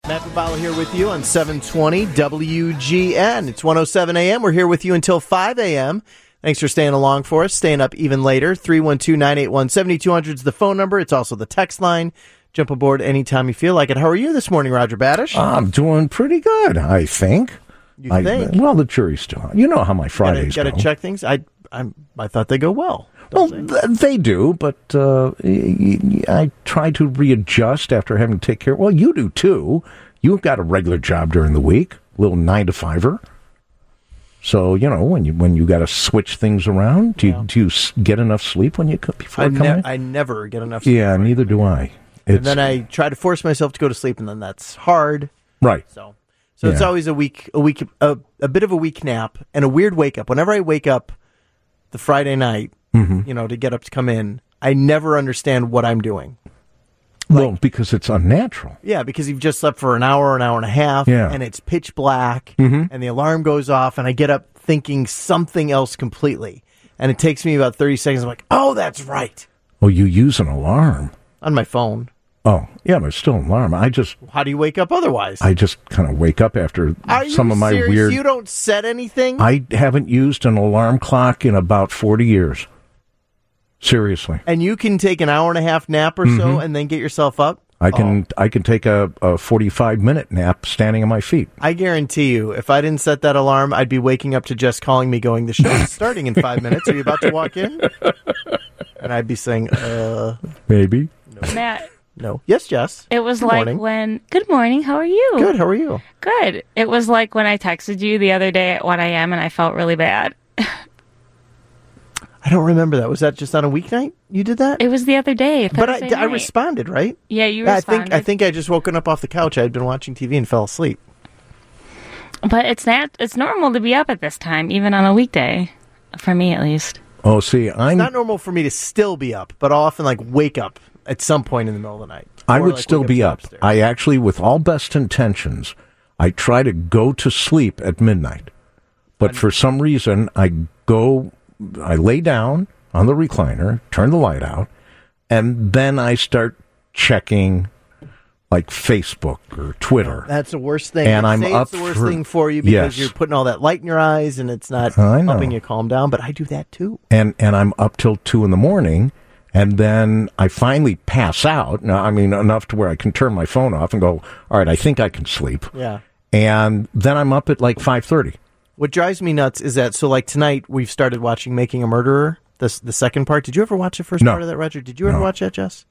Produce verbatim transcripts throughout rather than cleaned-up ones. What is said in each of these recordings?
Matt Bubalo here with you on seven twenty W G N. It's one oh seven a.m. We're here with you until five a.m. Thanks for staying along for us, staying up even later. three one two, nine eight one, seven two zero zero is the phone number. It's also the text line. Jump aboard anytime you feel like it. How are you this morning, Roger Badish? I'm doing pretty good, I think. You I, think? Well, the jury's still on. You know how my Fridays gotta, go. gotta check things. I I'm, I thought they go well. Well, th- they do, but uh, y- y- I try to readjust after having to take care. Well, you do too. You've got a regular job during the week, a little nine to fiver. So you know when you when you got to switch things around, do you Yeah. do you s- get enough sleep when you co- before I, coming ne- in? I never get enough sleep. Yeah, neither do I. It's, And then I try to force myself to go to sleep, and then that's hard. right. So, so it's Yeah. always a week, a week, a, a bit of a week nap and a weird wake up. Whenever I wake up the Friday night, Mm-hmm. you know, to get up to come in, I never understand what I'm doing. Well, because it's unnatural. Yeah, because you've just slept for an hour, an hour and a half, Yeah. and it's pitch black, Mhm. and the alarm goes off, and I get up thinking something else completely. And it takes me about thirty seconds. I'm like, oh, that's right. Oh, you use an alarm. On my phone. Oh, yeah, but it's still an alarm. I just, How do you wake up otherwise? I just kind of wake up after Are you some of my serious? weird. You don't set anything? I haven't used an alarm clock in about forty years. Seriously, And you can take an hour and a half nap or so and then get yourself up? I can I can take a, a forty-five minute nap standing on my feet. I guarantee you, if I didn't set that alarm, I'd be waking up to Jess calling me going, the show's starting in five minutes. Are you about to walk in? And I'd be saying, uh, Maybe. Matt, no. Yes, Jess. it was Good like morning. when... Good morning, how are you? Good, how are you? Good. It was like when I texted you the other day at one a.m. and I felt really bad. I don't remember that. Was that just on a weeknight you did that? It was the other day, But I, Thursday I night. responded, right? Yeah, you I responded. think I think I just woken up off the couch. I had been watching T V and fell asleep. But it's not. It's normal to be up at this time, even on a weekday. For me, at least. Oh, see, I'm. It's not normal for me to still be up, but I'll often like wake up at some point in the middle of the night. I Or, would like, still wake be to up. upstairs. I actually, with all best intentions, I try to go to sleep at midnight. But for some reason, I go, I lay down on the recliner, turn the light out, and then I start checking like Facebook or Twitter. That's the worst thing. And They I'm say up it's the worst for- thing for you because Yes. you're putting all that light in your eyes and it's not I know. helping you calm down. But I do that too. and and I'm up till two in the morning, and then I finally pass out. Now, I mean, enough to where I can turn my phone off and go, all right, I think I can sleep. Yeah. And then I'm up at like five thirty. What drives me nuts is that so like tonight we've started watching Making a Murderer. The the second part. Did you ever watch the first No. part of that, Roger? Did you ever No. watch that, Jess?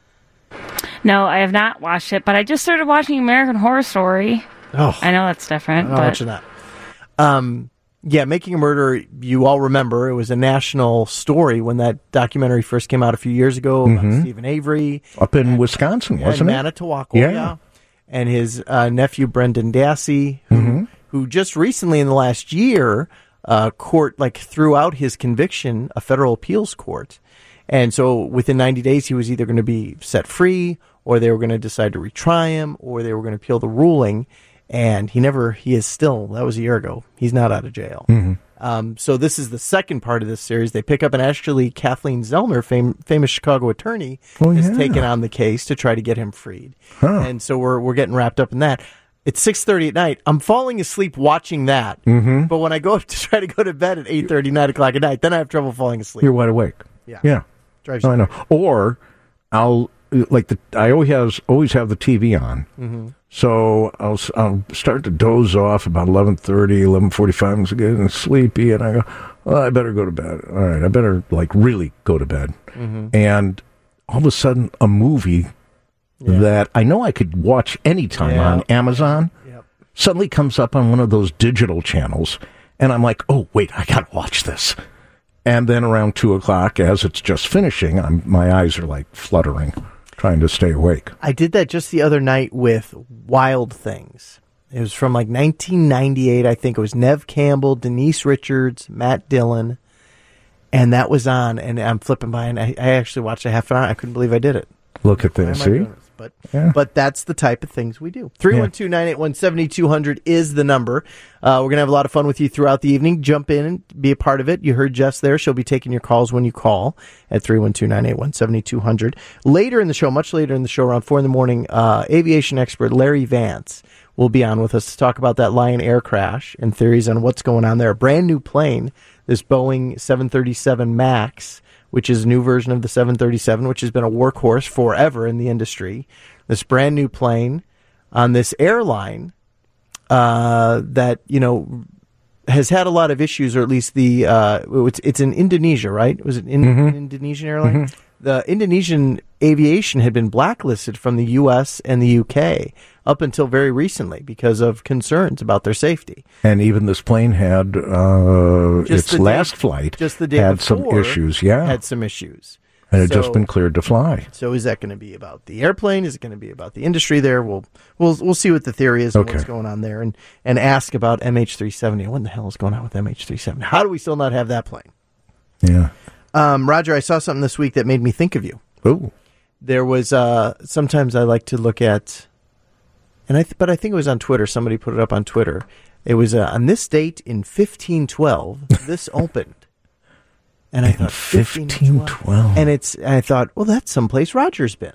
No, I have not watched it, but I just started watching American Horror Story. Oh, I know that's different, I'm not but watching that. Um, yeah, Making a Murderer. You all remember it was a national story when that documentary first came out a few years ago about Stephen Avery. Up in Wisconsin, and wasn't it? Manitowoc, Yeah. yeah. And his uh, nephew Brendan Dassey, who Mm-hmm. who just recently in the last year, uh, court like threw out his conviction, a federal appeals court, and so within ninety days he was either going to be set free, or they were going to decide to retry him, or they were going to appeal the ruling. And he never, he is still, that was a year ago. He's not out of jail. Mm-hmm. Um, so this is the second part of this series. They pick up, and actually Kathleen Zellner, fam- famous Chicago attorney, Oh, has yeah. taken on the case to try to get him freed. Huh. And so we're we're getting wrapped up in that. It's six thirty at night. I'm falling asleep watching that. Mm-hmm. But when I go up to try to go to bed at eight thirty, nine o'clock at night, then I have trouble falling asleep. You're wide awake. Yeah. Yeah. Drives I you know. crazy. Or I'll like the I always has always have the T V on. Mm-hmm. So I'll s- I'll start to doze off about eleven thirty, eleven forty-five. I'm getting sleepy, and I go, well, I better go to bed. All right, I better like really go to bed. Mm-hmm. And all of a sudden, a movie that I know I could watch anytime Yeah. on Amazon Yep. suddenly comes up on one of those digital channels, and I'm like, oh wait, I gotta watch this. And then around two o'clock, as it's just finishing, I'm, my eyes are like fluttering, trying to stay awake. I did that just the other night with Wild Things. It was from like nineteen ninety-eight, I think. It was Nev Campbell, Denise Richards, Matt Dillon, and that was on. And I'm flipping by, and I, I actually watched a half an hour. I couldn't believe I did it. Look at Why this, am I see? doing this? but Yeah. but that's the type of things we do. three one two, nine eight one, seven two zero zero is the number. Uh, we're going to have a lot of fun with you throughout the evening. Jump in and be a part of it. You heard Jess there. She'll be taking your calls when you call at three one two, nine eight one, seven two zero zero. Later in the show, much later in the show, around four in the morning, uh, aviation expert Larry Vance will be on with us to talk about that Lion Air crash and theories on what's going on there. A brand new plane, this Boeing seven thirty-seven MAX, which is a new version of the seven thirty-seven, which has been a workhorse forever in the industry. This brand new plane on this airline uh, that, you know, has had a lot of issues, or at least the, uh, it's, it's in Indonesia, right? Was it in, Mm-hmm. an Indonesian airline? Mm-hmm. The Indonesian aviation had been blacklisted from the U S and the U K up until very recently because of concerns about their safety. And even this plane had uh, Just its the day- last flight Just the day had some before issues, yeah, had some issues. and had just So- been cleared to fly. So is that going to be about the airplane? Is it going to be about the industry there? We'll we'll we'll see what the theory is and Okay. what's going on there, and and ask about M H three seventy. What the hell is going on with M H three seventy? How do we still not have that plane? Yeah. Um, Roger, I saw something this week that made me think of you. Oh. There was uh, sometimes I like to look at, and I th- but I think it was on Twitter. Somebody put it up on Twitter. It was uh, on this date in fifteen twelve. This opened. And I In thought fifteen twelve. And it's and I thought, well, that's someplace Roger's been.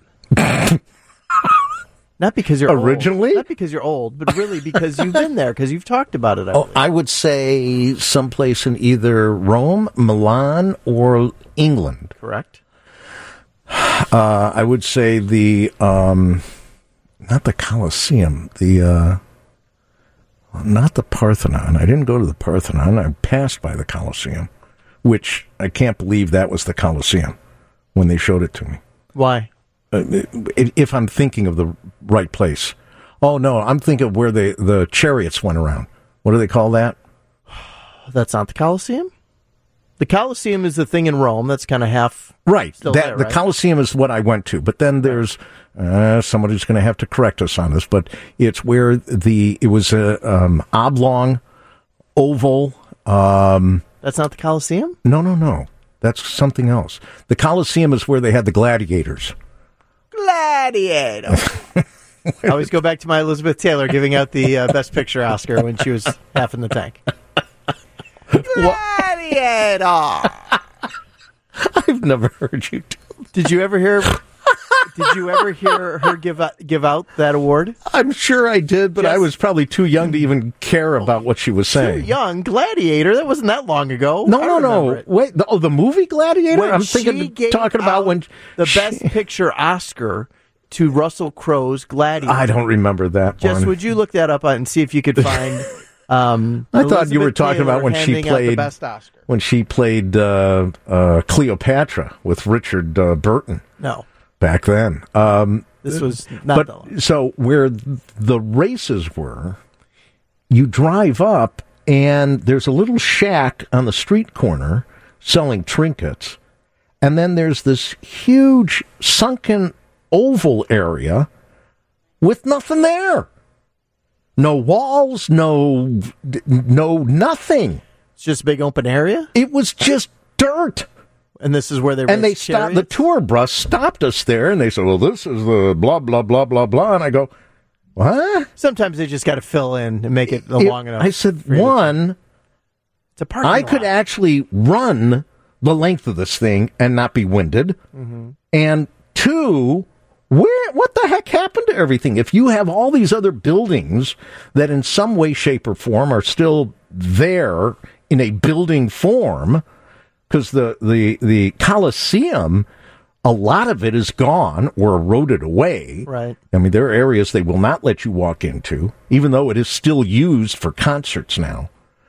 Not because you're Originally? old, not because you're old, but really because you've been there, because you've talked about it. I Oh, believe. I would say someplace in either Rome, Milan, or England. Correct. Uh, I would say the, um, not the Colosseum, the, uh, not the Parthenon. I didn't go to the Parthenon. I passed by the Colosseum, which I can't believe that was the Colosseum when they showed it to me. Why? Uh, if if I'm thinking of the right place. Oh, no, I'm thinking of where the, the chariots went around. What do they call that? That's not the Colosseum? The Colosseum is the thing in Rome that's kind of half... Right. Still That, there, the right? Colosseum is what I went to. But then there's uh, somebody's going to have to correct us on this, but it's where the it was a um, oblong, oval. Um, That's not the Colosseum? no, no, no. That's something else. The Colosseum is where they had the gladiators. Gladiator. I always go back to my Elizabeth Taylor giving out the uh, Best Picture Oscar when she was half in the tank. Gladiator. I've never heard you do. Did you ever hear? Did you ever hear her give out, give out that award? I'm sure I did, but I Just- was probably too young to even care about what she was Too saying. young, Gladiator. That wasn't that long ago. No, I no, remember no. it. Wait, the, oh, the movie Gladiator? When I'm she thinking, gave talking about out when the she- Best Picture Oscar to Russell Crowe's Gladiator. I don't remember that Jess, one. would you look that up and see if you could find? Um, I thought you were Elizabeth talking Taylor about when she handing out the played Best Oscar. when she played uh, uh, Cleopatra with Richard uh, Burton No, back then. Um, this was not that long. but so where the races were, you drive up and there's a little shack on the street corner selling trinkets, and then there's this huge sunken oval area with nothing there. No walls, no, no, nothing. It's just a big open area, It was just dirt. and this is where they And they race stopped, the chariots? tour bus stopped us there, and they said, well, this is the blah, blah, blah, blah, blah. And I go, what? Sometimes they just got to fill in and make it It- long enough. I said, for you to- one, it's a parking I could lot. actually run the length of this thing and not be winded. Mm-hmm. And two, where, what the heck happened to everything? If you have all these other buildings that in some way, shape, or form are still there in a building form, because the, the, the Colosseum, a lot of it is gone or eroded away. Right. I mean, there are areas they will not let you walk into, even though it is still used for concerts now.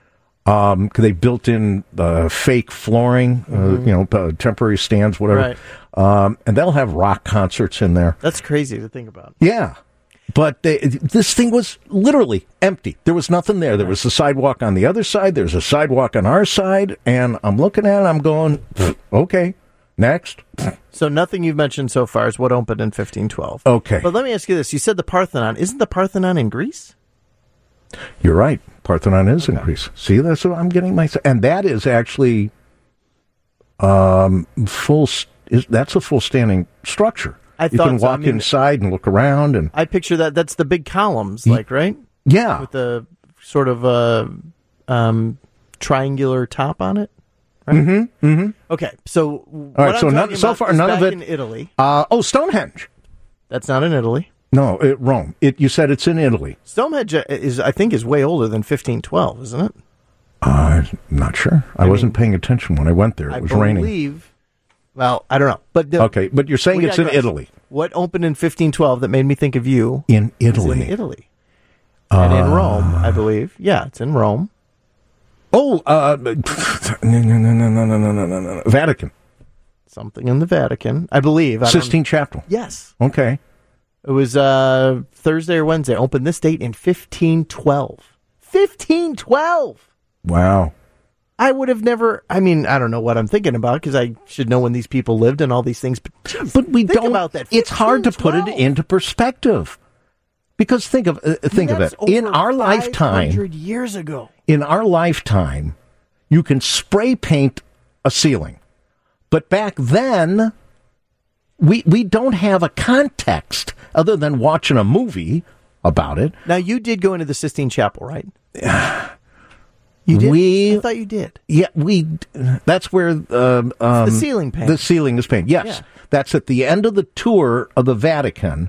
Um, 'cause they built in uh, fake flooring, uh, you know, uh, temporary stands, whatever. Right. Um, and they'll have rock concerts in there. That's crazy to think about. Yeah. But they, this thing was literally empty. There was nothing there. There was a sidewalk on the other side. There's a sidewalk on our side. And I'm looking at it. I'm going, okay, next. So nothing you've mentioned so far is what opened in fifteen twelve. Okay. But let me ask you this. You said the Parthenon. Isn't the Parthenon in Greece? You're right. Parthenon is in Greece. See, that's what I'm getting myself. And that is actually um, full. Is, that's a full standing structure. I you thought can so. walk I mean, inside and look around. And I picture that. That's the big columns, like, right? yeah. With the sort of uh, um, triangular top on it. Right? Mm-hmm. Mm-hmm. Okay, so All what right. I'm So, talking none, so about far, is none back of it. in Italy. Uh, oh, Stonehenge. That's not in Italy. No, it, Rome. It, you said it's in Italy. Stonehenge is, I think, is way older than fifteen twelve, isn't it? Uh, I'm not sure. I, I wasn't mean, paying attention when I went there. It I was believe, raining. Well, I don't know, but the, Okay, but you're saying we it's in digress. Italy. What opened in fifteen twelve that made me think of you? In is Italy. in Italy, and in Rome, I believe. Yeah, it's in Rome. Oh, uh, no, no, no, no, no, no, no, no, no, no. Vatican. Something in the Vatican, I believe. I don't- Sistine Chapel. Yes, Okay. it was uh, Thursday or Wednesday. Opened this date in fifteen twelve. fifteen twelve. Wow. I would have never. I mean, I don't know what I'm thinking about because I should know when these people lived and all these things. But, geez, But we think don't. about that. It's hard to put it fifteen twelve. into perspective. Because think of uh, think of That's it. In over our five lifetime, hundred years ago. in our lifetime, you can spray paint a ceiling. But back then, we we don't have a context other than watching a movie about it. Now you did go into the Sistine Chapel, right? You did. We- I thought you did. Yeah, we. That's where um, um, The ceiling paint. The ceiling is painted. Yes, Yeah. that's at the end of the tour of the Vatican,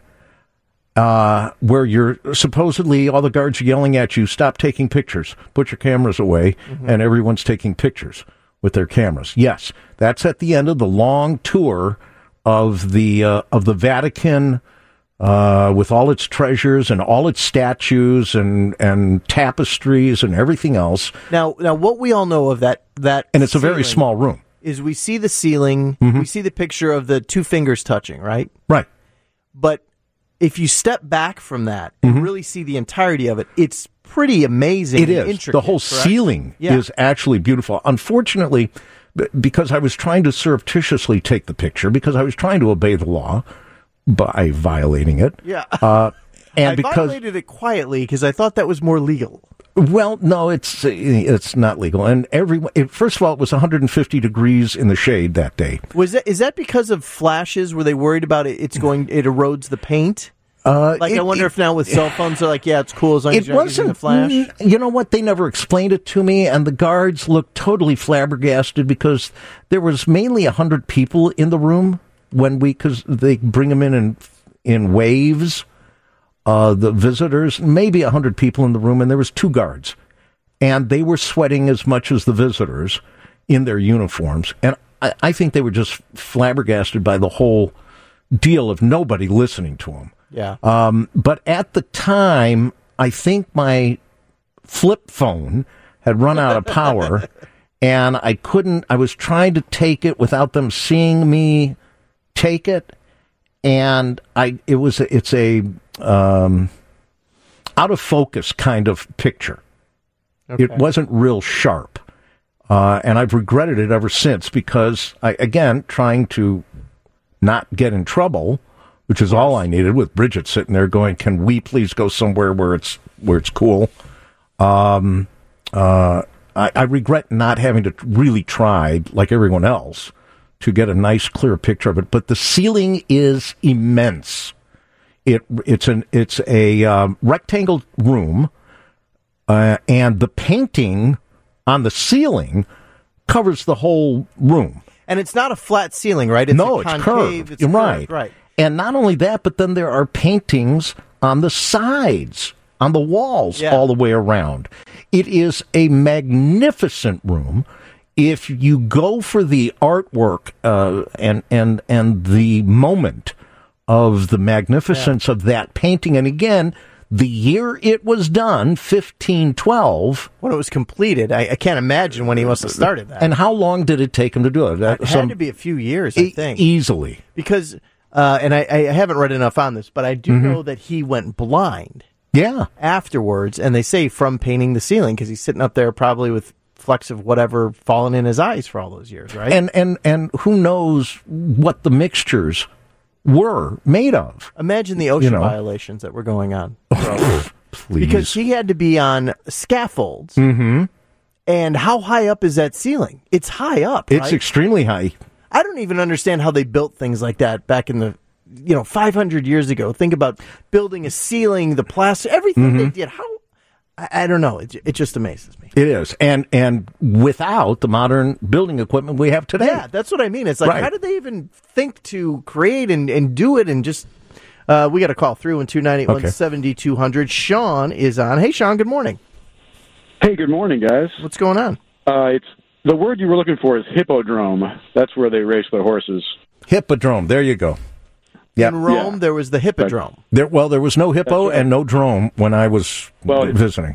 uh, where you're supposedly all the guards are yelling at you, "Stop taking pictures! Put your cameras away!" Mm-hmm. And everyone's taking pictures with their cameras. Yes, that's at the end of the long tour of the uh, of the Vatican. Uh, with all its treasures and all its statues and, and tapestries and everything else. Now, now, what we all know of that that And it's a very ceiling small room. is we see the ceiling, Mm-hmm. we see the picture of the two fingers touching, right? Right. But if you step back from that and really see the entirety of it, it's pretty amazing. Mm-hmm. It and is. intricate, The whole correct? ceiling Yeah. is actually beautiful. Unfortunately, b- because I was trying to surreptitiously take the picture, because I was trying to obey the law by violating it. Yeah. Uh, and I because, violated it quietly because I thought that was more legal. well, no, it's it's not legal. And everyone, it, first of all, it was one hundred fifty degrees in the shade that day. Was that is that because of flashes? Were they worried about it? It's going, it erodes the paint. Uh, Like it- I wonder it- if now with cell phones they're like, yeah, it's cool as long as It you're not using the wasn't. flash. mm, You know what? They never explained it to me, and the guards looked totally flabbergasted because there was mainly a hundred people in the room when we, because they bring them in in, in waves. Uh, the visitors, maybe a hundred people in the room, and there was two guards, and they were sweating as much as the visitors in their uniforms, and I, I think they were just flabbergasted by the whole deal of nobody listening to them. Yeah. Um, but at the time, I think my flip phone had run out of power, and I couldn't. I was trying to take it without them seeing me take it, and I. It was. A, it's a um, out of focus kind of picture. Okay. It wasn't real sharp, uh, and I've regretted it ever since because I, again, trying to not get in trouble, which is all I needed, with Bridget sitting there going, "Can we please go somewhere where it's where it's cool?" Um, uh, I, I regret not having to really try, like everyone else, to get a nice, clear picture of it. But the ceiling is immense. It it's an it's a um, rectangle room, uh, and the painting on the ceiling covers the whole room. And it's not a flat ceiling, right? It's no, a it's concave, curved. It's You're curved, right. right. And not only that, but then there are paintings on the sides, on the walls, Yeah. all the way around. It is a magnificent room. If you go for the artwork uh, and and and the moment of the magnificence of that painting, and again, the year it was done, fifteen twelve. When it was completed, I, I can't imagine when he must have started that. And how long did it take him to do it? That- it some- had to be a few years, I e- think. easily. Because, uh, and I, I haven't read enough on this, but I do Mm-hmm. know that he went blind Yeah. afterwards, and they say from painting the ceiling, because he's sitting up there probably with flecks of whatever fallen in his eyes for all those years, right? And and and who knows what the mixtures were made of? Imagine the OSHA you know. violations that were going on. Please. Because he had to be on scaffolds. Mm-hmm. And how high up is that ceiling? It's high up, it's right? extremely high. I don't even understand how they built things like that back in the you know, five hundred years ago. Think about building a ceiling, the plaster, everything mm-hmm. they did. How, I, I don't know. It, it just amazes me. It is. And and without the modern building equipment we have today. Yeah, that's what I mean. It's like, right. How did they even think to create and, and do it and just, uh, we got a call, three one two, nine eight one, seven two zero zero. Sean is on. Hey, Sean, good morning. Hey, good morning, guys. What's going on? Uh, it's the word you were looking for is hippodrome. That's where they race their horses. Hippodrome. There you go. Yep. In Rome, yeah. There was the hippodrome. Right. There, well, there was no hippo right. and no drome when I was well, visiting.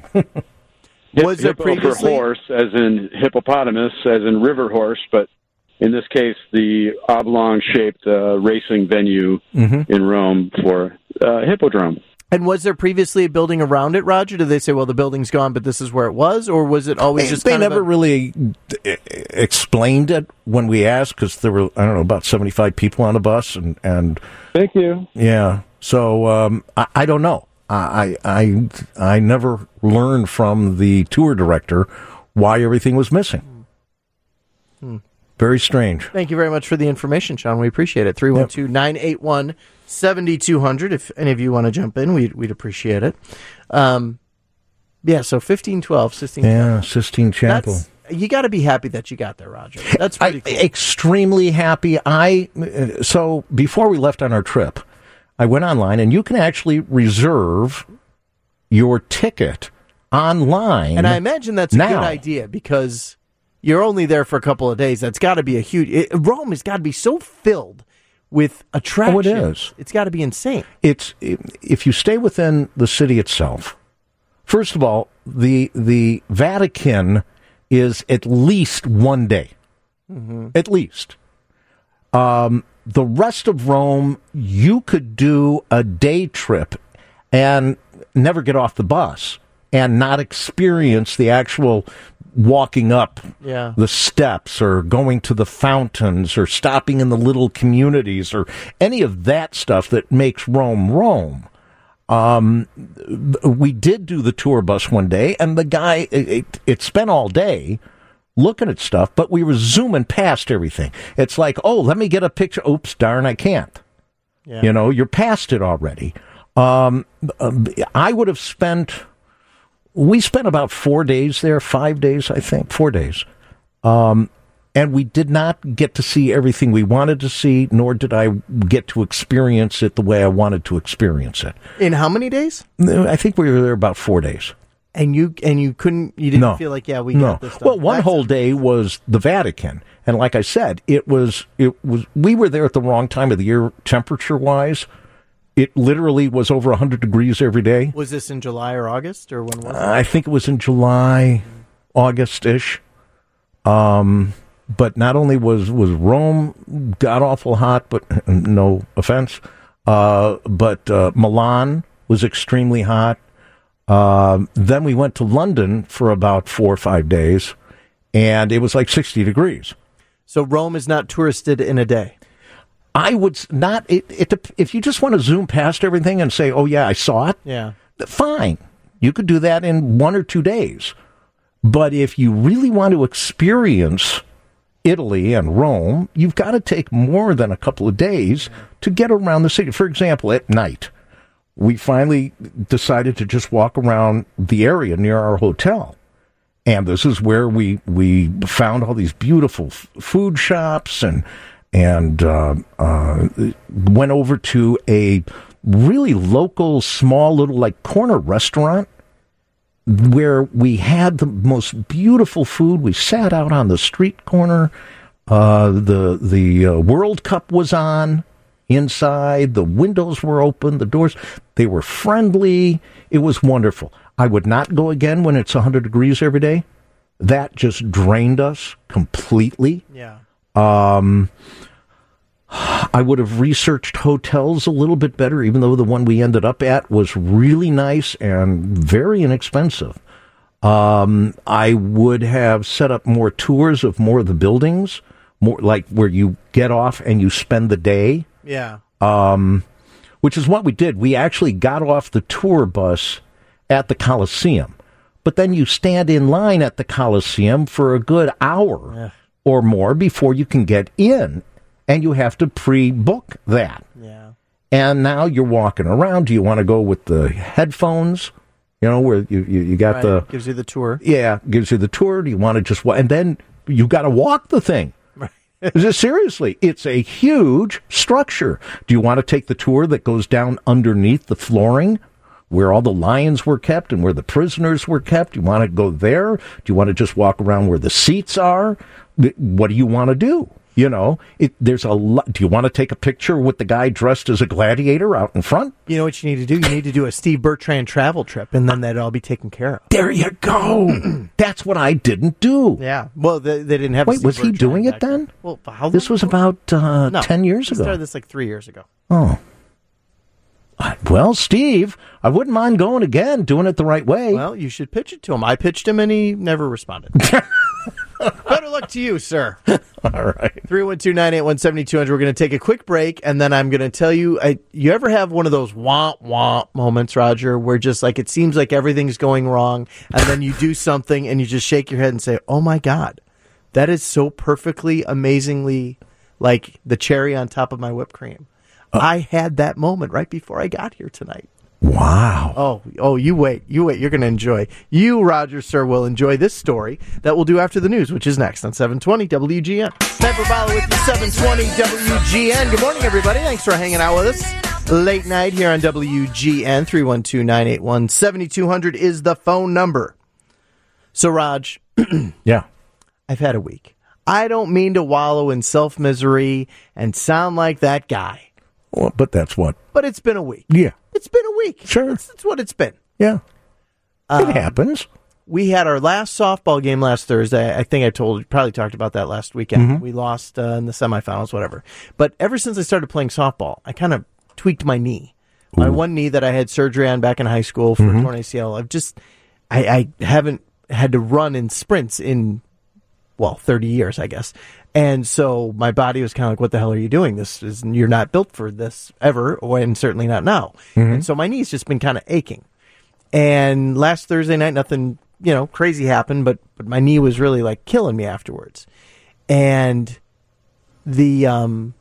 Was there previously? For horse, as in hippopotamus, as in river horse, but in this case, the oblong-shaped uh, racing venue mm-hmm. in Rome for uh, hippodrome. And was there previously a building around it, Roger? Did they say, well, the building's gone, but this is where it was? Or was it always just They kind never of a... really explained it when we asked, because there were, I don't know, about seventy-five people on the bus. And, and Thank you. Yeah. So um, I, I don't know. I, I, I never learned from the tour director why everything was missing. Hmm. Very strange. Thank you very much for the information, Sean. We appreciate it. three one two, nine eight one, seven two zero zero. If any of you want to jump in, we'd, we'd appreciate it. Um, yeah, so fifteen twelve, Sistine Chapel. Yeah, Sistine Chapel. That's, you got to be happy that you got there, Roger. That's pretty I, cool. Extremely happy. I uh, So before we left on our trip, I went online, and you can actually reserve your ticket online. And I imagine that's a now. good idea, because you're only there for a couple of days. That's got to be a huge... It, Rome has got to be so filled with attractions. Oh, it is. It's got to be insane. It's if you stay within the city itself. First of all, the the Vatican is at least one day, mm-hmm. at least. Um, the rest of Rome, you could do a day trip and never get off the bus and not experience the actual walking up yeah. the steps or going to the fountains or stopping in the little communities or any of that stuff that makes Rome Rome. Um, we did do the tour bus one day, and the guy, it, it spent all day looking at stuff, but we were zooming past everything. It's like, oh, let me get a picture. Oops, darn, I can't. Yeah. You know, you're past it already. Um, I would have spent... We spent about four days there, five days, I think, four days. Um, and we did not get to see everything we wanted to see, nor did I get to experience it the way I wanted to experience it. In how many days? I think we were there about four days. And you and you couldn't, you didn't no. feel like, yeah, we no. got this stuff. Well, one That's whole day was the Vatican. And like I said, it was, it was, we were there at the wrong time of the year, temperature-wise. It literally was over one hundred degrees every day. Was this in July or August, or when was it? Uh, I think it was in July, August-ish. Um, but not only was, was Rome god-awful hot, but no offense, uh, but uh, Milan was extremely hot. Uh, then we went to London for about four or five days, and it was like sixty degrees. So Rome is not touristed in a day? I would not, it, it, if you just want to zoom past everything and say, oh, yeah, I saw it, yeah, fine. You could do that in one or two days. But if you really want to experience Italy and Rome, you've got to take more than a couple of days to get around the city. For example, at night, we finally decided to just walk around the area near our hotel. And this is where we, we found all these beautiful f- food shops and and uh, uh, went over to a really local, small little, like, corner restaurant where we had the most beautiful food. We sat out on the street corner. Uh, the the uh, World Cup was on inside. The windows were open. The doors, they were friendly. It was wonderful. I would not go again when it's one hundred degrees every day. That just drained us completely. Yeah. Um, I would have researched hotels a little bit better, even though the one we ended up at was really nice and very inexpensive. Um, I would have set up more tours of more of the buildings, more like where you get off and you spend the day. Yeah. Um, which is what we did. We actually got off the tour bus at the Colosseum, but then you stand in line at the Colosseum for a good hour yeah. or more before you can get in. And you have to pre-book that. Yeah. And now you're walking around. Do you want to go with the headphones? You know, where you, you, you got Right. the... Gives you the tour. Yeah, gives you the tour. Do you want to just... wa- And then you got to walk the thing. Right. Seriously, it's a huge structure. Do you want to take the tour that goes down underneath the flooring, where all the lions were kept and where the prisoners were kept? Do you want to go there? Do you want to just walk around where the seats are? What do you want to do? You know, it, there's a lot. Do you want to take a picture with the guy dressed as a gladiator out in front? You know what you need to do? You need to do a Steve Bertrand travel trip, and then that'll all be taken care of. There you go. That's what I didn't do. Yeah. Well, they, they didn't have. a Wait, Steve was he Bertrand doing it back then? Well, how This long was ago? about uh, No, ten years we ago. started this like three years ago. Oh. Uh, Well, Steve, I wouldn't mind going again, doing it the right way. Well, you should pitch it to him. I pitched him, and he never responded. Better luck to you, sir. All right. three one two, nine eight one, seven two zero zero. We're going to take a quick break, and then I'm going to tell you, I, you ever have one of those womp womp moments, Roger, where just like it seems like everything's going wrong, and then you do something, and you just shake your head and say, oh, my God, that is so perfectly, amazingly like the cherry on top of my whipped cream. Uh, I had that moment right before I got here tonight. Wow. Oh, oh, you wait. You wait. You're going to enjoy. You, Roger, sir, will enjoy this story that we'll do after the news, which is next on seven twenty W G N. Pepper Bala with you, seven twenty W G N. Good morning, everybody. Thanks for hanging out with us. Late night here on W G N. three one two, nine eight one, seven two zero zero is the phone number. So, Raj. Yeah. I've had a week. I don't mean to wallow in self-misery and sound like that guy. Well, but that's what. But it's been a week. Yeah. It's been a week. Sure. That's, that's what it's been. Yeah. Um, it happens. We had our last softball game last Thursday. I think I told probably talked about that last weekend. Mm-hmm. We lost uh, in the semifinals, whatever. But ever since I started playing softball, I kind of tweaked my knee. Ooh. My one knee that I had surgery on back in high school for mm-hmm. torn A C L. I've just, I, I haven't had to run in sprints in, well, thirty years, I guess. And so my body was kind of like, what the hell are you doing? This is, you're not built for this ever, or, and certainly not now. Mm-hmm. And so my knee's just been kind of aching. And last Thursday night, nothing, you know, crazy happened, but, but my knee was really like killing me afterwards. And the, um,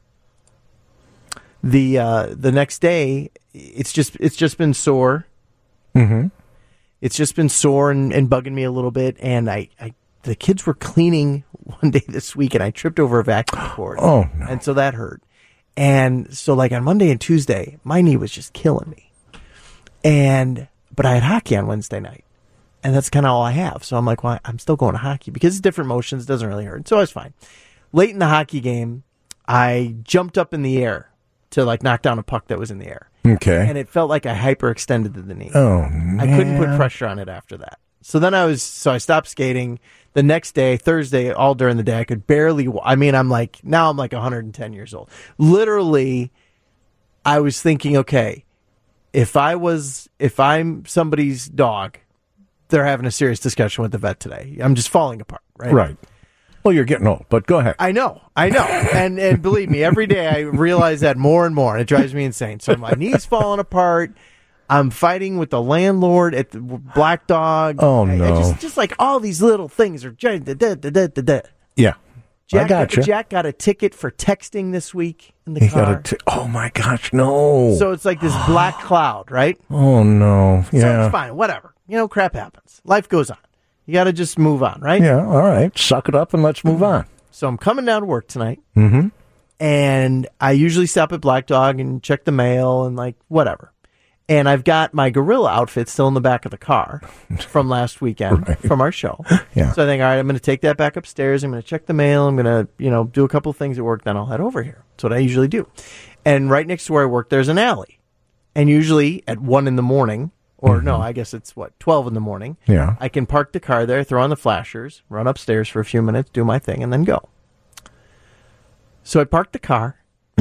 the, uh, the next day, it's just, it's just been sore. Mm-hmm. It's just been sore and, and bugging me a little bit. And I, I, the kids were cleaning one day this week, and I tripped over a vacuum cord. Oh, no. And so that hurt. And so, like, on Monday and Tuesday, my knee was just killing me. And, but I had hockey on Wednesday night. And that's kind of all I have. So I'm like, well, I'm still going to hockey because it's different motions. It doesn't really hurt. So I was fine. Late in the hockey game, I jumped up in the air to, like, knock down a puck that was in the air. Okay. And it felt like I hyperextended the knee. Oh, man. I couldn't put pressure on it after that. So then I was, so I stopped skating. The next day, Thursday, all during the day, I could barely, I mean, I'm like, now I'm like one hundred ten years old. Literally, I was thinking, okay, if I was, if I'm somebody's dog, they're having a serious discussion with the vet today. I'm just falling apart, right? Right. Well, you're getting old, but go ahead. I know, I know. and and believe me, every day I realize that more and more, and it drives me insane. So my knee's falling apart. I'm fighting with the landlord at the Black Dog. Oh, I, no. I just, just like all these little things are. Da, da, da, da, da, da. Yeah. Jack, I got you. Jack got a ticket for texting this week in the He car. got a t- oh, my gosh, no. So it's like this black cloud, right? Oh, no. Yeah. So it's fine, whatever. You know, crap happens. Life goes on. You got to just move on, right? Yeah, all right. Suck it up and let's move on. So I'm coming down to work tonight. Mm-hmm. And I usually stop at Black Dog and check the mail and like whatever. And I've got my gorilla outfit still in the back of the car from last weekend right. from our show. Yeah. So I think, all right, I'm going to take that back upstairs. I'm going to check the mail. I'm going to, you know, do a couple of things at work. Then I'll head over here. That's what I usually do. And right next to where I work, there's an alley. And usually at one in the morning, or mm-hmm. no, I guess it's what, twelve in the morning. Yeah. I can park the car there, throw on the flashers, run upstairs for a few minutes, do my thing, and then go. So I parked the car,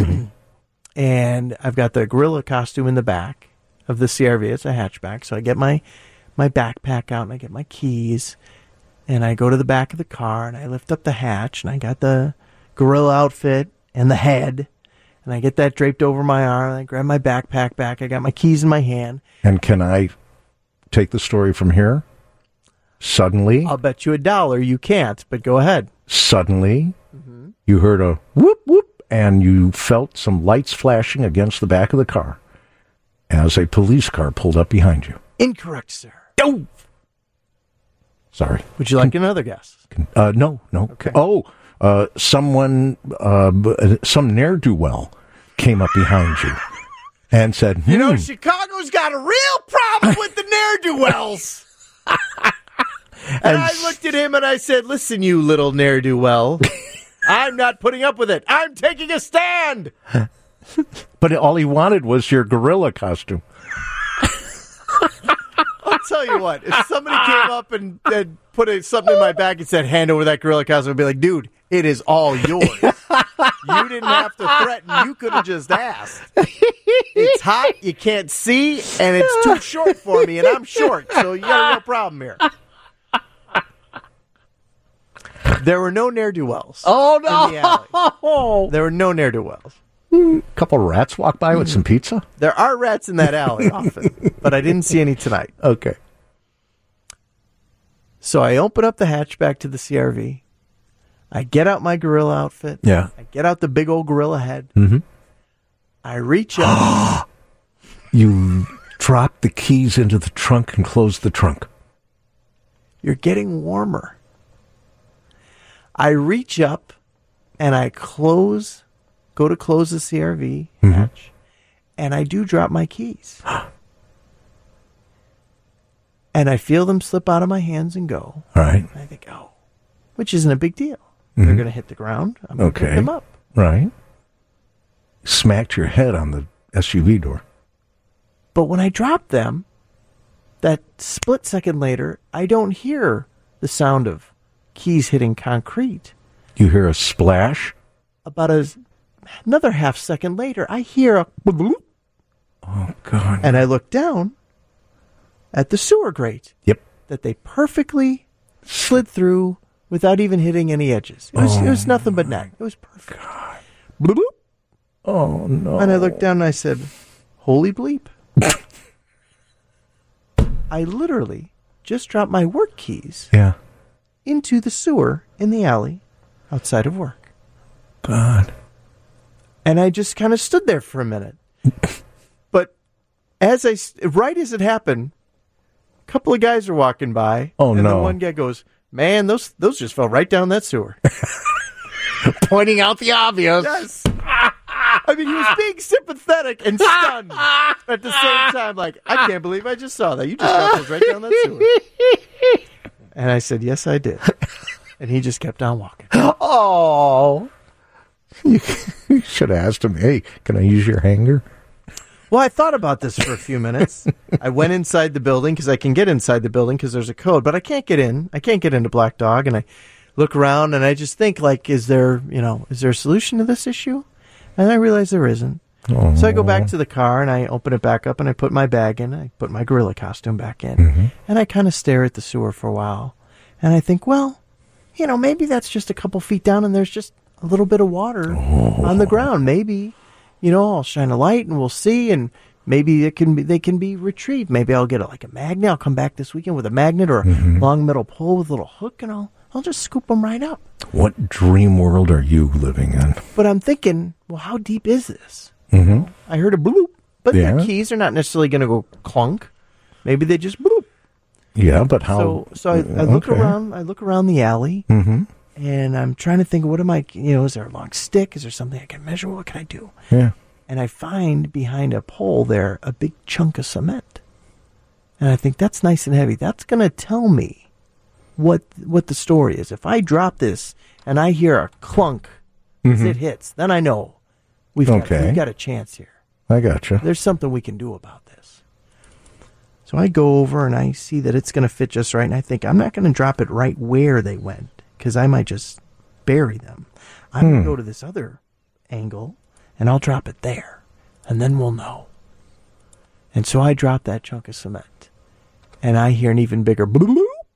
and I've got the gorilla costume in the back of the C R V. It's a hatchback. So I get my, my backpack out, and I get my keys, and I go to the back of the car, and I lift up the hatch, and I got the gorilla outfit and the head, and I get that draped over my arm, and I grab my backpack back. I got my keys in my hand. And can I take the story from here? Suddenly, I'll bet you a dollar you can't, but go ahead. Suddenly, mm-hmm. you heard a whoop, whoop, and you felt some lights flashing against the back of the car as a police car pulled up behind you. Incorrect, sir. Oh! Sorry. Would you like another guess? Uh, no, no. Okay. Oh, uh, someone, uh, b- some ne'er-do-well came up behind you and said, hmm, You know, Chicago's got a real problem with the ne'er-do-wells. and, and I looked at him and I said, listen, you little ne'er-do-well, I'm not putting up with it. I'm taking a stand. But all he wanted was your gorilla costume. I'll tell you what, if somebody came up and, and put a, something in my bag and said, hand over that gorilla costume, I'd be like, dude, it is all yours. You didn't have to threaten. You could have just asked. It's hot, you can't see, and it's too short for me, and I'm short, so you got a real problem here. There were no ne'er-do-wells. Oh, in the alley. no! There were no ne'er-do-wells. A couple rats walked by with some pizza? There are rats in that alley often, but I didn't see any tonight. Okay. So I open up the hatchback to the C R V. I get out my gorilla outfit. Yeah. I get out the big old gorilla head. Mm-hmm. I reach up. You drop the keys into the trunk and close the trunk. You're getting warmer. I reach up and I close, go to close the C R V Mm-hmm. hatch, and I do drop my keys. And I feel them slip out of my hands and go. All right. And I think, oh, which isn't a big deal. Mm-hmm. They're going to hit the ground. I'm going to Okay. pick them up. Right. Smacked your head on the S U V door. But when I drop them, that split second later, I don't hear the sound of keys hitting concrete. You hear a splash? About a, another half second later, I hear a bloop, Oh, God. and I look down at the sewer grate Yep. that they perfectly slid through without even hitting any edges. It was, it was nothing but neck. It was perfect. Bloop, bloop. Oh, no. And I looked down and I said, holy bleep. I literally just dropped my work keys Yeah. into the sewer in the alley outside of work. God. And I just kind of stood there for a minute. But as I, right as it happened, a couple of guys are walking by. Oh, and no. the one guy goes, man, those those just fell right down that sewer. Pointing out the obvious. Yes. I mean, he was being sympathetic and stunned at the same time. Like, I can't believe I just saw that. You just got those right down that sewer. And I said, yes, I did. And he just kept on walking. Oh. You, you should have asked him, hey, can I use your hanger? Well, I thought about this for a few minutes. I went inside the building because I can get inside the building because there's a code, but I can't get in. I can't get into Black Dog. And I look around and I just think, like, is there, you know, is there a solution to this issue? And I realize there isn't. Oh. So I go back to the car and I open it back up and I put my bag in. I put my gorilla costume back in. Mm-hmm. And I kind of stare at the sewer for a while. And I think, well, you know, maybe that's just a couple feet down and there's just a little bit of water Oh. on the ground. Maybe, you know, I'll shine a light and we'll see, and maybe it can be, they can be retrieved. Maybe I'll get a, like a magnet. I'll come back this weekend with a magnet or a Mm-hmm. long metal pole with a little hook, and I'll I'll just scoop them right up. What dream world are you living in? But I'm thinking, well, how deep is this? Mm-hmm. I heard a bloop, but Yeah. the keys are not necessarily going to go clunk. Maybe they just bloop. Yeah, but how? So so I, I look Okay. around. I look around the alley. Mm-hmm. And I'm trying to think, what am I, you know, is there a long stick? Is there something I can measure? What can I do? Yeah. And I find behind a pole there a big chunk of cement. And I think that's nice and heavy. That's going to tell me what what the story is. If I drop this and I hear a clunk as it hits, then I know we've got, Okay. we've got a chance here. I gotcha. There's something we can do about this. So I go over and I see that it's going to fit just right. And I think I'm not going to drop it right where they went, because I might just bury them. I'm going to go to this other angle, and I'll drop it there, and then we'll know. And so I drop that chunk of cement, and I hear an even bigger bloop,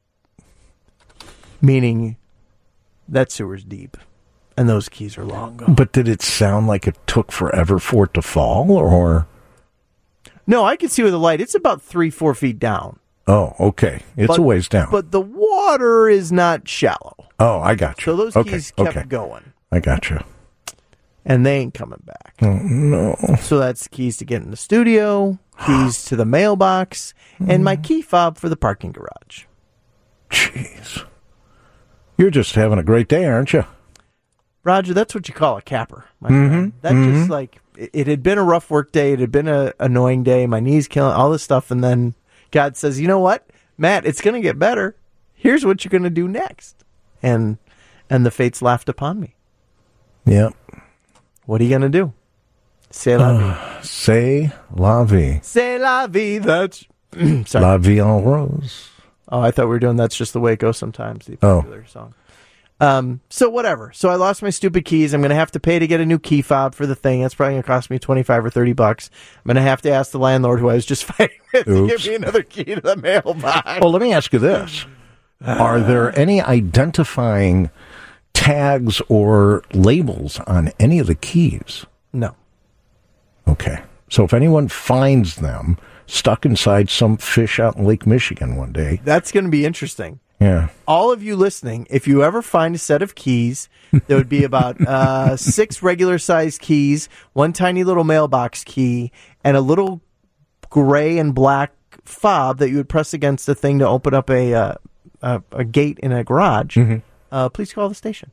meaning that sewer's deep, and those keys are long gone. But did it sound like it took forever for it to fall, or? No, I can see with the light. It's about three, four feet down. Oh, okay. It's But- a ways down. But the water is not shallow. oh, I gotcha. So those okay. keys kept okay. going. I gotcha. and they ain't coming back. Oh, no. So that's the keys to get in the studio, keys to the mailbox, and my key fob for the parking garage. Jeez. You're just having a great day, aren't you? Roger, that's what you call a capper, my Mm-hmm. friend. That Mm-hmm. just like, it, it had been a rough work day. It had been an annoying day. My knees killing, all this stuff. And then God says, you know what, Matt, it's going to get better. Here's what you're going to do next. And and the fates laughed upon me. Yeah. What are you going to do? C'est la vie. C'est la vie. C'est la vie. That's, sorry. La vie en rose. Oh, I thought we were doing That's Just the Way It Goes Sometimes, the Oh. popular song. Um, so whatever. So I lost my stupid keys. I'm going to have to pay to get a new key fob for the thing. That's probably going to cost me twenty-five or thirty bucks. I'm going to have to ask the landlord who I was just fighting with to Oops. give me another key to the mailbox. Well, let me ask you this. Are there any identifying tags or labels on any of the keys? No. Okay. So if anyone finds them stuck inside some fish out in Lake Michigan one day, That's going to be interesting. yeah. All of you listening, if you ever find a set of keys, there would be about uh, six regular-sized keys, one tiny little mailbox key, and a little gray and black fob that you would press against the thing to open up a uh, a, a gate in a garage. Mm-hmm. Uh, please call the station.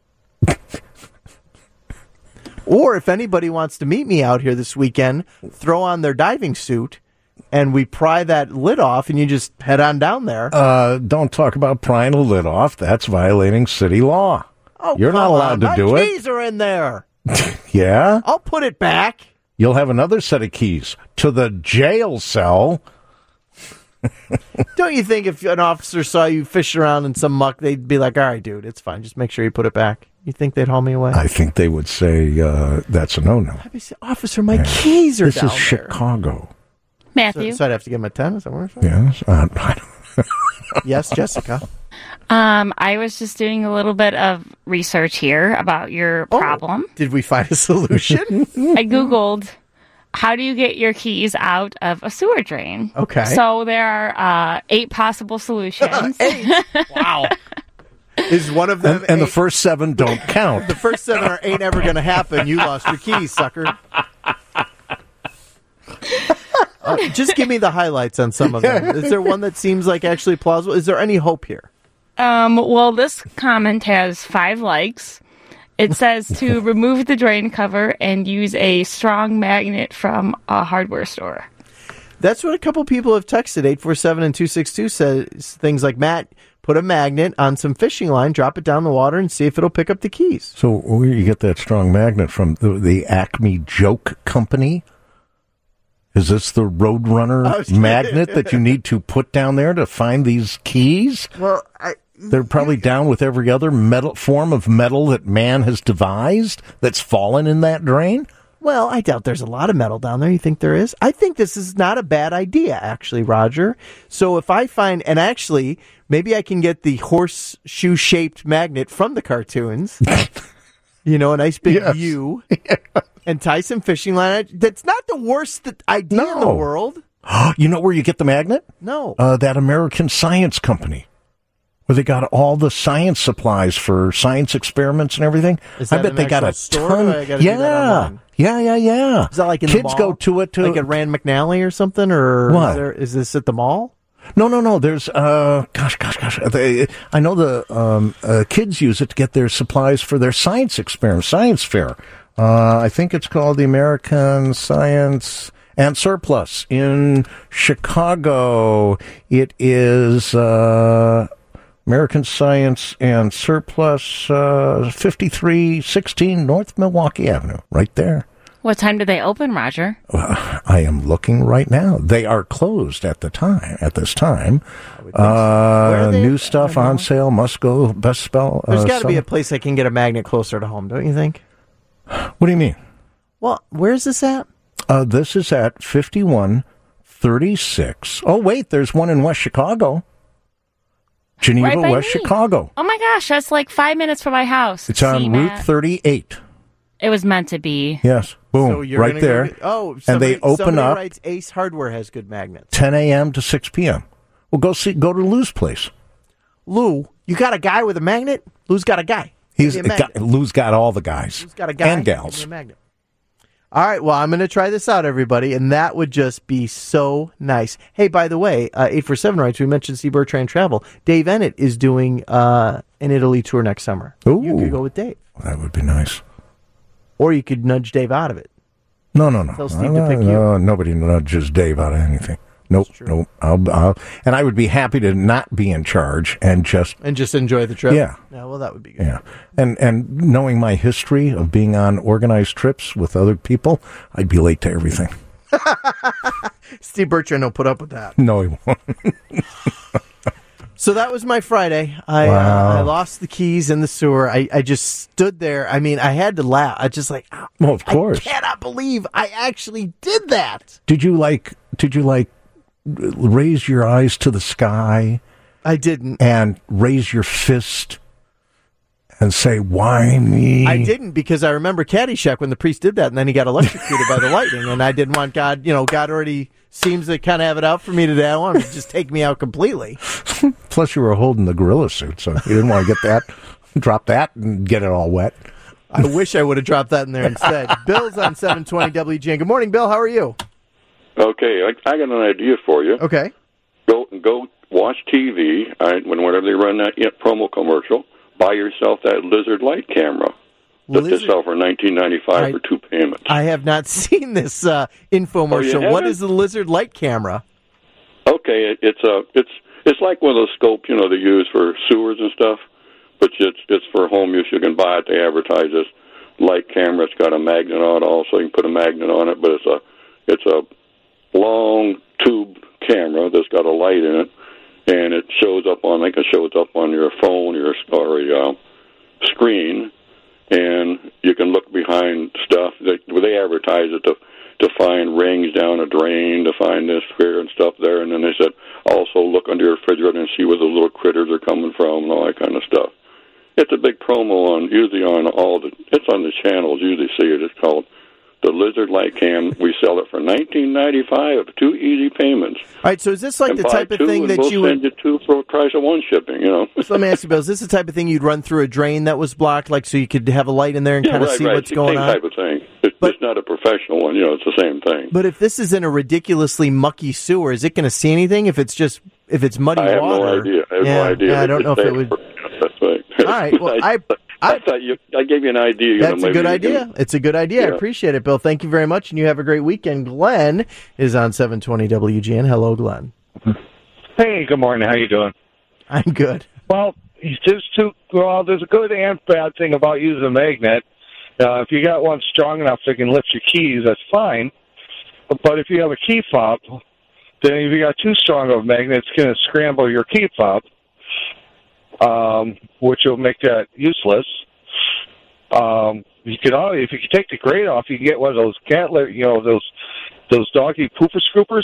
Or if anybody wants to meet me out here this weekend, throw on their diving suit, and we pry that lid off, and you just head on down there. Uh, don't talk about prying a lid off. That's violating city law. Oh, You're not come allowed on. to My do it. keys are in there. Yeah? I'll put it back. You'll have another set of keys to the jail cell. Don't you think if an officer saw you fishing around in some muck, they'd be like, all right, dude, it's fine. Just make sure you put it back. You think they'd haul me away? I think they would say uh, that's a no-no. I'd be saying, officer, my keys are This down is there. Chicago. Matthew. So, so I'd have to give him a ten? Is that what we're saying? Yes. Uh, I don't- Yes, Jessica. Um, I was just doing a little bit of research here about your Oh, problem. Did we find a solution? I Googled, how do you get your keys out of a sewer drain? Okay. So there are uh, eight possible solutions. Eight. Wow. Is one of them and, and the eight- first seven don't count. the first seven are ain't ever going to happen. You lost your keys, sucker. Uh, just give me the highlights on some of them. Is there one that seems like actually plausible? Is there any hope here? Um, well, this comment has five likes. It says to remove the drain cover and use a strong magnet from a hardware store. That's what a couple people have texted. eight four seven and two six two says things like, Matt, put a magnet on some fishing line, drop it down the water, and see if it'll pick up the keys. So where do you get that strong magnet from? The, the Acme Joke Company? Is this the Roadrunner Oh, magnet that you need to put down there to find these keys? Well, I, They're probably down with every other metal form of metal that man has devised that's fallen in that drain. well, I doubt there's a lot of metal down there. You think there is? I think this is not a bad idea, actually, Roger. So if I find, and actually, maybe I can get the horseshoe-shaped magnet from the cartoons. You know, a nice big Yes. U. And tie some fishing line. That's not the worst th- idea in the No. world. You know where you get the magnet? No. Uh, that American Science Company, where they got all the science supplies for science experiments and everything. Is I that bet an they got a actual store, ton. or I gotta do yeah, that online? yeah, yeah, yeah. Is that like in Kids the mall? go to it to like at Rand McNally or something? Or What? Is, there, is this at the mall? No, no, no. There's, uh, gosh, gosh, gosh. They, I know the um, uh, kids use it to get their supplies for their science experiment, science fair. Uh, I think it's called the American Science and Surplus in Chicago. It is uh, American Science and Surplus, uh, fifty-three sixteen North Milwaukee Avenue, right there. What time do they open, Roger? I am looking right now. They are closed at the time. At this time, Where are uh, they? new stuff on sale. Must go. Best spell. There's uh, got to be sell- a place I can get a magnet closer to home, don't you think? What do you mean? Well, where's this at? Uh, this is at fifty-one thirty-six. Oh wait, there's one in West Chicago. Geneva, Right by West me. Chicago. Oh my gosh, that's like five minutes from my house. It's See, on Route Matt? thirty-eight. It was meant to be. Yes, boom, So you're right gonna go there. get- oh, and somebody, they open somebody up writes Ace Hardware has good magnets. ten a.m. to six p.m. Well, go see. Go to Lou's place. Lou, you got a guy with a magnet? Lou's got a guy. He's Give me a got, magnet. Lou's got all the guys Lou's got a guy. and Give me gals. a magnet. All right, well, I'm going to try this out, everybody, and that would just be so nice. Hey, by the way, uh, eight four seven Rights, we mentioned Steve Bertrand Travel. Dave Ennett is doing uh, an Italy tour next summer. Ooh. You could go with Dave. That would be nice. Or you could nudge Dave out of it. No, no, no. Tell Steve no, to pick no, you. Nobody nudges Dave out of anything. Nope, nope. I'll, I'll, and I would be happy to not be in charge and just and just enjoy the trip. Yeah, yeah. Well, that would be good. Yeah, and and knowing my history of being on organized trips with other people, I'd be late to everything. Steve Bertrand will put up with that. No, he won't. So that was my Friday. I Wow. uh, I lost the keys in the sewer. I, I just stood there. I mean, I had to laugh. I just like, oh, well, of course. I cannot believe I actually did that. Did you like? Did you like? Raise your eyes to the sky? I didn't. And raise your fist and say, "Why me?" I didn't, because I remember Caddyshack when the priest did that, and then he got electrocuted by the lightning, and I didn't want God. You know, God already seems to kind of have it out for me today. I want him to just take me out completely. Plus, you were holding the gorilla suit, so you didn't want to get that, drop that, and get it all wet. I wish I would have dropped that in there instead. Bill's on seven twenty W G N. Good morning, Bill. How are you? Okay, I, I got an idea for you. Okay. Go go watch T V, all right, when whenever they run that promo commercial, buy yourself that Lizard Light camera that they sell for nineteen ninety-five I, for two payments. I have not seen this uh, infomercial. Oh, what is the Lizard Light camera? Okay, it, it's a it's it's like one of those scopes, you know, they use for sewers and stuff, but it's it's for home use. You can buy it. They advertise this light camera. It's got a magnet on it also. You can put a magnet on it, but it's a it's a long tube camera that's got a light in it, and it shows up on, like it shows up on your phone or, or a uh, screen, and you can look behind stuff. They, they advertise it to to find rings down a drain, to find this here and stuff there, and then they said also look under your refrigerator and see where the little critters are coming from and all that kind of stuff. It's a big promo on, usually on all the, it's on the channels, usually see it. It's called the Lizard Light Cam. We sell it for nineteen ninety-five, two easy payments. All right, so is this like and the buy type of two thing and that we'll you would... send you two for the price of one shipping, you know? So let me ask you, Bill, is this the type of thing you'd run through a drain that was blocked, like so you could have a light in there and yeah, kind of right, see right. what's It's going the same on? type of thing. It's, But- it's not a professional one, you know, it's the same thing. But if this is in a ridiculously mucky sewer, is it going to see anything if it's just, if it's muddy I have water? no idea. I have yeah, no idea. Yeah, I They don't know if just it say would... for- That's right. All right, well, I... I, I thought you, I gave you an idea. You That's know, a good maybe you idea. can- It's a good idea. I Yeah. appreciate it, Bill. Thank you very much, and you have a great weekend. Glenn is on seven twenty W G N. Hello, Glenn. Hey, good morning. How you doing? I'm good. Well, just to well, there's a good and bad thing about using a magnet. Uh, if you got one strong enough that can lift your keys, that's fine. But if you have a key fob, then if you got too strong of a magnet, it's going to scramble your key fob, um, which will make that useless. Um, you could always, if you could take the grate off, you can get one of those cat, you know, those those doggy pooper scoopers,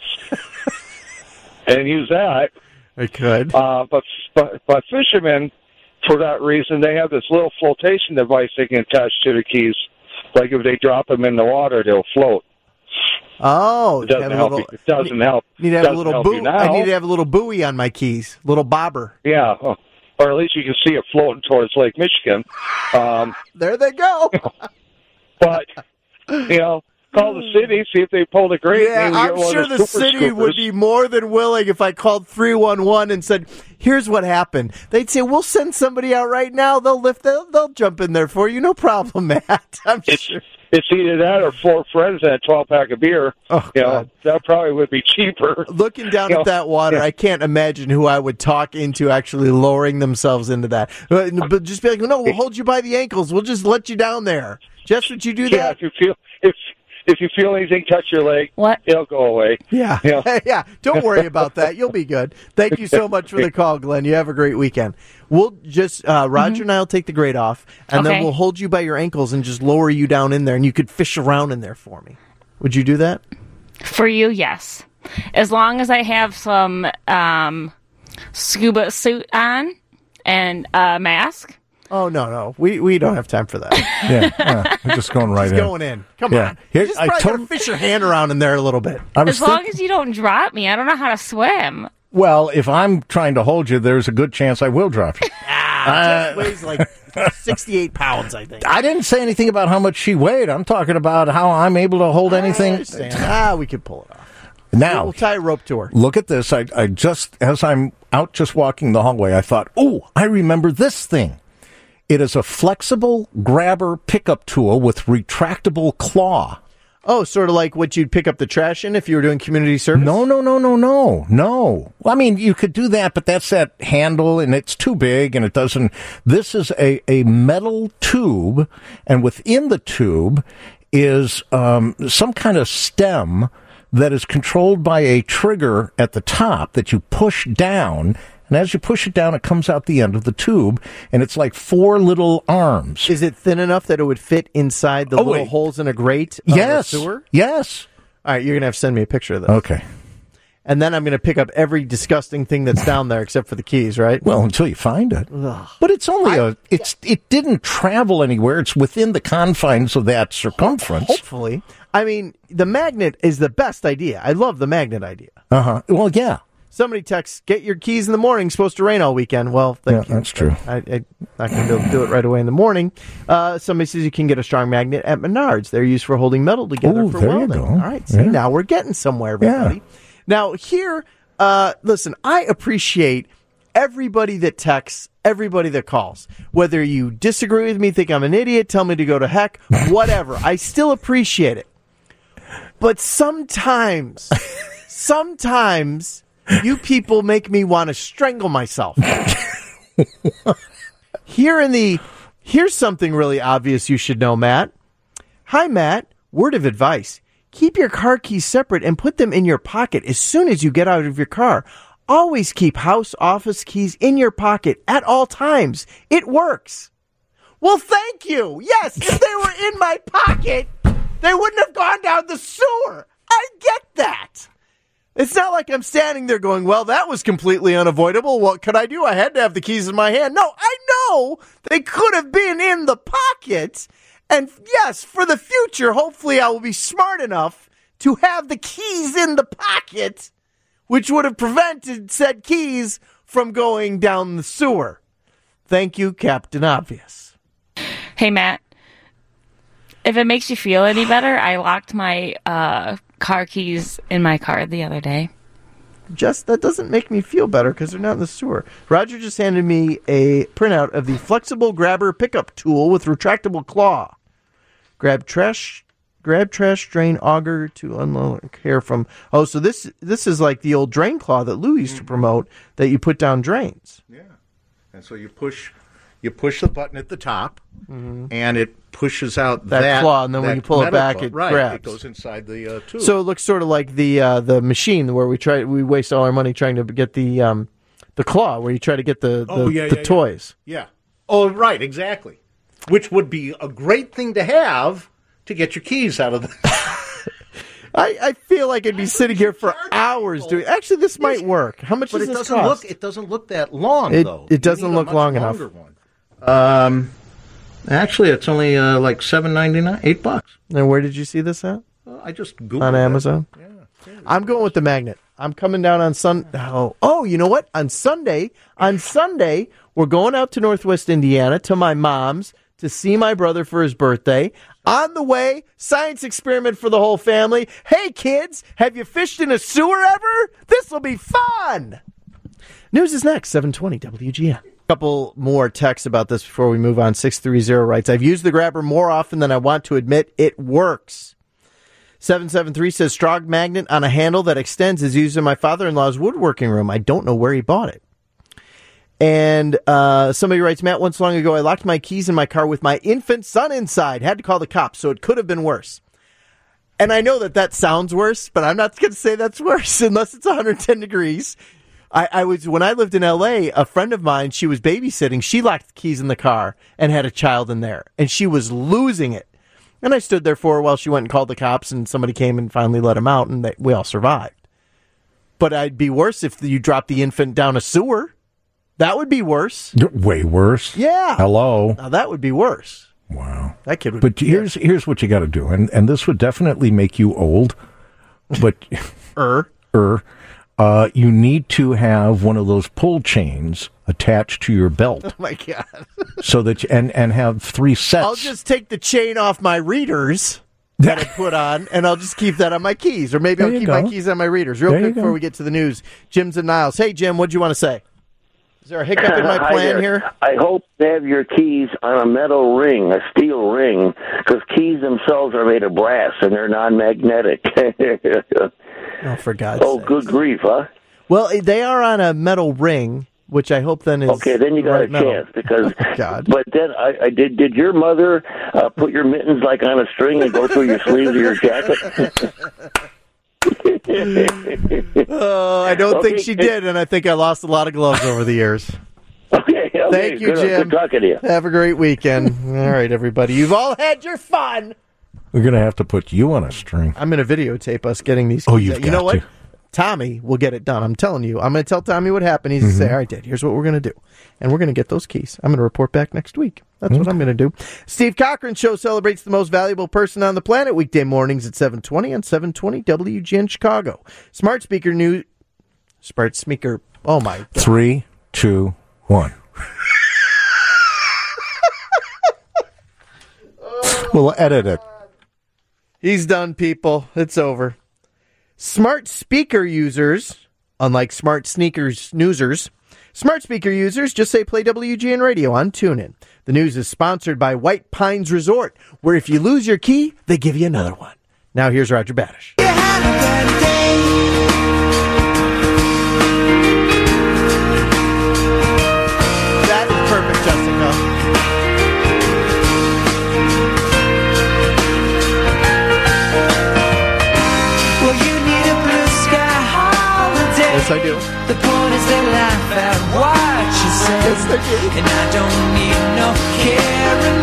and use that. I could. Uh, but, but but fishermen, for that reason, they have this little flotation device they can attach to the keys. Like if they drop them in the water, they'll float. Oh, It doesn't have a help. little- you. It doesn't help. Need to have a doesn't little help you buoy. now. I need to have a little buoy on my keys, little bobber. Yeah, oh, or at least you can see it floating towards Lake Michigan. Um, There they go. but you know, call the city, see if they pull the grate. Yeah, maybe get I'm one of sure those the super city would scoopers. be more than willing if I called three one one and said, "Here's what happened." They'd say, "We'll send somebody out right now. They'll lift. They'll, they'll jump in there for you. No problem, Matt." I'm It's, sure. it's either that or four friends and a twelve pack of beer. Oh, you know, God. that probably would be cheaper. Looking down You at know, that water, yeah. I can't imagine who I would talk into actually lowering themselves into that. But, but just be like, "No, we'll hold you by the ankles. We'll just let you down there." Just would you do Yeah, that? if you feel if if you feel anything touch your leg, What? it'll go away. Yeah. Yeah. yeah. Don't worry about that. You'll be good. Thank you so much for the call, Glenn. You have a great weekend. We'll just, uh, Roger and I will take the grate off, and then Okay. we'll hold you by your ankles and just lower you down in there, and you could fish around in there for me. Would you do that? For you, yes. As long as I have some um, scuba suit on and a mask. Oh, no, no. We we don't have time for that. Yeah, yeah, we're just going right He's in. going in. Come Yeah. on. Here- you just I probably told- got to fish your hand around in there a little bit. I was As long think- as you don't drop me. I don't know how to swim. well, if I'm trying to hold you, there's a good chance I will drop you. Jess weighs like sixty-eight pounds, I think. I didn't say anything about how much she weighed. I'm talking about how I'm able to hold anything. I understand. Ah, we could pull it off. Now, we'll tie a rope to her. Look at this. I, I just, as I'm out just walking the hallway, I thought, oh, I remember this thing. It is a flexible grabber pickup tool with retractable claw. Oh, sort of like what you'd pick up the trash in if you were doing community service? No, no, no, no, no, no. Well, I mean, you could do that, but that's that handle, and it's too big, and it doesn't. This is a, a metal tube, and within the tube is um, some kind of stem that is controlled by a trigger at the top that you push down. And as you push it down, it comes out the end of the tube, and it's like four little arms. Is it thin enough that it would fit inside the oh, little wait. holes in a grate of yes. the sewer? Yes. All right, you're going to have to send me a picture of this. Okay. And then I'm going to pick up every disgusting thing that's down there except for the keys, right? Well, until you find it. Ugh. But it's only I, a, it's, it didn't travel anywhere. It's within the confines of that circumference. Hopefully. I mean, the magnet is the best idea. I love the magnet idea. Uh-huh. Well, yeah. Somebody texts, get your keys in the morning, supposed to rain all weekend. Well, thank yeah, you. That's true. I, I'm not going to be able to do it right away in the morning. Uh, somebody says you can get a strong magnet at Menards. They're used for holding metal together Ooh, for there welding. you go. All right, see, yeah. now we're getting somewhere, everybody. Yeah. Now, here, uh, listen, I appreciate everybody that texts, everybody that calls. Whether you disagree with me, think I'm an idiot, tell me to go to heck, whatever. I still appreciate it. But sometimes, sometimes... you people make me want to strangle myself. Here in the, here's something really obvious you should know, Matt. Hi, Matt. Word of advice. Keep your car keys separate and put them in your pocket as soon as you get out of your car. Always keep house office keys in your pocket at all times. It works. Well, thank you. Yes, if they were in my pocket, they wouldn't have gone down the sewer. I get that. It's not like I'm standing there going, well, that was completely unavoidable. What could I do? I had to have the keys in my hand. No, I know they could have been in the pocket. And yes, for the future, hopefully I will be smart enough to have the keys in the pocket, which would have prevented said keys from going down the sewer. Thank you, Captain Obvious. Hey, Matt. If it makes you feel any better, I locked my uh, car keys in my car the other day. Just that doesn't make me feel better because they're not in the sewer. Roger just handed me a printout of the flexible grabber pickup tool with retractable claw. Grab trash, grab trash drain auger to unload hair from. Oh, so this this is like the old drain claw that Lou used to promote that you put down drains. Yeah, and so you push, you push the button at the top, mm-hmm. and it pushes out that, that claw, and then when you pull it back, claw. it right, grabs. It goes inside the uh, tube. So it looks sort of like the uh, the machine where we try we waste all our money trying to get the um, the claw, where you try to get the the, oh, yeah, the yeah, toys. Yeah. yeah. Oh, right, exactly. Which would be a great thing to have to get your keys out of the. I, I feel like I'd be sitting here for hours doing. Actually, this might work. How much but does it this doesn't cost? Look, it doesn't look that long, it, though. It doesn't look long enough. One. Um, actually, it's only uh, like seven ninety nine, eight bucks. And where did you see this at? Uh, I just Googled on Amazon. It. Yeah, yeah, I'm going with the magnet. I'm coming down on Sun. Oh, oh, you know what? On Sunday, on Sunday, we're going out to Northwest Indiana to my mom's to see my brother for his birthday. On the way, science experiment for the whole family. Hey, kids, have you fished in a sewer ever? This will be fun. News is next, seven twenty W G N. A couple more texts about this before we move on. six three zero writes, I've used the grabber more often than I want to admit. It works. seven seven three says, strong magnet on a handle that extends is used in my father-in-law's woodworking room. I don't know where he bought it. And uh, somebody writes, Matt, once long ago, I locked my keys in my car with my infant son inside. Had to call the cops, so it could have been worse. And I know that that sounds worse, but I'm not going to say that's worse unless it's one hundred ten degrees. I, I was when I lived in L A, a friend of mine, she was babysitting. She locked the keys in the car and had a child in there, and she was losing it. And I stood there for her while she went and called the cops, and somebody came and finally let him out, and they, we all survived. But I'd be worse if you dropped the infant down a sewer. That would be worse. Way worse. Yeah. Hello. Now that would be worse. Wow. That kid would. But be here's dead. here's what you got to do, and and this would definitely make you old. But er er, uh, you need to have one of those pull chains attached to your belt. Oh my God. so that you, and and have three sets. I'll just take the chain off my readers that I put on, and I'll just keep that on my keys, or maybe There I'll you keep go. my keys on my readers. Real There you quick go. before we get to the news, Jim's and Niles. Hey, Jim, what do you want to say? Is there a hiccup in my Hi plan there. here? I hope to have your keys on a metal ring, a steel ring, because keys themselves are made of brass and they're non-magnetic. Oh, for God's oh, sake. good grief, huh? Well, they are on a metal ring, which I hope then is Okay, then you got right a metal. chance because. Oh, God. But then I, I did. Did your mother uh, put your mittens like on a string and go through your sleeves of your jacket? Oh, I don't think Okay, she it- did, and I think I lost a lot of gloves over the years. Okay, okay. Thank you, good, Jim. Good talking to you. Have a great weekend. All right, everybody. You've all had your fun. We're going to have to put you on a string. I'm going to videotape us getting these. Oh, keys you've out. You know got what? to. Tommy will get it done. I'm telling you. I'm going to tell Tommy what happened. He's going to say, all right, Dad, here's what we're going to do. And we're going to get those keys. I'm going to report back next week. That's what I'm going to do. Steve Cochran Show celebrates the most valuable person on the planet weekday mornings at seven twenty on seven twenty W G N Chicago. Smart speaker news. Smart speaker. Oh, my God. Three, two, one. We'll edit it. He's done, people. It's over. Smart speaker users, unlike smart sneakers snoozers, smart speaker users just say play W G N Radio on TuneIn. The news is sponsored by White Pines Resort, where if you lose your key, they give you another one. Now here's Roger Badish. That is perfect, Jessica. Well, you need a blue sky holiday. Yes, I do. The point is they laugh at what you say. Yes, I do. And I don't need no caring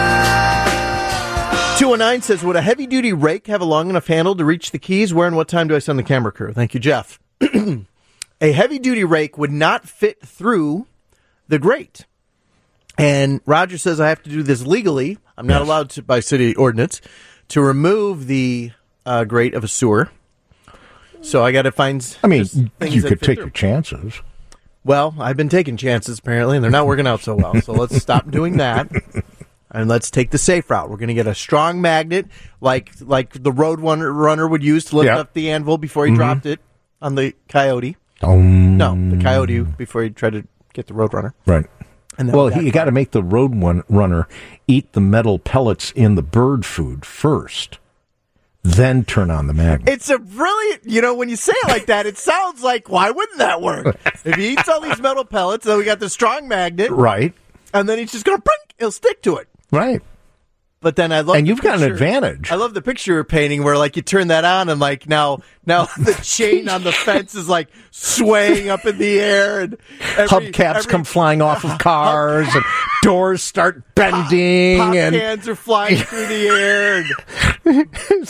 heart. two oh nine says, would a heavy-duty rake have a long enough handle to reach the keys? Where and what time do I send the camera crew? Thank you, Jeff. A heavy-duty rake would not fit through the grate. And Roger says I have to do this legally. I'm not Yes. allowed to, by city ordinance, to remove the uh, grate of a sewer. So I got to find I mean, just things you that could fit take through. your chances. Well, I've been taking chances, apparently, and they're not working out so well. So let's stop doing that. And let's take the safe route. We're going to get a strong magnet, like like the road runner, runner would use to lift Yep. up the anvil before he Mm-hmm. dropped it on the Coyote. Um, No, the Coyote before he tried to get the road runner. Right. And then Well, we got he, you got to make the road one runner eat the metal pellets in the bird food first, then turn on the magnet. It's a brilliant, you know, when you say it like that, it sounds like, why wouldn't that work? If he eats all these metal pellets, then we got the strong magnet, Right. and then he's just going to, he'll stick to it. Right. But then I love And the you've got an picture- advantage. I love the picture you're painting where like you turn that on and like now now the chain on the fence is like swaying up in the air and every, Hubcaps every come flying off of cars and doors start bending pop and cans are flying through the air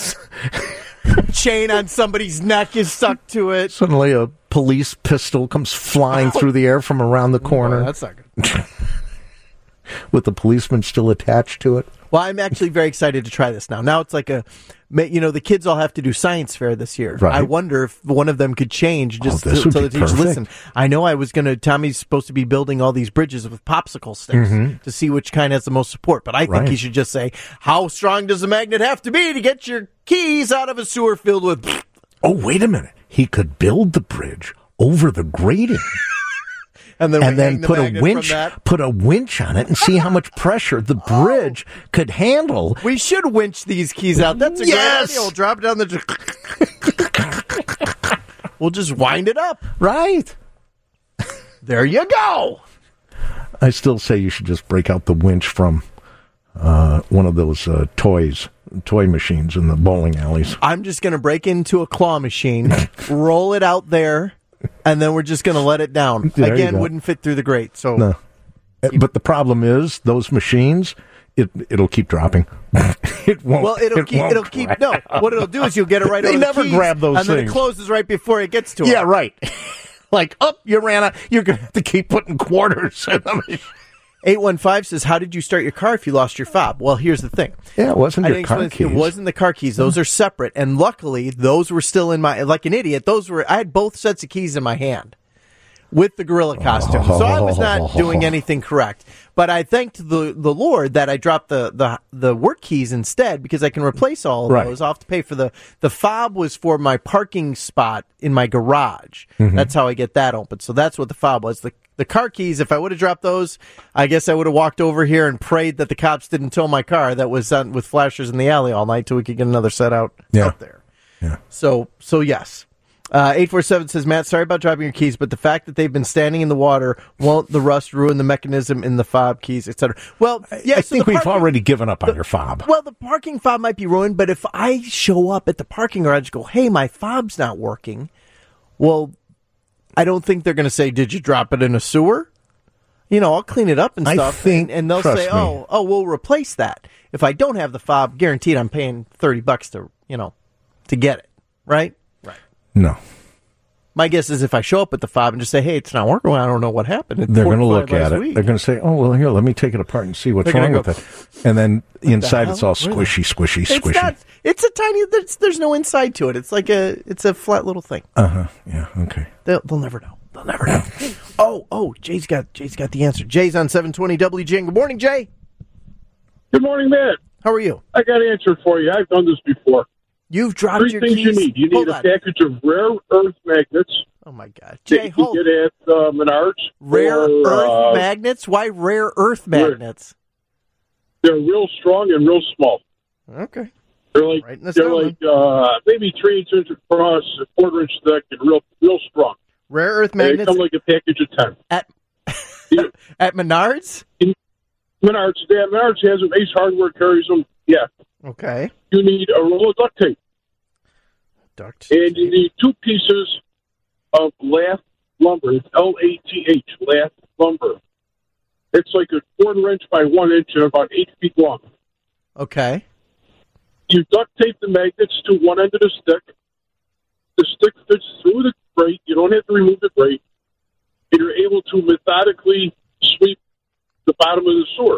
and chain on somebody's neck is stuck to it. suddenly a police pistol comes flying through the air from around the corner Oh, that's not good. with the policeman still attached to it. Well, I'm actually very excited to try this now. Now it's like a, you know, the kids all have to do science fair this year. Right. I wonder if one of them could change just Oh, this to, would so be the teachers perfect. listen. I know I was going to, Tommy's supposed to be building all these bridges with popsicle sticks to see which kind has the most support. But I think Mm-hmm. Right. he should just say, how strong does a magnet have to be to get your keys out of a sewer filled with... Oh, wait a minute. He could build the bridge over the grating And then, and we hang then the put a magnet winch from that. put a winch on it and see how much pressure the bridge could handle. We should winch these keys out. That's a Yes! great idea. We'll drop it down the... We'll just wind it up. Right. There you go. I still say you should just break out the winch from uh, one of those uh, toys, toy machines in the bowling alleys. I'm just going to break into a claw machine, roll it out there, and then we're just going to let it down. There you Again, go. wouldn't fit through the grate. So No. Uh, But the problem is, those machines, it, it'll keep dropping. it won't. well, it'll it keep. won't It'll keep. grab. No, what it'll do is you'll get it right. They over never the keys, grab those and then things. it closes right before it gets to it. Yeah, right. Like, up, you ran out. You're going to have to keep putting quarters in the machine. eight one five says, how did you start your car if you lost your fob? Well, here's the thing. Yeah, it wasn't I your think car it keys. wasn't the car keys. Those are separate. And luckily, those were still in my, like an idiot, those were, I had both sets of keys in my hand with the gorilla costume. So I was not doing anything correct. But I thanked the, the Lord that I dropped the, the, the work keys instead because I can replace all of Right. those. I'll have to pay for the, the fob was for my parking spot in my garage. Mm-hmm. That's how I get that open. So that's what the fob was. The The car keys, if I would have dropped those, I guess I would have walked over here and prayed that the cops didn't tow my car that was on, with flashers in the alley all night till we could get another set out, Yeah. out there. Yeah. So, so yes. Uh, eight four seven says, Matt, sorry about dropping your keys, but the fact that they've been standing in the water, won't the rust ruin the mechanism in the fob keys, et cetera? Well, yeah, I so think the we've parking- already given up on your fob. Well, the parking fob might be ruined, but if I show up at the parking garage and go, hey, my fob's not working, well, I don't think they're going to say, did you drop it in a sewer? You know, I'll clean it up and I stuff, think- and, and they'll trust say, me. "Oh, oh, we'll replace that." If I don't have the fob, guaranteed, I'm paying thirty bucks to, you know, to get it, right? Right. No. My guess is if I show up with the fob and just say, "Hey, it's not working," well, I don't know what happened. It's They're going to look forty-five at last it. week. They're going to say, oh, well, here, let me take it apart and see what's They're wrong gonna with it. And then inside hell? it's all Really? squishy, squishy, It's squishy. not. It's a tiny. There's, there's no inside to it. It's like a. It's a flat little thing. Uh-huh. Yeah, okay. They'll, they'll never know. They'll never know. oh, oh, Jay's got. Jay's got the answer. Jay's on seven twenty W G N. Good morning, Jay. Good morning, Matt. How are you? I got an answer for you. I've done this before. You've dropped Three your things keys. you need. You Hold need a on. package of rare earth magnets Oh my God, that Jay, you can hold. get at uh, Menards. Rare or, earth uh, magnets? Why rare earth rare. magnets? They're real strong and real small. Okay. They're like Writing this they're down, like uh, maybe three inches across, a quarter inch thick, and real real strong. Rare earth They magnets come like a package of ten. at Yeah. at Menards? Menards, yeah, Menards has them. Ace Hardware carries them. Yeah. Okay. You need a roll of duct tape, Duct and you tape. need two pieces of lath lumber. It's L A T H, lath lumber. It's like a quarter inch by one inch and about eight feet long. Okay. You duct tape the magnets to one end of the stick. The stick fits through the grate. You don't have to remove the grate. And you're able to methodically sweep the bottom of the sewer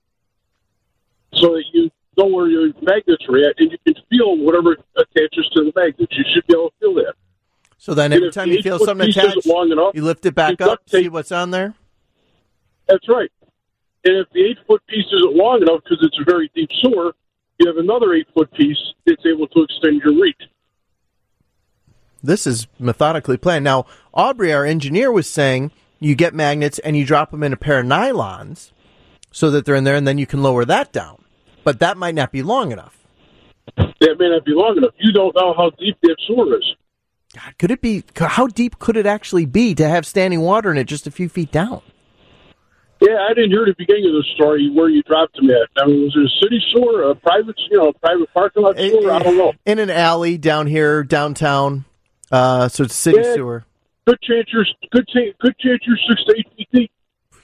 so that you know where your magnets are at, and you can feel whatever attaches to the magnets. You should be able to feel that. So then And every if time the you feel eight-foot something piece attached, isn't long enough, you lift it back you up, duct tape- see what's on there? That's right. And if the eight-foot piece isn't long enough because it's a very deep sewer, you have another eight-foot piece that's able to extend your reach. This is methodically planned. Now, Aubrey, our engineer, was saying you get magnets and you drop them in a pair of nylons so that they're in there, and then you can lower that down. But that might not be long enough. That may not be long enough. You don't know how deep that sewer is. God, could it be? How deep could it actually be to have standing water in it just a few feet down? Yeah, I didn't hear the beginning of the story where you dropped them at. I mean, was it a city sewer, a private, you know, a private parking lot sewer? I don't know. In an alley down here, downtown. Uh, so it's a city Yeah. sewer. Good chance you're good chance, good chance you're six to eight feet deep.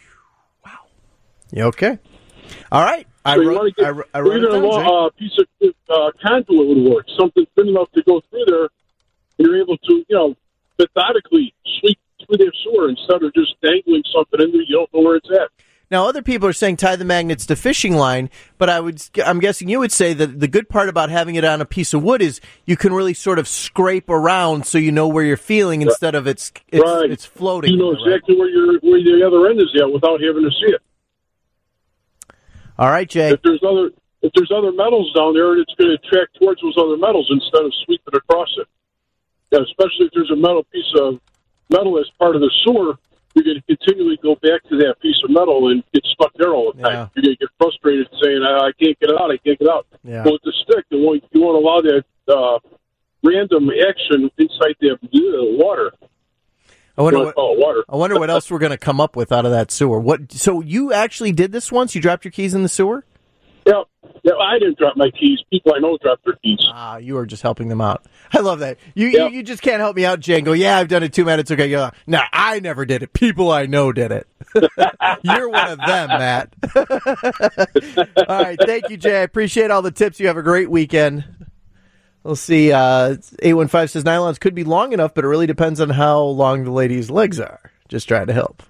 You okay? All right. I So you wrote, want to get I, wrote- I wrote it even a down, Jay. long, uh, piece of uh, conduit would work, something thin enough to go through there. You're able to, you know, methodically sweep through their sewer instead of just dangling something in there. You don't know where it's at. Now, other people are saying tie the magnets to fishing line, but I would, I'm guessing you would say that the good part about having it on a piece of wood is you can really sort of scrape around so you know where you're feeling instead of it's it's, Right. it's floating. You know in there, right? exactly where your where the other end is at without having to see it. All right, Jay. If there's other if there's other metals down there, it's going to track towards those other metals instead of sweeping across it. Yeah, especially if there's a metal piece of metal as part of the sewer, you're going to continually go back to that piece of metal and get stuck there all the time. Yeah. You're going to get frustrated saying, I, "I can't get it out. I can't get it out." Yeah. Well, with the stick, you won't, you won't allow that uh, random action inside the uh, water. I wonder You what, don't call it water. I wonder what else we're going to come up with out of that sewer. What? So you actually did this once? You dropped your keys in the sewer? Yeah, yeah. I didn't drop my keys. People I know dropped their keys. Ah, you were just helping them out. I love that. You Yeah. you, you just can't help me out, Jay, and go, yeah, I've done it too, man. It's okay. You're like, no, I never did it. People I know did it. You're one of them, Matt. All right. Thank you, Jay. I appreciate all the tips. You have a great weekend. We'll see. Uh, eight one five says nylons could be long enough, but it really depends on how long the lady's legs are. just trying to help.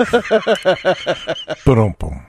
Ba-dum-bum.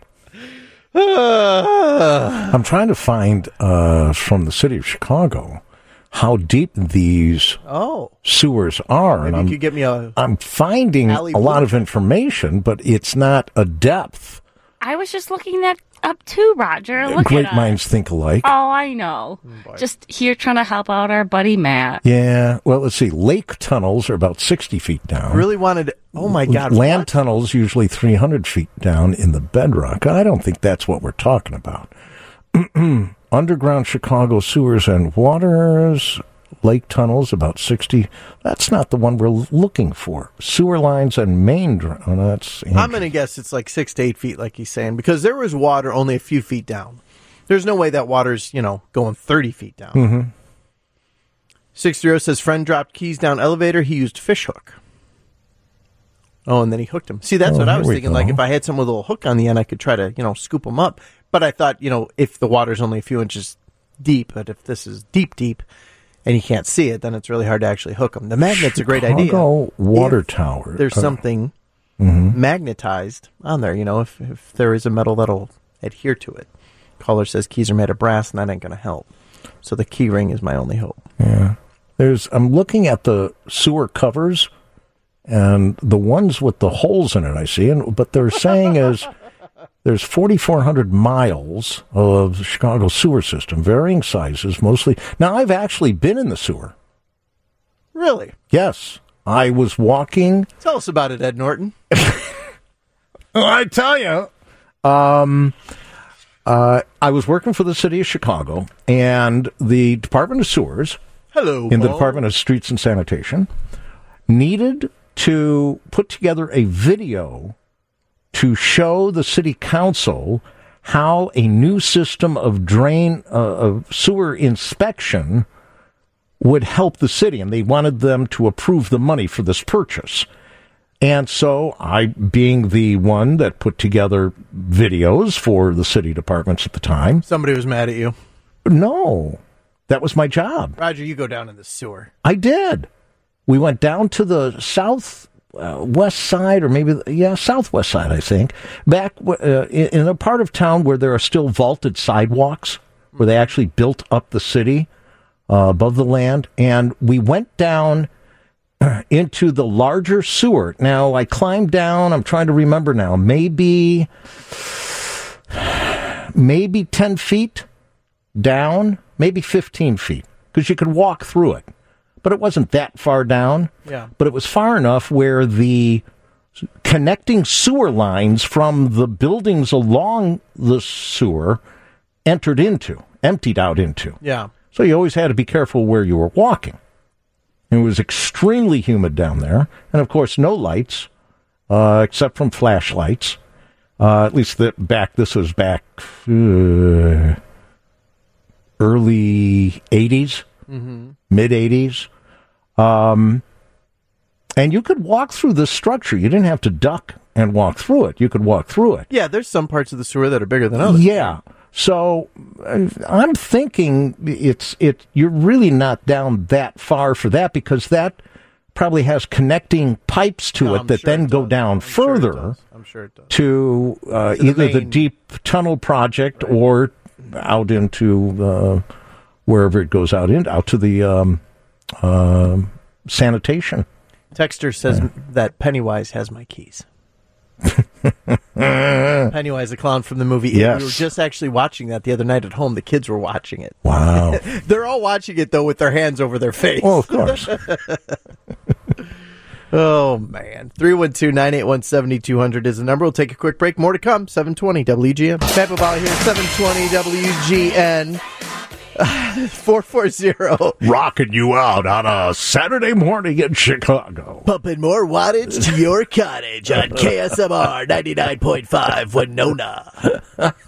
I'm trying to find uh, from the city of Chicago how deep these oh. sewers are. Maybe and you I'm, could get me a I'm finding alley a lot blue. of information, but it's not a depth. I was just looking that up too, Roger. Look Great at us. minds think alike. Oh, I know. Just here trying to help out our buddy Matt. Yeah, well, let's see. Lake tunnels are about sixty feet down. really wanted. Oh my God! Land what? tunnels usually three hundred feet down in the bedrock. I don't think that's what we're talking about. Underground Chicago sewers and waters, lake tunnels about sixty. That's not the one we're looking for. Sewer lines and main. Dr- oh, no, that's. I'm going to guess it's like six to eight feet, like he's saying, because there was water only a few feet down. There's no way that water's, you know, going thirty feet down. Mm-hmm. six three zero says, friend dropped keys down elevator. He used fish hook. Oh, and then he hooked him. See, that's Oh, what I here was we thinking. go. Like, if I had someone with a little hook on the end, I could try to, you know, scoop them up. But I thought, you know, if the water's only a few inches deep, but if this is deep, deep, and you can't see it, then it's really hard to actually hook them. The magnet's a great idea. Chicago water If tower. There's Uh, something mhm. magnetized on there, you know, if, if there is a metal that'll adhere to it. Caller says keys are made of brass, and that ain't going to help. So the key ring is my only hope. Yeah. There's. I'm looking at the sewer covers, and the ones with the holes in it I see, and what they're saying is there's forty-four hundred miles of the Chicago sewer system, varying sizes, mostly. Now, I've actually been in the sewer. Really? Yes. I was walking. Tell us about it, Ed Norton. I tell you. Um, uh, I was working for the city of Chicago, and the Department of Sewers, Hello, in the Paul. Department of Streets and Sanitation, needed to put together a video to show the city council how a new system of drain uh, of sewer inspection would help the city, and they wanted them to approve the money for this purchase. And so I, being the one that put together videos for the city departments at the time, Somebody was mad at you. no, that was my job. Roger, you go down in the sewer. I did. We went down to the south uh, west side, or maybe, yeah, southwest side, I think, back uh, in, in a part of town where there are still vaulted sidewalks, where they actually built up the city uh, above the land. And we went down uh, into the larger sewer. Now, I climbed down, I'm trying to remember now, maybe, maybe ten feet down, maybe fifteen feet, because you could walk through it. But it wasn't that far down. Yeah. But it was far enough where the connecting sewer lines from the buildings along the sewer entered into, emptied out into. Yeah. So you always had to be careful where you were walking. It was extremely humid down there. And, of course, no lights, uh, except from flashlights. Uh, at least the back, this was back uh, early eighties, Mm-hmm. mid-eighties. Um, and you could walk through this structure. You didn't have to duck and walk through it. You could walk through it. Yeah, there's some parts of the sewer that are bigger than others. Yeah. So uh, I'm thinking it's it. You're really not down that far for that, because that probably has connecting pipes to No, it I'm that sure then it go does. down I'm sure it further does. I'm sure it does. to, uh, To the either the main- deep tunnel project or out into uh, wherever it goes out in out to the um, uh, sanitation. Texter says that Pennywise has my keys. Pennywise, the clown from the movie. It. Yes. We were just actually watching that the other night at home. The kids were watching it. Wow. They're all watching it, though, with their hands over their face. Well, of course. Oh, man. three one two, nine eight one, seven two zero zero is the number. We'll take a quick break. More to come. seven twenty W G N. Matt Bobala here, seven twenty W G N. four four zero. Rocking you out on a Saturday morning in Chicago. Pumping more wattage to your cottage on K S M R ninety-nine point five, Winona.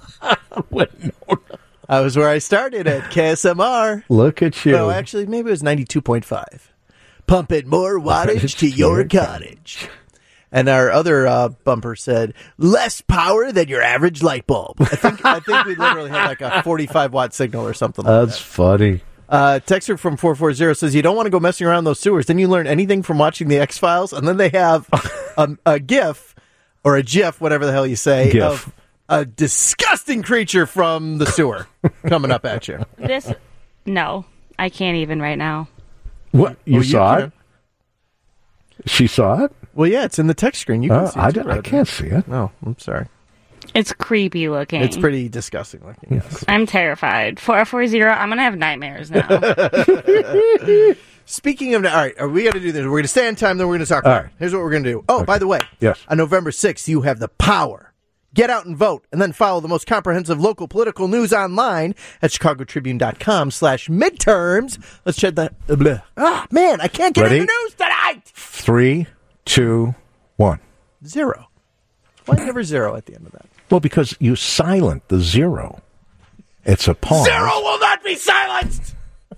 I was where I started at K S M R. Look at you. No, actually, maybe it was ninety-two point five. Pumping more wattage to your cottage. And our other uh, bumper said, less power than your average light bulb. I think I think we literally had like a forty-five watt signal or something like That's that. funny. Uh, texter from four four zero says, you don't want to go messing around those sewers. Then you learn anything from watching the X-Files. And then they have a, a GIF or a GIF, whatever the hell you say, GIF. of a disgusting creature from the sewer coming up at you. This, no, I can't even right now. What? You Well, saw can. it? She saw it? Well, yeah, it's in the text screen. You can Uh, see I, it. d- I can't see it. No, I'm sorry. It's creepy looking. It's pretty disgusting looking, yes. I'm terrified. four four zero, I'm going to have nightmares now. Speaking of, all right, we got to do this. We're going to stay on time, then we're going to talk All about it. right. Here's what we're going to do. Oh, Okay. by the way, Yes. on November sixth, you have the power. Get out and vote, and then follow the most comprehensive local political news online at chicagotribune.com slash midterms. Let's check that. Uh, bleh. Ah, man, I can't get Ready? in the news tonight. Three, two, one. Zero. Why never zero at the end of that? Well, because you silent the zero. It's a pause. Zero will not be silenced.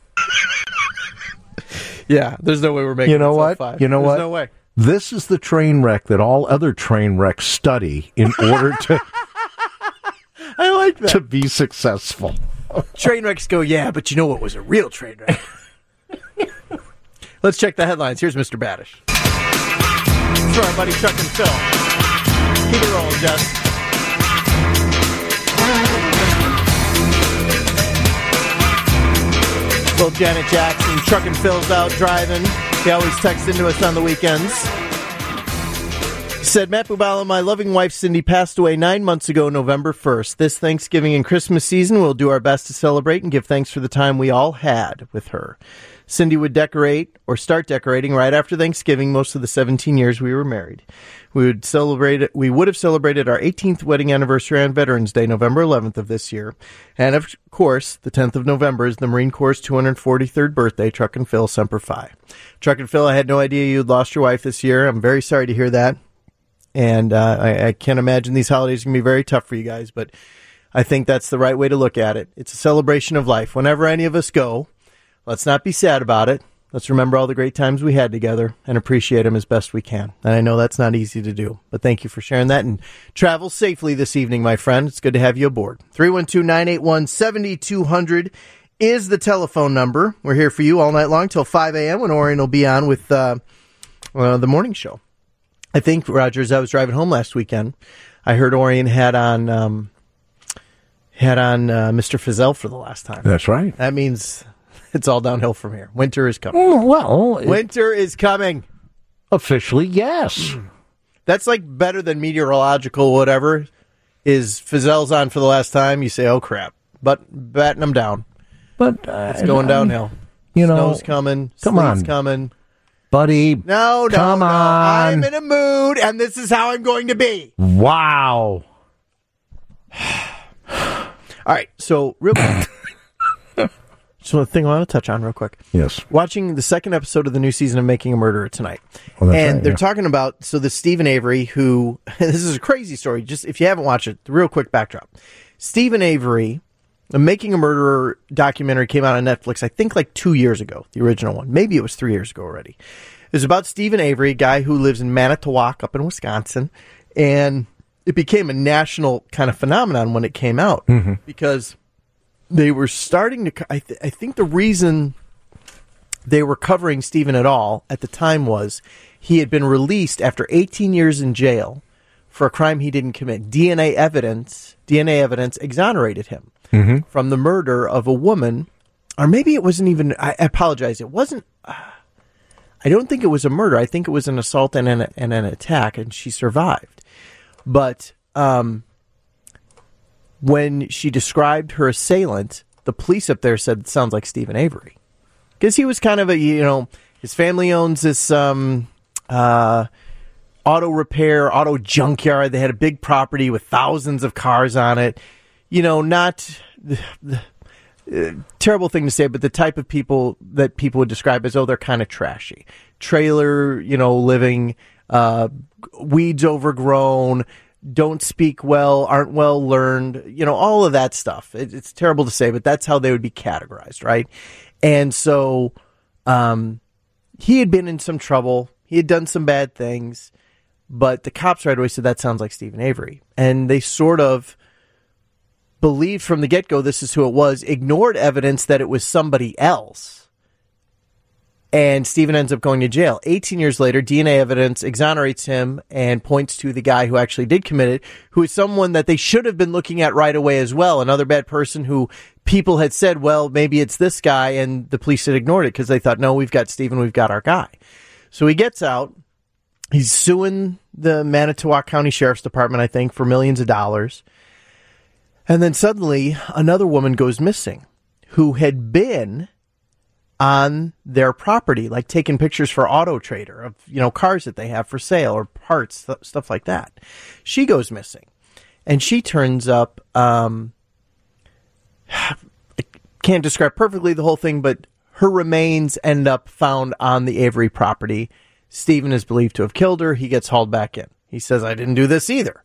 Yeah, there's no way we're making You know it till what? five. You know there's what? no way. This is the train wreck that all other train wrecks study in order to, I like that. to be successful. Train wrecks go, yeah, but you know what was a real train wreck? Let's check the headlines. Here's Mister Badish. It's for our buddy Chuck and Phil. Keep it rolling, Jess. Both Janet Jackson, Chuck and Phil's out driving. He always texts into us on the weekends. He said, Matt Bubala, my loving wife Cindy passed away nine months ago, November first. This Thanksgiving and Christmas season, we'll do our best to celebrate and give thanks for the time we all had with her. Cindy would decorate or start decorating right after Thanksgiving most of the seventeen years we were married. We would celebrate we would have celebrated our eighteenth wedding anniversary on Veterans Day, November eleventh of this year. And of course, the tenth of November is the Marine Corps' two hundred forty-third birthday. Truck and Phil, Semper Fi. Truck and Phil, I had no idea you'd lost your wife this year. I'm very sorry to hear that. And uh, I, I can't imagine these holidays are going to be very tough for you guys, but I think that's the right way to look at it. It's a celebration of life. Whenever any of us go, let's not be sad about it. Let's remember all the great times we had together and appreciate them as best we can. And I know that's not easy to do, but thank you for sharing that. And travel safely this evening, my friend. It's good to have you aboard. three one two, nine eight one, seven two zero zero is the telephone number. We're here for you all night long till five a.m. when Orion will be on with uh, uh, the morning show. I think, Roger, as I was driving home last weekend, I heard Orion had on um, had on uh, Mister Fizzell for the last time. That's right. That means it's all downhill from here. Winter is coming. Oh, well, it- Winter is coming. officially, yes. That's like better than meteorological whatever. Is Fizzell's on for the last time? You say, oh, crap. But batting them down. But uh, It's going downhill. You know, Snow's coming. come sleet's on. coming. buddy. No, no, Come no. on. I'm in a mood, and this is how I'm going to be. Wow. All right, so real quick. Just one thing I want to touch on real quick. Yes. Watching the second episode of the new season of Making a Murderer tonight. Well, that's and right, they're yeah. talking about, so the Stephen Avery, who, this is a crazy story. Just if you haven't watched it, the real quick backdrop. Stephen Avery, the Making a Murderer documentary came out on Netflix, I think like two years ago, the original one. Maybe it was three years ago already. It was about Stephen Avery, a guy who lives in Manitowoc up in Wisconsin. And it became a national kind of phenomenon when it came out Mm-hmm. because they were starting to, I, th- I think the reason they were covering Stephen at all at the time was he had been released after eighteen years in jail for a crime he didn't commit. D N A evidence, D N A evidence exonerated him Mm-hmm. from the murder of a woman, or maybe it wasn't even, I, I apologize, it wasn't, uh, I don't think it was a murder. I think it was an assault and an, and an attack, and she survived. But, um, when she described her assailant, the police up there said it sounds like Stephen Avery. Because he was kind of a, you know, his family owns this um, uh, auto repair, auto junkyard. They had a big property with thousands of cars on it. You know, not the, the, uh, terrible thing to say, but the type of people that people would describe as, oh, they're kind of trashy. Trailer, you know, living, uh, weeds overgrown, don't speak well, aren't well learned, you know, all of that stuff. It, it's terrible to say, but that's how they would be categorized, right? And so um, he had been in some trouble. He had done some bad things, but the cops right away said, that sounds like Stephen Avery. And they sort of believed from the get-go this is who it was, ignored evidence that it was somebody else. And Stephen ends up going to jail. eighteen years later, D N A evidence exonerates him and points to the guy who actually did commit it, who is someone that they should have been looking at right away as well. Another bad person who people had said, well, maybe it's this guy, and the police had ignored it because they thought, no, we've got Stephen, we've got our guy. So he gets out. He's suing the Manitowoc County Sheriff's Department, I think, for millions of dollars. And then suddenly another woman goes missing who had been on their property, like taking pictures for Auto Trader of, you know, cars that they have for sale or parts, th- stuff like that. She goes missing, and she turns up. Um, I can't describe perfectly the whole thing, but her remains end up found on the Avery property. Stephen is believed to have killed her. He gets hauled back in. He says, I didn't do this either.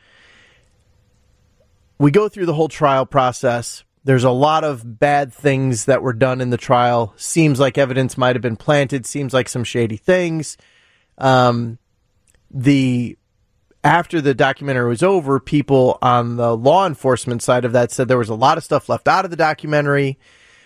We go through the whole trial process. There's a lot of bad things that were done in the trial. Seems like evidence might have been planted. Seems like some shady things. Um, the after the documentary was over, people on the law enforcement side of that said there was a lot of stuff left out of the documentary.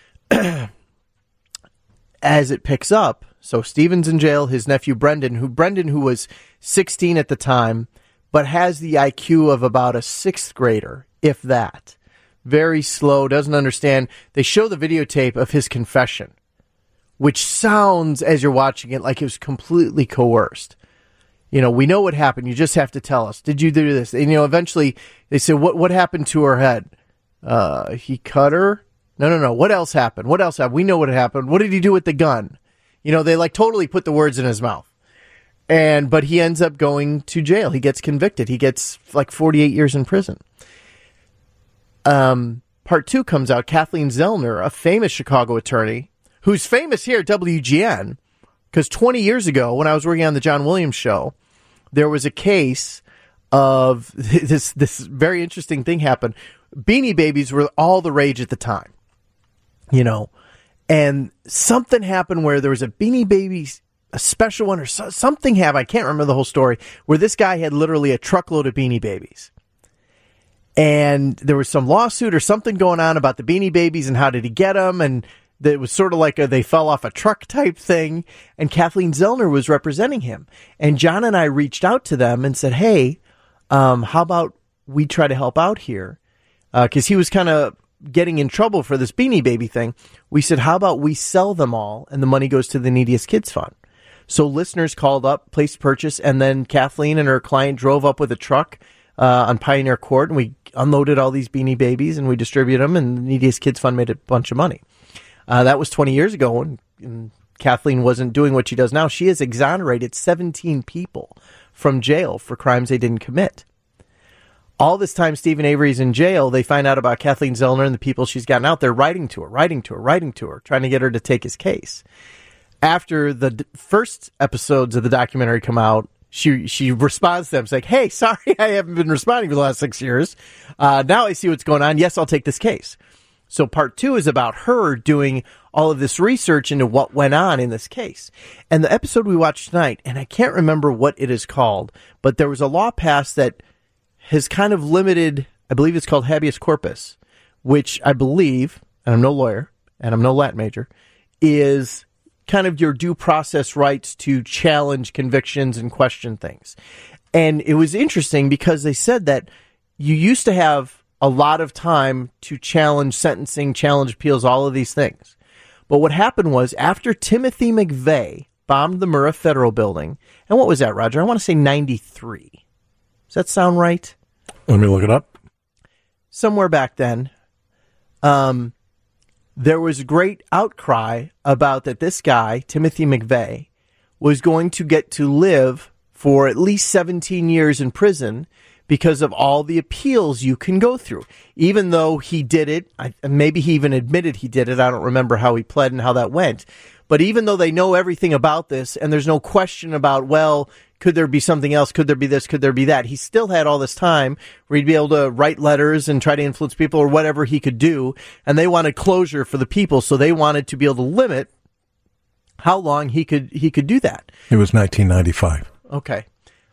As it picks up, so Stephen's in jail. His nephew Brendan, who Brendan, who was sixteen at the time, but has the I Q of about a sixth grader, if that. Very slow, doesn't understand. They show the videotape of his confession, which sounds, as you're watching it, like it was completely coerced. You know, we know what happened. You just have to tell us. Did you do this? And, you know, eventually they say, what what happened to her head? Uh, he cut her? No, no, no. What else happened? What else happened? We know what happened. What did he do with the gun? You know, they like totally put the words in his mouth. And, but he ends up going to jail. He gets convicted. He gets like forty-eight years in prison. Um, part two comes out. Kathleen Zellner, a famous Chicago attorney, who's famous here at W G N, because twenty years ago, when I was working on the John Williams show, there was a case of this, this very interesting thing happened. Beanie Babies were all the rage at the time, you know, and something happened where there was a Beanie Babies, a special one or so, something happened. I can't remember the whole story, where this guy had literally a truckload of Beanie Babies. And there was some lawsuit or something going on about the Beanie Babies and how did he get them. And it was sort of like a they fell off a truck type thing. And Kathleen Zellner was representing him. And John and I reached out to them and said, hey, um, how about we try to help out here? Because uh, he was kind of getting in trouble for this Beanie Baby thing. We said, how about we sell them all and the money goes to the Neediest Kids Fund? So listeners called up, placed purchase, and then Kathleen and her client drove up with a truck Uh, on Pioneer Court, and we unloaded all these Beanie Babies, and we distributed them, and the Neediest Kids Fund made a bunch of money. Uh, that was twenty years ago, and, and Kathleen wasn't doing what she does now. She has exonerated seventeen people from jail for crimes they didn't commit. All this time Stephen Avery's in jail, they find out about Kathleen Zellner and the people she's gotten out there, writing to her, writing to her, writing to her, trying to get her to take his case. After the d- first episodes of the documentary come out, She she responds to them, saying, hey, sorry I haven't been responding for the last six years. Uh, now I see what's going on. Yes, I'll take this case. So part two is about her doing all of this research into what went on in this case. And the episode we watched tonight, and I can't remember what it is called, but there was a law passed that has kind of limited, I believe it's called habeas corpus, which I believe, and I'm no lawyer, and I'm no Latin major, is kind of your due process rights to challenge convictions and question things. And it was interesting because they said that you used to have a lot of time to challenge sentencing, challenge appeals, all of these things. But what happened was after Timothy McVeigh bombed the Murrah Federal Building, and what was that, Roger? I want to say ninety-three. Does that sound right? Let me look it up. Somewhere back then. Um... There was great outcry about that this guy, Timothy McVeigh, was going to get to live for at least seventeen years in prison because of all the appeals you can go through. Even though he did it, I, maybe he even admitted he did it. I don't remember how he pled and how that went. But even though they know everything about this and there's no question about, well, could there be something else? Could there be this? Could there be that? He still had all this time where he'd be able to write letters and try to influence people or whatever he could do. And they wanted closure for the people. So they wanted to be able to limit how long he could, he could do that. It was nineteen ninety-five. Okay.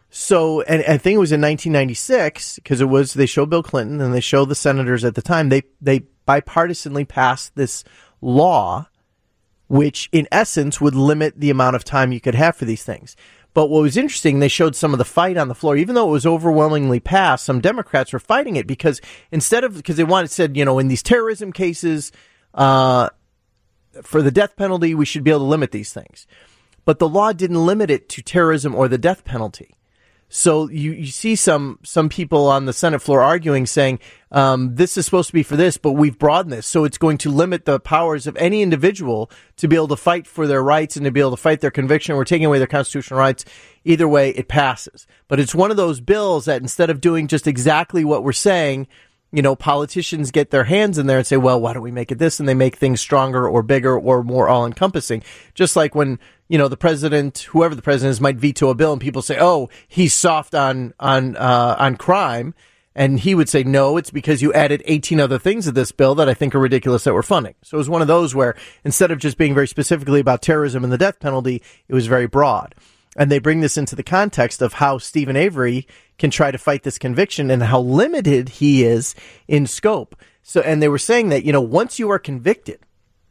So, and I think it was in nineteen ninety-six, because it was, they showed Bill Clinton and they showed the senators at the time, they, they bipartisanly passed this law, which in essence would limit the amount of time you could have for these things. But what was interesting, they showed some of the fight on the floor. Even though it was overwhelmingly passed, some Democrats were fighting it because instead of, because they wanted, said, you know, in these terrorism cases, uh, for the death penalty, we should be able to limit these things. But the law didn't limit it to terrorism or the death penalty. So you, you see some some people on the Senate floor arguing, saying, um, this is supposed to be for this, but we've broadened this. So it's going to limit the powers of any individual to be able to fight for their rights and to be able to fight their conviction. We're taking away their constitutional rights. Either way, it passes. But it's one of those bills that instead of doing just exactly what we're saying, you know, politicians get their hands in there and say, well, why don't we make it this? And they make things stronger or bigger or more all-encompassing. Just like when, you know, the president, whoever the president is, might veto a bill and people say, oh, he's soft on on uh, on crime. And he would say, no, it's because you added eighteen other things to this bill that I think are ridiculous that we're funding. So it was one of those where instead of just being very specifically about terrorism and the death penalty, it was very broad. And they bring this into the context of how Stephen Avery can try to fight this conviction and how limited he is in scope. So, and they were saying that, you know, once you are convicted,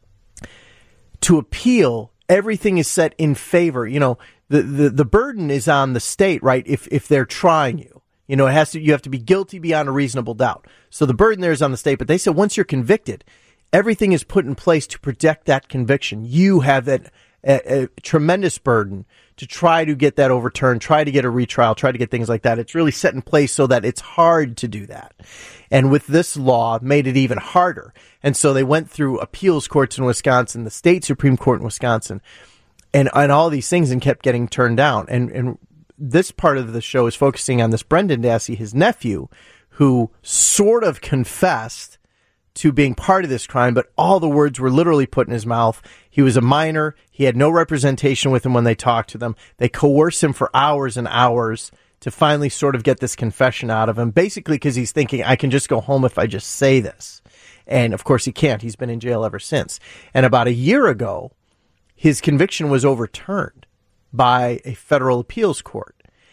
to appeal, everything is set in favor. You know, the, the, the burden is on the state, right? If, if they're trying you, you know, it has to, you have to be guilty beyond a reasonable doubt. So the burden there is on the state, but they said once you're convicted, everything is put in place to protect that conviction. You have that a, a tremendous burden to try to get that overturned, try to get a retrial, try to get things like that. It's really set in place so that it's hard to do that. And with this law, made it even harder. And so they went through appeals courts in Wisconsin, the state Supreme Court in Wisconsin, and, and all these things, and kept getting turned down. And, and this part of the show is focusing on this Brendan Dassey, his nephew, who sort of confessed to being part of this crime, but all the words were literally put in his mouth. He was a minor. He had no representation with him when they talked to them. They coerced him for hours and hours to finally sort of get this confession out of him, basically because he's thinking, I can just go home if I just say this. And of course he can't. He's been in jail ever since. And about a year ago, his conviction was overturned by a federal appeals court.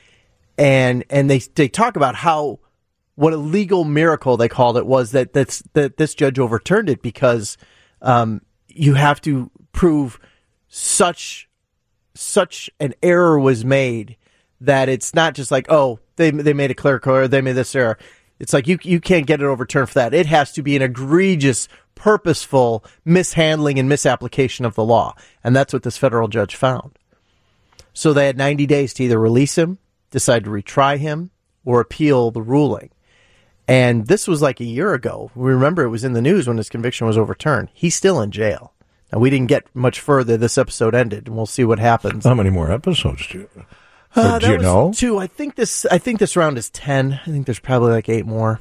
And and they they talk about how what a legal miracle, they called it, was that that's, that this judge overturned it because um, you have to prove such such an error was made that it's not just like, oh, they they made a clerical error, they made this error. It's like you you can't get it overturned for that. It has to be an egregious, purposeful mishandling and misapplication of the law. And that's what this federal judge found. So they had ninety days to either release him, decide to retry him, or appeal the ruling. And this was like a year ago. We remember it was in the news when his conviction was overturned. He's still in jail. Now, we didn't get much further. This episode ended, and we'll see what happens. How many more episodes do you, uh, do you know? Two. I think this. I think this round is ten. I think there's probably like eight more.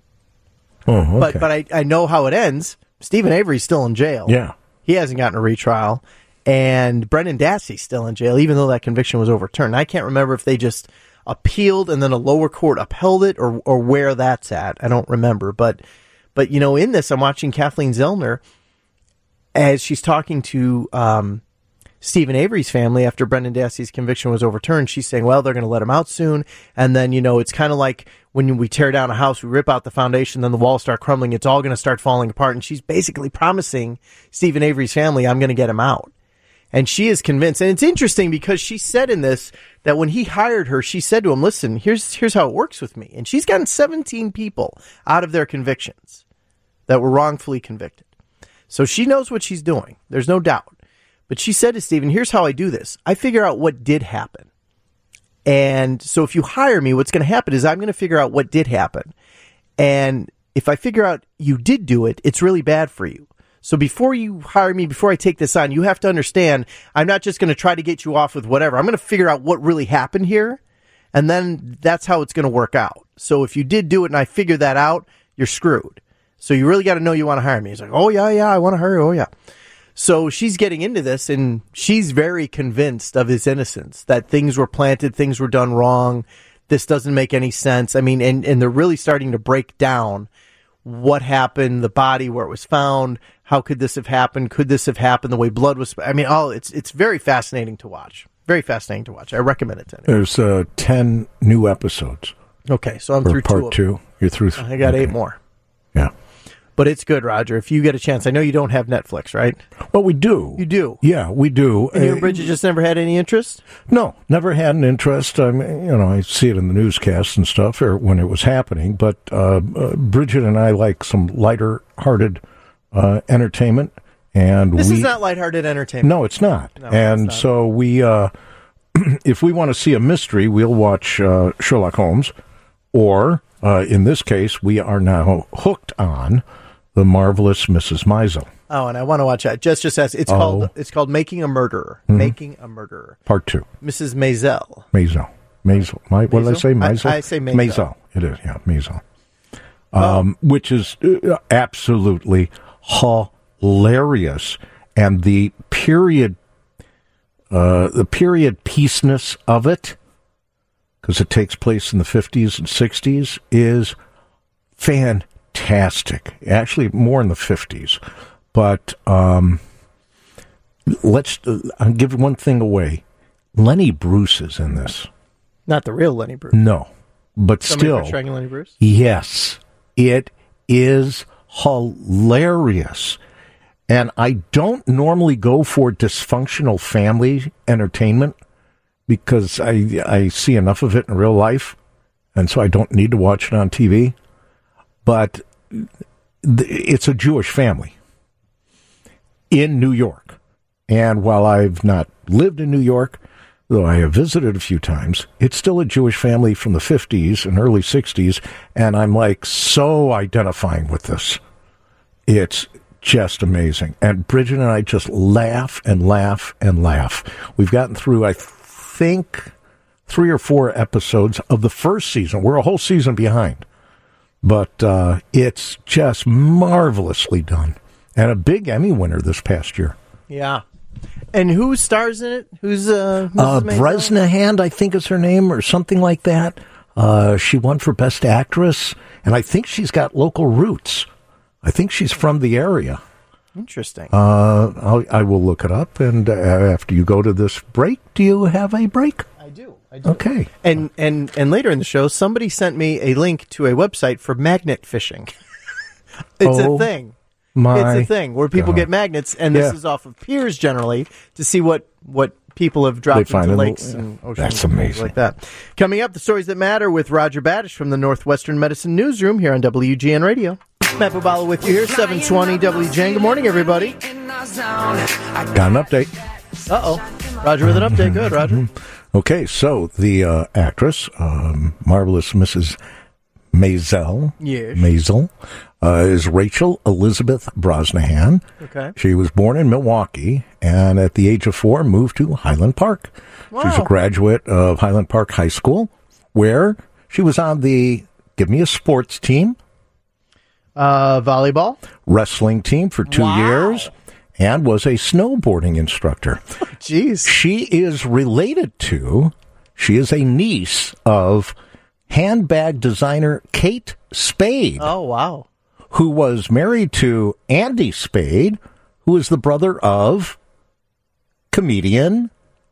Oh, okay. But but I, I know how it ends. Stephen Avery's still in jail. Yeah, he hasn't gotten a retrial, and Brendan Dassey's still in jail, even though that conviction was overturned. I can't remember if they just appealed and then a lower court upheld it, or or where that's at. I don't remember. But, but you know, in this, I'm watching Kathleen Zellner as she's talking to um, Stephen Avery's family after Brendan Dassey's conviction was overturned. She's saying, well, they're going to let him out soon. And then, you know, it's kind of like when we tear down a house, we rip out the foundation, then the walls start crumbling. It's all going to start falling apart. And she's basically promising Stephen Avery's family, I'm going to get him out. And she is convinced. And it's interesting because she said in this that when he hired her, she said to him, listen, here's here's how it works with me. And she's gotten seventeen people out of their convictions that were wrongfully convicted. So she knows what she's doing. There's no doubt. But she said to Stephen, here's how I do this. I figure out what did happen. And so if you hire me, what's going to happen is I'm going to figure out what did happen. And if I figure out you did do it, it's really bad for you. So before you hire me, before I take this on, you have to understand I'm not just going to try to get you off with whatever. I'm going to figure out what really happened here, and then that's how it's going to work out. So if you did do it and I figure that out, you're screwed. So you really got to know you want to hire me. He's like, oh, yeah, yeah, I want to hire you. Oh, yeah. So she's getting into this, and she's very convinced of his innocence, that things were planted, things were done wrong. This doesn't make any sense. I mean, and, and they're really starting to break down what happened, the body, where it was found. How could this have happened? Could this have happened the way blood was? I mean, all it's it's very fascinating to watch. Very fascinating to watch. I recommend it to anyone. There's uh, ten new episodes. Okay, so I'm for through part two. Of two. You're through. I got okay. eight more. Yeah. But it's good, Roger. If you get a chance, I know you don't have Netflix, right? Well, we do. You do? Yeah, we do. And you Uh, and Bridget just never had any interest? No, never had an interest. I mean, you know, I see it in the newscasts and stuff or when it was happening. But uh, uh, Bridget and I like some lighter-hearted uh, entertainment, and This we, is not lighthearted entertainment. No, it's not. No, and it's not. so we, uh, if we want to see a mystery, we'll watch uh, Sherlock Holmes, or uh, in this case, we are now hooked on The Marvelous Missus Maisel. Oh, and I want to watch that. Just, just as it's Oh. called. It's called Making a Murderer. Mhm. Making a Murderer. Part two. Missus Maisel. Maisel. Maisel. My, what did I Maisel? say? Maisel? I- I say Maisel. Maisel. It is, yeah, Maisel. Um, Which is uh, absolutely hilarious. And the period, uh, the period piece-ness of it, because it takes place in the fifties and sixties, is fantastic. Actually, more in the fifties. But um, let's uh, I'll give one thing away. Lenny Bruce is in this. Not the real Lenny Bruce. No, but Somebody still, portraying Lenny Bruce? yes, it is hilarious. And I don't normally go for dysfunctional family entertainment because I I see enough of it in real life, and so I don't need to watch it on T V. But th- it's a Jewish family in New York. And while I've not lived in New York, though I have visited a few times, it's still a Jewish family from the fifties and early sixties, and I'm like so identifying with this. It's just amazing. And Bridget and I just laugh and laugh and laugh. We've gotten through, I think, three or four episodes of the first season. We're a whole season behind. But uh, it's just marvelously done. And a big Emmy winner this past year. Yeah. And who stars in it? Who's uh, Missus Uh, Maisel? Bresnahan, I think is her name, or something like that. Uh, she won for Best Actress, and I think she's got local roots. I think she's from the area. Interesting. Uh, I'll, I will look it up, and uh, after you go to this break, do you have a break? I do. I do. Okay. And and and later in the show, somebody sent me a link to a website for magnet fishing. It's Oh, a thing. my It's a thing where people God. get magnets, and this Yeah. is off of piers generally to see what what people have dropped They find into in the- lakes yeah. and oceans. That's and things amazing. like that. Coming up, the stories that matter with Roger Badish from the Northwestern Medicine Newsroom here on W G N Radio. Matt Bubala with you here, seven twenty W G N. Good morning, everybody. Got an update. Uh-oh. Roger with an update. Good, Roger. Okay, so the uh, actress, um, Marvelous Missus Maisel, Yes. Maisel, uh, is Rachel Elizabeth Brosnahan. Okay. She was born in Milwaukee, and at the age of four, moved to Highland Park. She's a Wow. graduate of Highland Park High School, where she was on the, give me a sports team, Uh, volleyball. wrestling team for two Wow. years, and was a snowboarding instructor. Jeez. She is related to, she is a niece of handbag designer Kate Spade, Oh, wow. who was married to Andy Spade, who is the brother of comedian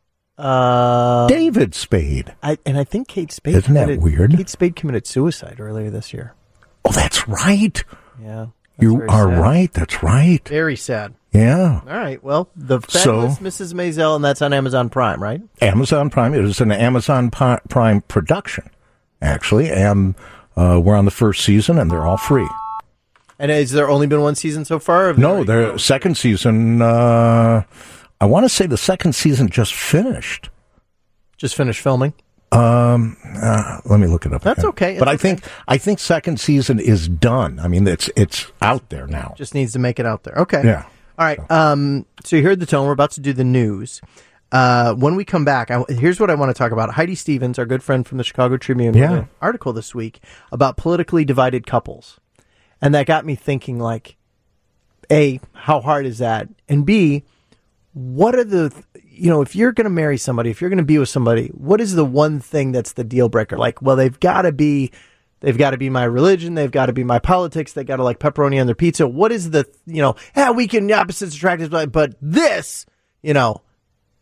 Uh, David Spade. I, and I think Kate Spade. Isn't that committed- weird? Kate Spade committed suicide earlier this year. Oh, that's right. Yeah. that's You very are sad. right. That's right. Very sad. Yeah. All right. Well, the So- fabulous Missus Maisel, and that's on Amazon Prime, right? Amazon Prime. It is an Amazon Pi- Prime production, actually. And uh, we're on the first season, and they're all free. And has there only been one season so far? or have No, there- the second season, uh, I want to say the second season just finished. just finished filming. Um, uh, let me look it up. That's again. okay, But it's I think I think second season is done. I mean, it's it's out there now. Just needs to make it out there. Okay. Yeah. All right. Um, so you heard the tone. We're about to do the news. Uh, when we come back, I, here's what I want to talk about. Heidi Stevens, our good friend from the Chicago Tribune, Yeah. wrote an article this week about politically divided couples. And that got me thinking, like, A, how hard is that? And B, what are the, you know, if you're going to marry somebody, if you're going to be with somebody, what is the one thing that's the deal breaker? Like, well, they've got to be, they've got to be my religion. They've got to be my politics. They got to like pepperoni on their pizza. What is the, you know, yeah, we can opposites attract, but but this, you know,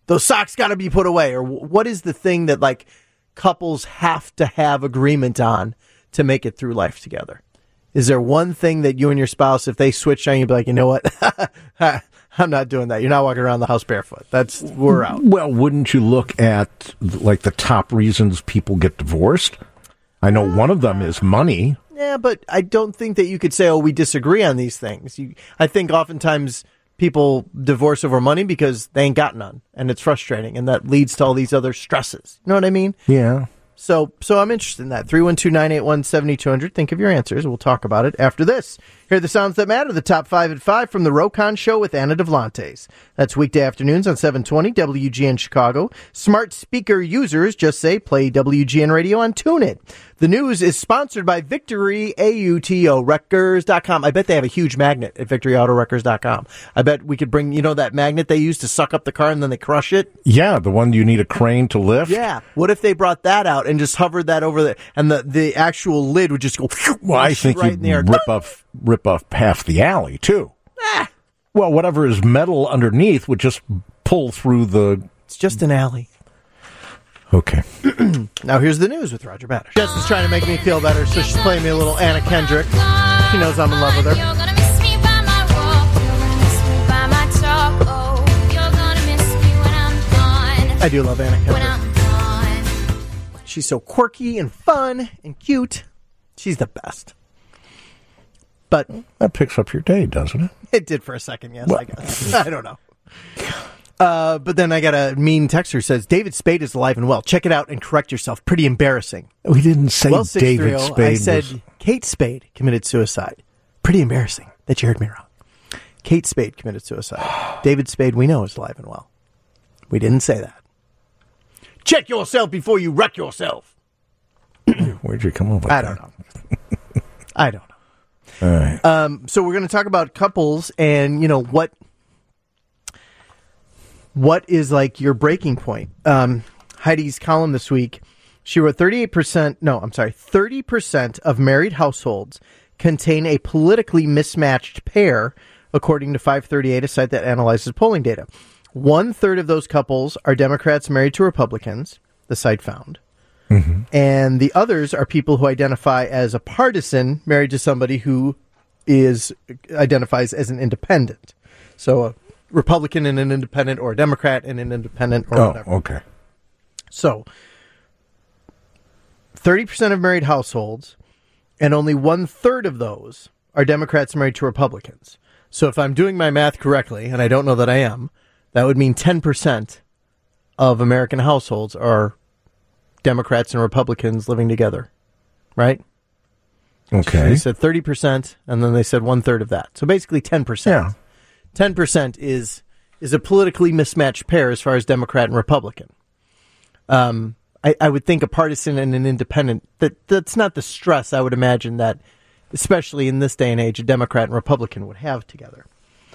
those socks got to be put away? Or what is the thing that like couples have to have agreement on to make it through life together? Is there one thing that you and your spouse, if they switch on, you'd be like, you know what? I'm not doing that. You're not walking around the house barefoot. That's, we're out. Well, wouldn't you look at like the top reasons people get divorced? I know one of them is money. Yeah, but I don't think that you could say, oh, we disagree on these things. You, I think oftentimes people divorce over money because they ain't got none, and it's frustrating, and that leads to all these other stresses. You know what I mean? Yeah. So so I'm interested in that. three one two, nine eight one, seven two zero zero. Think of your answers. We'll talk about it after this. Here are the sounds that matter. The top five at five from the Rokon Show with Anna Devlantes. That's weekday afternoons on seven twenty W G N Chicago. Smart speaker users just say play W G N Radio on TuneIn. The news is sponsored by Victory Auto Wreckers dot com. I bet they have a huge magnet at Victory Auto Wreckers dot com. I bet we could bring, you know, that magnet they use to suck up the car and then they crush it? Yeah, the one you need a crane to lift. Yeah. What if they brought that out and just hovered that over the, and the, the actual lid would just go, well, I think right you'd in the air. rip off, rip off half the alley, too. Ah. Well, whatever is metal underneath would just pull through the... It's just an alley. Okay. Now here's the news with Roger Badish. Jess is trying to make me feel better, so she's playing me a little Anna Kendrick. She knows I'm in love with her. I do love Anna Kendrick. She's so quirky and fun and cute. She's the best. But that picks up your day, doesn't it? It did for a second, yes, well. I guess. I don't know. Uh, but then I got a mean text who says, David Spade is alive and well. Check it out and correct yourself. Pretty embarrassing. We didn't say well, David Spade. I said was... Kate Spade committed suicide. Pretty embarrassing that you heard me wrong. Kate Spade committed suicide. David Spade, we know, is alive and well. We didn't say that. Check yourself before you wreck yourself. Where'd you come up with I that? don't know. I don't know. All right. Um, so we're going to talk about couples and, you know, what what is like your breaking point. Um, Heidi's column this week, she wrote thirty-eight percent, no, I'm sorry, thirty percent of married households contain a politically mismatched pair, according to five thirty-eight, a site that analyzes polling data. One third of those couples are Democrats married to Republicans, the site found. Mm-hmm. And the others are people who identify as a partisan married to somebody who is identifies as an independent. So a Republican and an independent, or a Democrat and an independent, or oh, whatever. Okay. So thirty percent of married households, and only one third of those are Democrats married to Republicans. So if I'm doing my math correctly, and I don't know that I am, that would mean ten percent of American households are Democrats and Republicans living together, right? Okay. So they said thirty percent, and then they said one-third of that. So basically ten percent. Yeah. ten percent is is a politically mismatched pair as far as Democrat and Republican. Um, I, I would think a partisan and an independent, that that's not the stress I would imagine that, especially in this day and age, a Democrat and Republican would have together.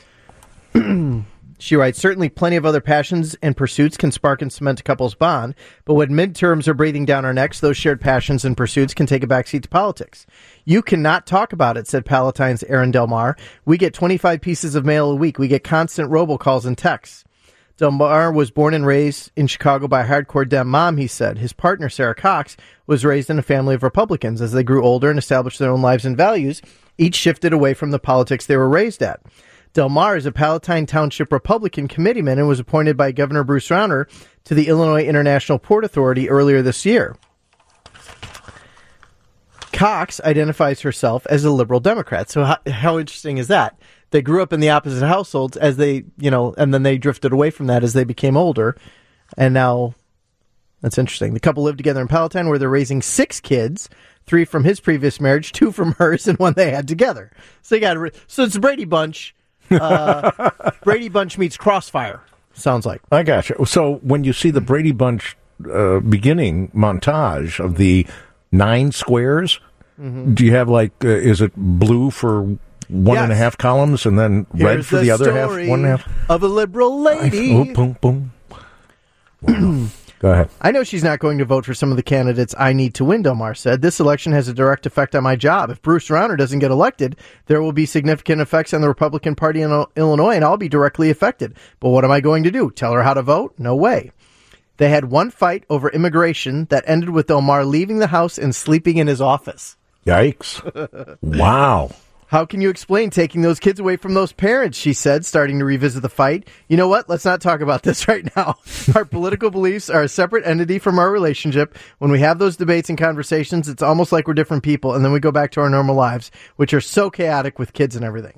She writes, certainly plenty of other passions and pursuits can spark and cement a couple's bond, but when midterms are breathing down our necks, those shared passions and pursuits can take a backseat to politics. You cannot talk about it, said Palatine's Aaron Delmar. We get twenty-five pieces of mail a week. We get constant robocalls and texts. Delmar was born and raised in Chicago by a hardcore Dem mom, he said. His partner, Sarah Cox, was raised in a family of Republicans. As they grew older and established their own lives and values, each shifted away from the politics they were raised at. Delmar is a Palatine Township Republican committeeman and was appointed by Governor Bruce Rauner to the Illinois International Port Authority earlier this year. Cox identifies herself as a liberal Democrat. So how, how interesting is that? They grew up in the opposite households as they, you know, and then they drifted away from that as they became older. And now, that's interesting. The couple lived together in Palatine where they're raising six kids, three from his previous marriage, two from hers, and one they had together. So they got a, so it's a Brady Bunch. uh, Brady Bunch meets Crossfire, sounds like. I got you. So when you see the Brady Bunch uh, beginning montage of the nine squares, mm-hmm. do you have like, uh, is it blue for one yes. and a half columns and then Here's red for the, the other half? One and a half of a liberal lady. I, oh, boom, boom. Wow. Go ahead. I know she's not going to vote for some of the candidates I need to win, Del Mar said. This election has a direct effect on my job. If Bruce Rauner doesn't get elected, there will be significant effects on the Republican Party in Illinois, and I'll be directly affected. But what am I going to do? Tell her how to vote? No way. They had one fight over immigration that ended with Del Mar leaving the house and sleeping in his office. Yikes. Wow. How can you explain taking those kids away from those parents, she said, starting to revisit the fight. You know what? Let's not talk about this right now. Our political beliefs are a separate entity from our relationship. When we have those debates and conversations, it's almost like we're different people, and then we go back to our normal lives, which are so chaotic with kids and everything.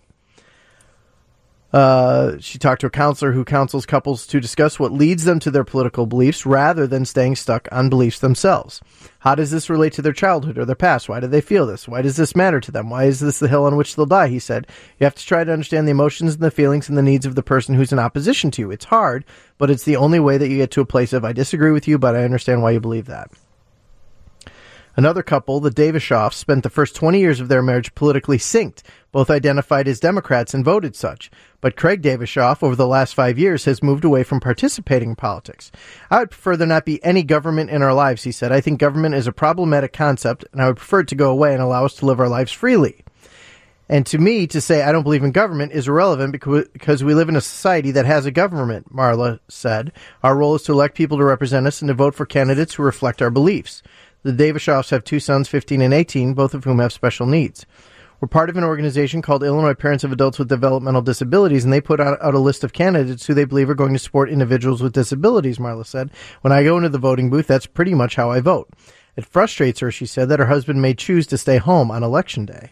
Uh, she talked to a counselor who counsels couples to discuss what leads them to their political beliefs rather than staying stuck on beliefs themselves. How does this relate to their childhood or their past? Why do they feel this? Why does this matter to them? Why is this the hill on which they'll die? He said, you have to try to understand the emotions and the feelings and the needs of the person who's in opposition to you. It's hard, but it's the only way that you get to a place of, I disagree with you, but I understand why you believe that. Another couple, the Davishoffs, spent the first twenty years of their marriage politically synced. Both identified as Democrats and voted such. But Craig Davishoff, over the last five years, has moved away from participating in politics. I would prefer there not be any government in our lives, he said. I think government is a problematic concept, and I would prefer it to go away and allow us to live our lives freely. And to me, to say I don't believe in government is irrelevant because we live in a society that has a government, Marla said. Our role is to elect people to represent us and to vote for candidates who reflect our beliefs. The Davishoffs have two sons, fifteen and eighteen, both of whom have special needs. We're part of an organization called Illinois Parents of Adults with Developmental Disabilities, and they put out, out a list of candidates who they believe are going to support individuals with disabilities, Marla said. When I go into the voting booth, that's pretty much how I vote. It frustrates her, she said, that her husband may choose to stay home on Election Day.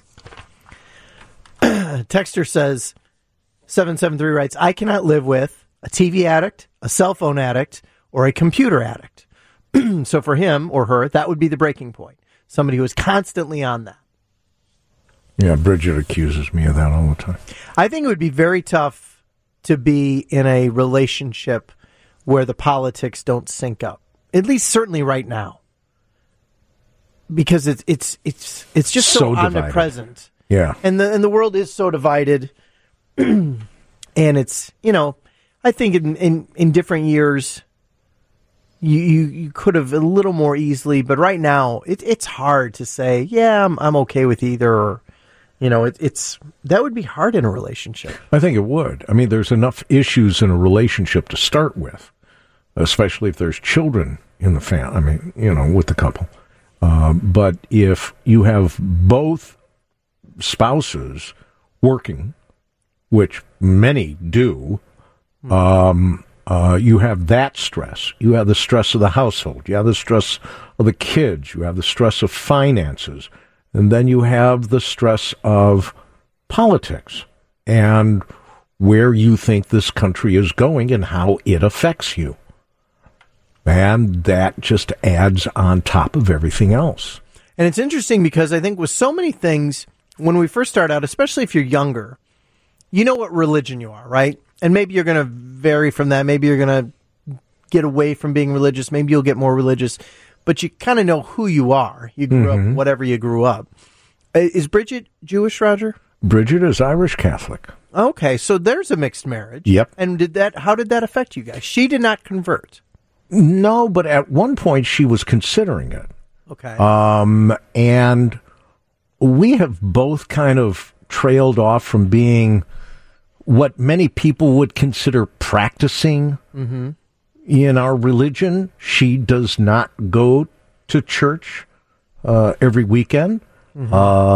Texter says, seven seven three writes, I cannot live with a T V addict, a cell phone addict, or a computer addict. So for him or her, that would be the breaking point. Somebody who is constantly on that. Yeah, Bridget accuses me of that all the time. I think it would be very tough to be in a relationship where the politics don't sync up. At least certainly right now. Because it's it's it's it's just so, so omnipresent. Yeah. And the and the world is so divided. And it's, you know, I think in, in, in different years You, you you could have a little more easily, but right now it, it's hard to say, yeah, I'm I'm okay with either. Or, you know, it, it's that would be hard in a relationship. I think it would. I mean, there's enough issues in a relationship to start with, especially if there's children in the family. I mean, you know, with the couple. Uh, but if you have both spouses working, which many do, mm-hmm. um. Uh, you have that stress. You have the stress of the household. You have the stress of the kids. You have the stress of finances. And then you have the stress of politics and where you think this country is going and how it affects you. And that just adds on top of everything else. And it's interesting because I think with so many things, when we first start out, especially if you're younger, you know what religion you are, right? And maybe you're going to vary from that. Maybe you're going to get away from being religious. Maybe you'll get more religious. But you kind of know who you are. You grew mm-hmm. up, whatever you grew up. Is Bridget Jewish, Roger? Bridget is Irish Catholic. Okay, so there's a mixed marriage. Yep. And did that? How did that affect you guys? She did not convert. No, but at one point she was considering it. Okay. Um, and we have both kind of trailed off from being what many people would consider practicing mm-hmm. in our religion. She does not go to church uh, every weekend mm-hmm.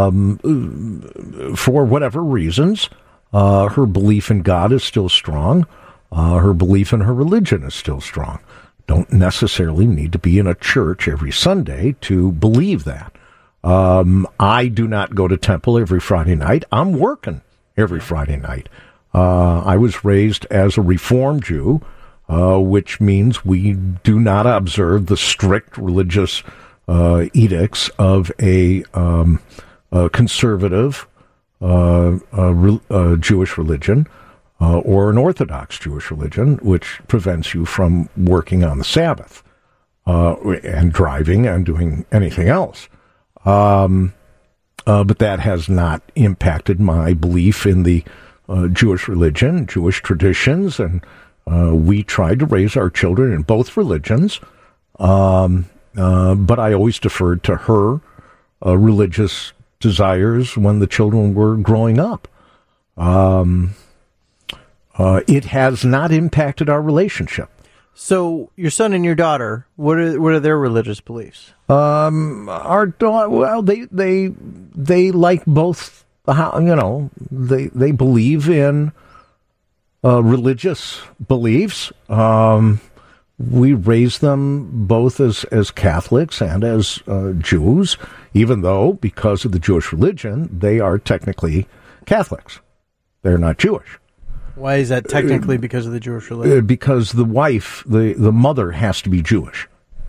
um, for whatever reasons. Uh, her belief in God is still strong. Uh, her belief in her religion is still strong. Don't necessarily need to be in a church every Sunday to believe that. Um, I do not go to temple every Friday night. I'm working every Friday night. Uh, I was raised as a Reformed Jew, uh, which means we do not observe the strict religious uh, edicts of a, um, a conservative uh, uh, re- uh, Jewish religion uh, or an Orthodox Jewish religion, which prevents you from working on the Sabbath uh, and driving and doing anything else. Um, uh, but that has not impacted my belief in the Uh, Jewish religion, Jewish traditions, and uh, we tried to raise our children in both religions. Um, uh, but I always deferred to her uh, religious desires when the children were growing up. Um, uh, it has not impacted our relationship. So your son and your daughter, what are what are their religious beliefs? Um, our daughter, well, they they they like both. How you know they they believe in uh, religious beliefs. Um, we raise them both as as Catholics and as uh, Jews, even though because of the Jewish religion they are technically Catholics. They're not Jewish. Why is that technically because of the Jewish religion? Uh, because the wife, the, the mother, has to be Jewish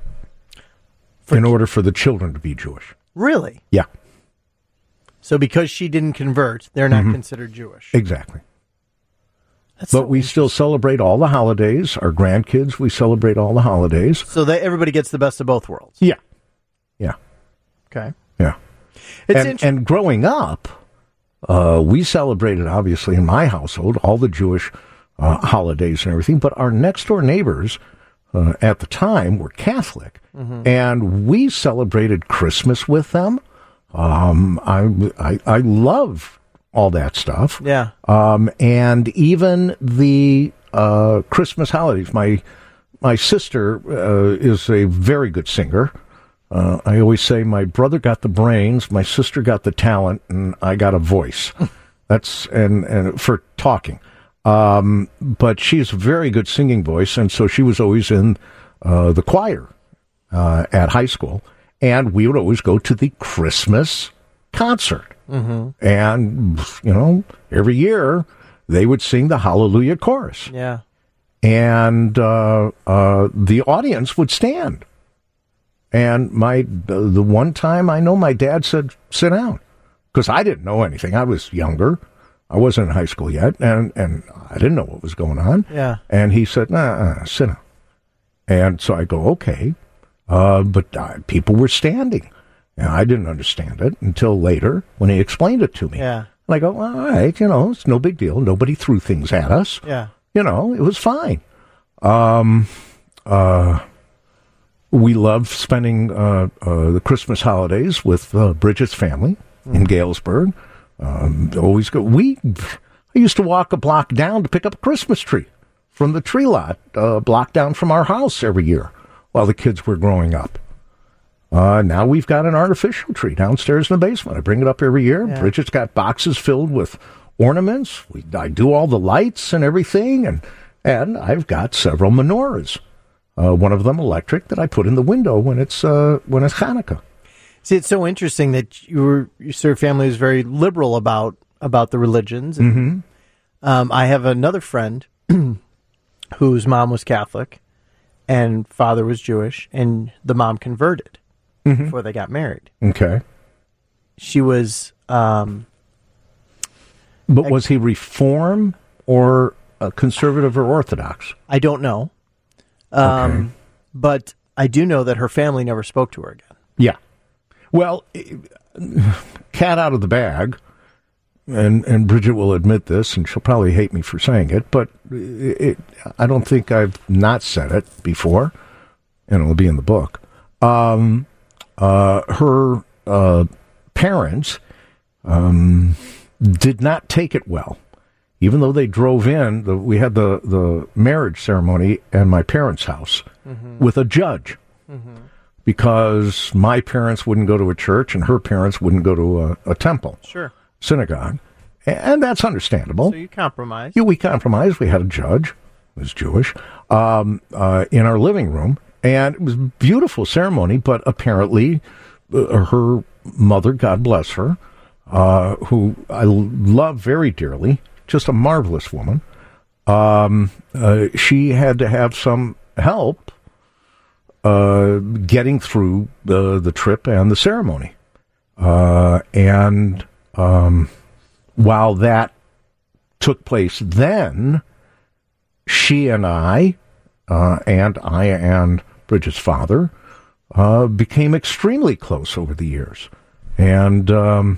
for in order for the children to be Jewish. Really? Yeah. So because she didn't convert, they're not Mm-hmm. considered Jewish. Exactly. That's but so we still celebrate all the holidays. Our grandkids, we celebrate all the holidays. So that everybody gets the best of both worlds. Yeah. Yeah. Okay. Yeah. It's and, inter- and growing up, uh, we celebrated, obviously, in my household, all the Jewish uh, holidays and everything. But our next-door neighbors uh, at the time were Catholic. Mm-hmm. And we celebrated Christmas with them. Um, I, I, I love all that stuff. Yeah. Um, and even the uh, Christmas holidays. My my sister uh, is a very good singer. Uh, I always say my brother got the brains, my sister got the talent, and I got a voice. That's and and for talking. Um, but she's a very good singing voice, and so she was always in uh, the choir uh, at high school, and we would always go to the Christmas concert. Mm-hmm. And, you know, every year they would sing the Hallelujah chorus. Yeah. And uh, uh, the audience would stand. And my the, the one time I know my dad said, sit down. Because I didn't know anything. I was younger. I wasn't in high school yet. And, and I didn't know what was going on. Yeah. And he said, nah, nah, sit down. And so I go, okay. Uh, but uh, people were standing. And I didn't understand it until later when he explained it to me. Yeah. And I go, all right, you know, it's no big deal. Nobody threw things at us. Yeah. You know, it was fine. Um, uh, we love spending uh, uh, the Christmas holidays with uh, Bridget's family mm. in Galesburg. Um, always go. We, I used to walk a block down to pick up a Christmas tree from the tree lot, a block down from our house every year while the kids were growing up. Uh, now we've got an artificial tree downstairs in the basement. I bring it up every year. Yeah. Bridget's got boxes filled with ornaments. We, I do all the lights and everything, and and I've got several menorahs. Uh, one of them electric that I put in the window when it's uh, when it's Hanukkah. See, it's so interesting that you were, your sort of family is very liberal about about the religions. And, Mm-hmm. um, I have another friend whose mom was Catholic and father was Jewish, and the mom converted Mm-hmm. before they got married. Okay, She was, um, but was he Reform or uh, conservative or Orthodox? I don't know, um, Okay. but I do know that her family never spoke to her again. Yeah. Well, cat out of the bag, and and Bridget will admit this, and she'll probably hate me for saying it, but it, it, I don't think I've not said it before, and it'll be in the book. Um, uh, her uh, parents um, did not take it well. Even though they drove in, the, we had the, the marriage ceremony at my parents' house mm-hmm. with a judge. Mm-hmm. Because my parents wouldn't go to a church and her parents wouldn't go to a, a temple, Sure. synagogue. And that's understandable. So you compromise. Yeah, we compromised. We had a judge, who was Jewish, um, uh, in our living room. And it was a beautiful ceremony, but apparently uh, her mother, God bless her, uh, who I love very dearly, just a marvelous woman, um, uh, she had to have some help Uh, getting through the the trip and the ceremony, uh, and um, while that took place, then she and I, uh, and I and Bridget's father, uh, became extremely close over the years, and um,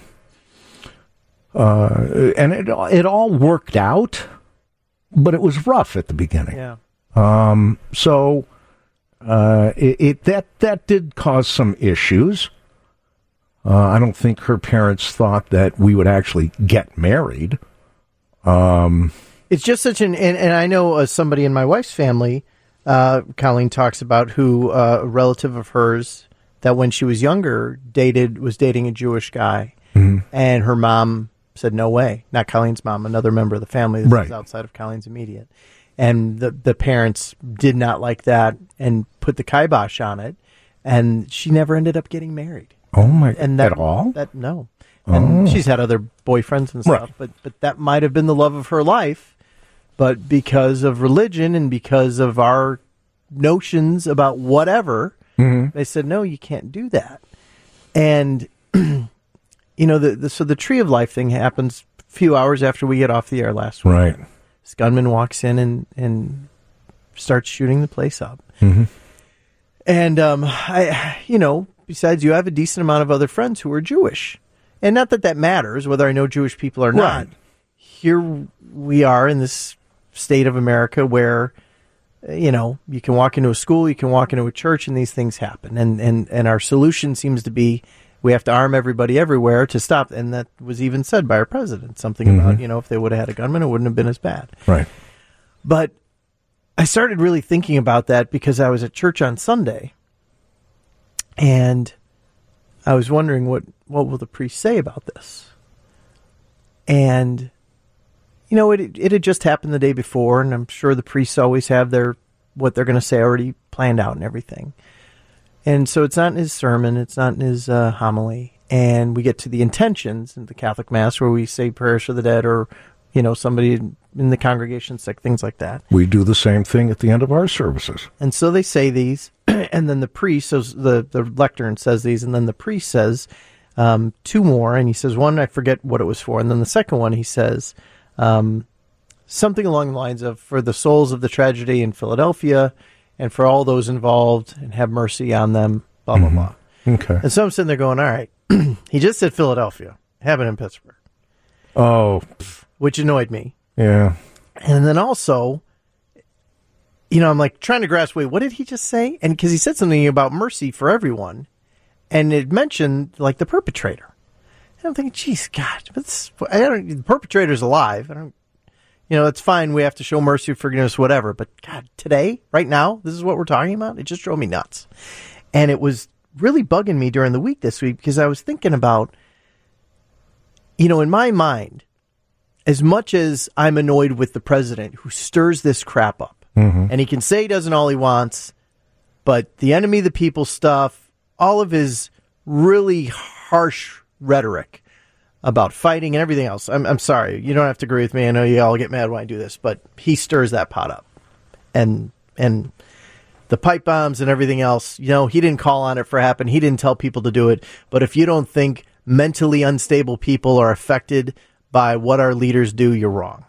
uh, and it it all worked out, but it was rough at the beginning. Yeah. Um, so. uh, it, it that that did cause some issues. Uh, I don't think her parents thought that we would actually get married. Um, it's just such an, and, and I know uh, somebody in my wife's family, uh, Colleen talks about who, uh, a relative of hers that when she was younger dated, was dating a Jewish guy. Mm-hmm. And her mom said, no way. Not Colleen's mom, another member of the family that right. was outside of Colleen's immediate. And the, the parents did not like that and put the kibosh on it. And she never ended up getting married. Oh my! And that, at all? That no, and oh. she's had other boyfriends and stuff, right. but but that might have been the love of her life, but because of religion and because of our notions about whatever, mm-hmm. they said no, you can't do that. And you know, the, the so the Tree of Life thing happens a few hours after we get off the air last week. Right, this gunman walks in and and starts shooting the place up, mm-hmm. and um, I you know. Besides, you have a decent amount of other friends who are Jewish. And not that that matters, whether I know Jewish people or not. Right. Here we are in this state of America where, you know, you can walk into a school, you can walk into a church, and these things happen. And, and, and our solution seems to be we have to arm everybody everywhere to stop. And that was even said by our president, something mm-hmm. about, you know, if they would have had a gunman, it wouldn't have been as bad. Right. But I started really thinking about that because I was at church on Sunday. And I was wondering what, what will the priest say about this? And, you know, it it had just happened the day before, and I'm sure the priests always have their what they're going to say already planned out and everything. And so it's not in his sermon, it's not in his uh, homily. And we get to the intentions in the Catholic Mass where we say prayers for the dead or, you know, somebody in the congregation sick, things like that. We do the same thing at the end of our services. And so they say these. And then the priest, so the, the lectern says these, and then the priest says um, two more, and he says one, I forget what it was for, and then the second one he says um, something along the lines of, for the souls of the tragedy in Philadelphia, and for all those involved, and have mercy on them, blah, blah, mm-hmm. blah. Okay. And so I'm sitting there going, all right, he just said Philadelphia, happened in Pittsburgh. Oh. Which annoyed me. Yeah. And then also, you know, I'm like trying to grasp, wait, what did he just say? And because he said something about mercy for everyone, and it mentioned like the perpetrator. And I'm thinking, geez, God, that's, I don't, the perpetrator's alive. I don't, you know, it's fine. We have to show mercy, forgiveness, whatever. But God, today, right now, this is what we're talking about. It just drove me nuts. And it was really bugging me during the week this week because I was thinking about, you know, in my mind, as much as I'm annoyed with the president who stirs this crap up, mm-hmm. and he can say he doesn't all he wants, but the enemy of the people stuff, all of his really harsh rhetoric about fighting and everything else. I'm, I'm sorry. You don't have to agree with me. I know you all get mad when I do this, but he stirs that pot up. And and the pipe bombs and everything else, you know, he didn't call on it for happen. He didn't tell people to do it. But if you don't think mentally unstable people are affected by what our leaders do, you're wrong.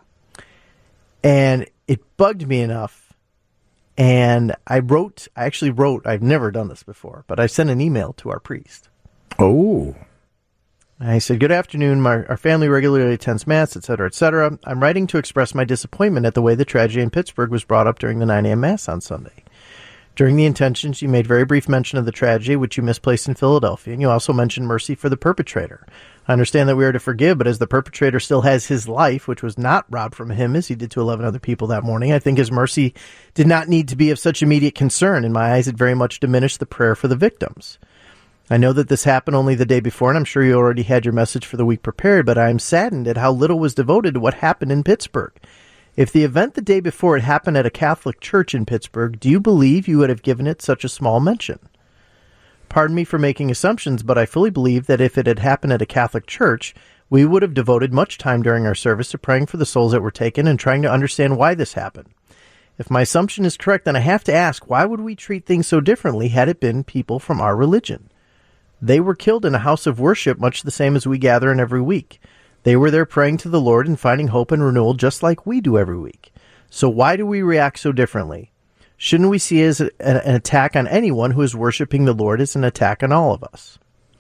And it bugged me enough. And I wrote, I actually wrote, I've never done this before, but I sent an email to our priest. Oh. I said, good afternoon. My, our family regularly attends Mass, et cetera, et cetera. I'm writing to express my disappointment at the way the tragedy in Pittsburgh was brought up during the nine a.m. Mass on Sunday. During the intentions, you made very brief mention of the tragedy, which you misplaced in Philadelphia, and you also mentioned mercy for the perpetrator. I understand that we are to forgive, but as the perpetrator still has his life, which was not robbed from him as he did to eleven other people that morning, I think his mercy did not need to be of such immediate concern. In my eyes, it very much diminished the prayer for the victims. I know that this happened only the day before, and I'm sure you already had your message for the week prepared, but I am saddened at how little was devoted to what happened in Pittsburgh. If the event the day before had happened at a Catholic church in Pittsburgh, do you believe you would have given it such a small mention? Pardon me for making assumptions, but I fully believe that if it had happened at a Catholic church, we would have devoted much time during our service to praying for the souls that were taken and trying to understand why this happened. If my assumption is correct, then I have to ask, why would we treat things so differently had it been people from our religion? They were killed in a house of worship much the same as we gather in every week. They were there praying to the Lord and finding hope and renewal just like we do every week. So why do we react so differently? Shouldn't we see it as a, an attack on anyone who is worshiping the Lord as an attack on all of us?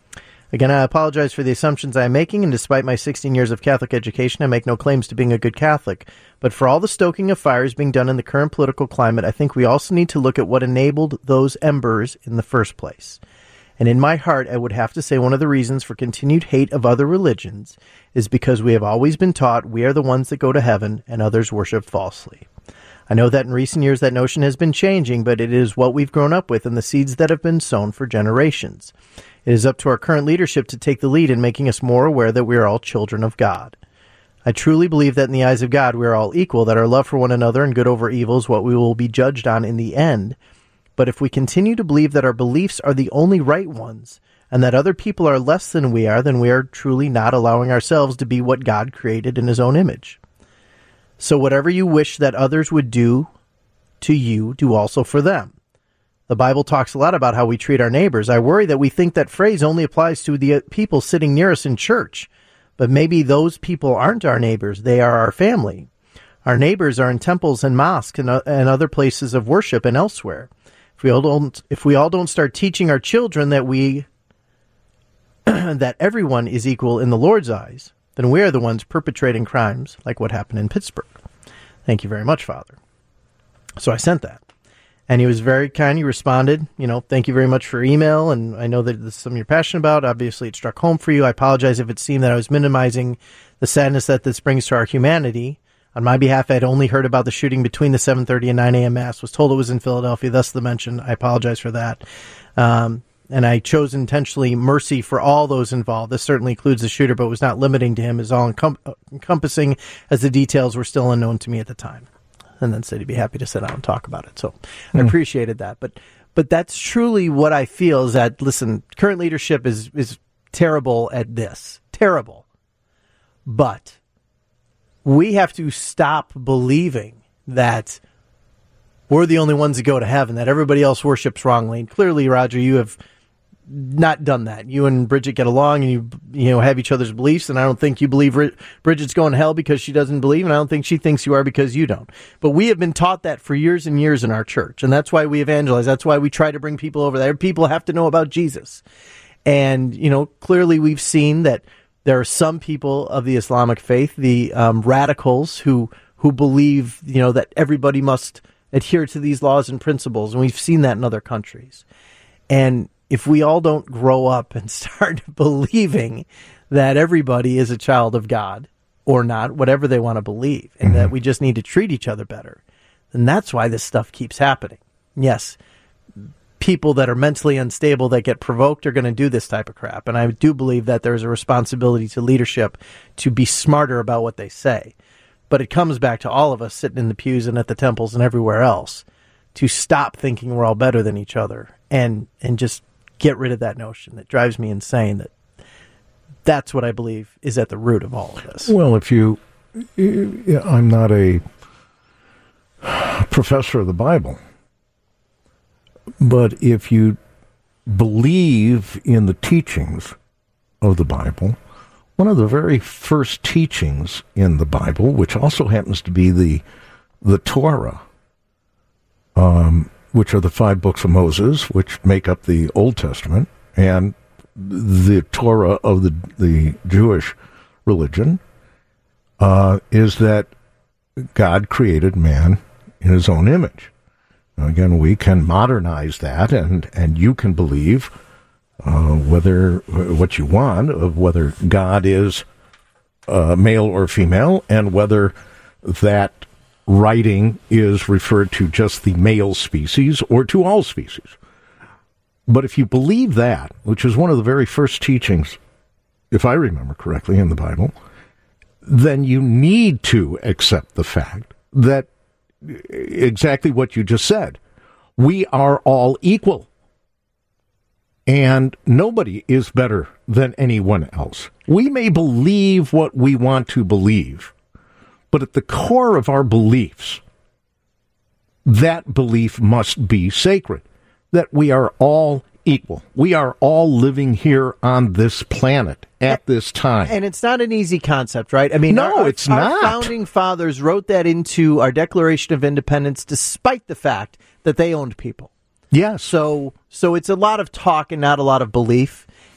Again, I apologize for the assumptions I am making, and despite my sixteen years of Catholic education, I make no claims to being a good Catholic. But for all the stoking of fires being done in the current political climate, I think we also need to look at what enabled those embers in the first place. And in my heart, I would have to say one of the reasons for continued hate of other religions is because we have always been taught we are the ones that go to heaven and others worship falsely. I know that in recent years that notion has been changing, but it is what we've grown up with and the seeds that have been sown for generations. It is up to our current leadership to take the lead in making us more aware that we are all children of God. I truly believe that in the eyes of God we are all equal, that our love for one another and good over evil is what we will be judged on in the end. But if we continue to believe that our beliefs are the only right ones, and that other people are less than we are, then we are truly not allowing ourselves to be what God created in his own image. So whatever you wish that others would do to you, do also for them. The Bible talks a lot about how we treat our neighbors. I worry that we think that phrase only applies to the people sitting near us in church. But maybe those people aren't our neighbors. They are our family. Our neighbors are in temples and mosques and, uh, and other places of worship and elsewhere. If we all don't, if we all don't start teaching our children that we, that everyone is equal in the Lord's eyes, then we are the ones perpetrating crimes like what happened in Pittsburgh. Thank you very much, Father. So I sent that. And he was very kind. He responded, you know, thank you very much for your email. And I know that this is something you're passionate about. Obviously, it struck home for you. I apologize if it seemed that I was minimizing the sadness that this brings to our humanity. On my behalf, I had only heard about the shooting between the seven thirty and nine a.m. Mass, was told it was in Philadelphia, thus the mention. I apologize for that. Um, and I chose intentionally mercy for all those involved. This certainly includes the shooter, but was not limiting to him, is all encom- encompassing, as the details were still unknown to me at the time. And then said he'd be happy to sit down and talk about it. So mm. I appreciated that. But but that's truly what I feel is that, listen, current leadership is, is terrible at this. Terrible. But we have to stop believing that we're the only ones that go to heaven, that everybody else worships wrongly. And clearly, Roger, you have not done that. You and Bridget get along and you you know have each other's beliefs, and I don't think you believe Bridget's going to hell because she doesn't believe, and I don't think she thinks you are because you don't. But we have been taught that for years and years in our church, and that's why we evangelize. That's why we try to bring people over there. People have to know about Jesus. And, you know, clearly we've seen that there are some people of the Islamic faith, the um, radicals, who who believe, you know, that everybody must adhere to these laws and principles, and we've seen that in other countries. And if we all don't grow up and start believing that everybody is a child of God or not, whatever they want to believe, and mm-hmm. that we just need to treat each other better, then that's why this stuff keeps happening. Yes, people that are mentally unstable that get provoked are going to do this type of crap. And I do believe that there's a responsibility to leadership to be smarter about what they say. But it comes back to all of us sitting in the pews and at the temples and everywhere else to stop thinking we're all better than each other and, and just get rid of that notion that drives me insane. That that's what I believe is at the root of all of this. Well, if you, I'm not a professor of the Bible, but if you believe in the teachings of the Bible, one of the very first teachings in the Bible, which also happens to be the the Torah, um, which are the five books of Moses, which make up the Old Testament, and the Torah of the the Jewish religion, uh, is that God created man in his own image. Now, again, we can modernize that, and, and you can believe uh, whether what you want of whether God is uh, male or female, and whether that writing is referred to just the male species or to all species. But if you believe that, which is one of the very first teachings, if I remember correctly, in the Bible, then you need to accept the fact that exactly what you just said. We are all equal. And nobody is better than anyone else. We may believe what we want to believe, but at the core of our beliefs, that belief must be sacred, that we are all equal. We are all living here on this planet at this time. And it's not an easy concept, right? I mean, no, our, it's our not. Our founding fathers wrote that into our Declaration of Independence despite the fact that they owned people. Yes. So, so it's a lot of talk and not a lot of belief.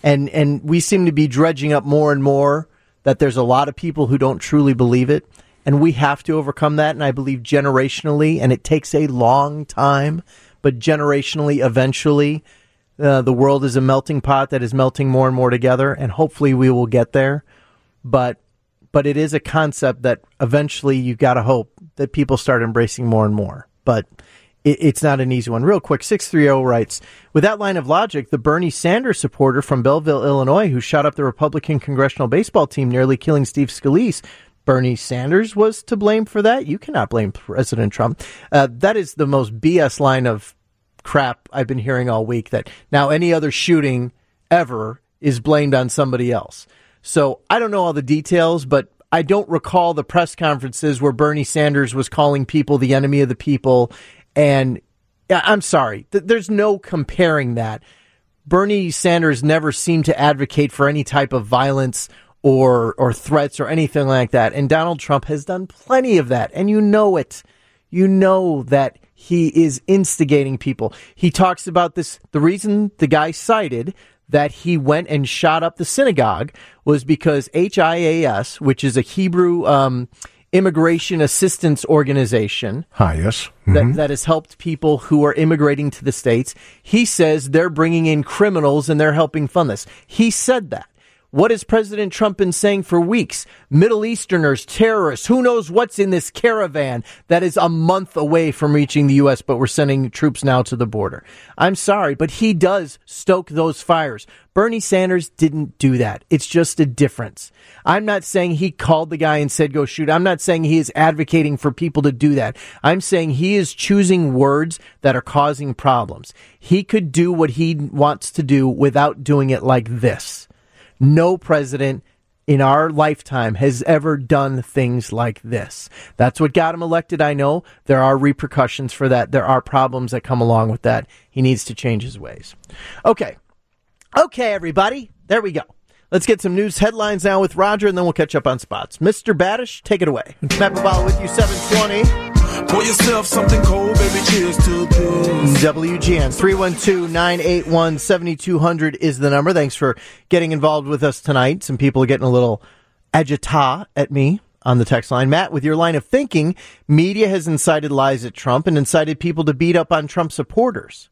And and we seem to be dredging up more and more that there's a lot of people who don't truly believe it. And we have to overcome that. And I believe generationally, and it takes a long time, but generationally, eventually, uh, the world is a melting pot that is melting more and more together. And hopefully we will get there. But but it is a concept that eventually you got to hope that people start embracing more and more. But it, it's not an easy one. Real quick, six thirty writes, with that line of logic, the Bernie Sanders supporter from Belleville, Illinois, who shot up the Republican congressional baseball team, nearly killing Steve Scalise, Bernie Sanders was to blame for that? You cannot blame President Trump. Uh, that is the most B S line of crap I've been hearing all week, that now any other shooting ever is blamed on somebody else. So I don't know all the details, but I don't recall the press conferences where Bernie Sanders was calling people the enemy of the people. And I'm sorry, th- there's no comparing that. Bernie Sanders never seemed to advocate for any type of violence or or threats or anything like that. And Donald Trump has done plenty of that. And you know it. You know that he is instigating people. He talks about this. The reason the guy cited that he went and shot up the synagogue was because H I A S, which is a Hebrew um, immigration assistance organization, Hi, yes. Mm-hmm. that, that has helped people who are immigrating to the States. He says they're bringing in criminals and they're helping fund this. He said that. What has President Trump been saying for weeks? Middle Easterners, terrorists, who knows what's in this caravan that is a month away from reaching the U S, but we're sending troops now to the border. I'm sorry, but he does stoke those fires. Bernie Sanders didn't do that. It's just a difference. I'm not saying he called the guy and said, go shoot. I'm not saying he is advocating for people to do that. I'm saying he is choosing words that are causing problems. He could do what he wants to do without doing it like this. No president in our lifetime has ever done things like this. That's what got him elected, I know. There are repercussions for that. There are problems that come along with that. He needs to change his ways. Okay. Okay, everybody. There we go. Let's get some news headlines now with Roger, and then we'll catch up on spots. Mister Badish, take it away. Matt Bobala with you, seven twenty. Pour yourself something cold, baby. Cheers to this. W G N three one two, nine eight one, seven two zero zero is the number. Thanks for getting involved with us tonight. Some people are getting a little agita at me on the text line. Matt, with your line of thinking, media has incited lies at Trump and incited people to beat up on Trump supporters.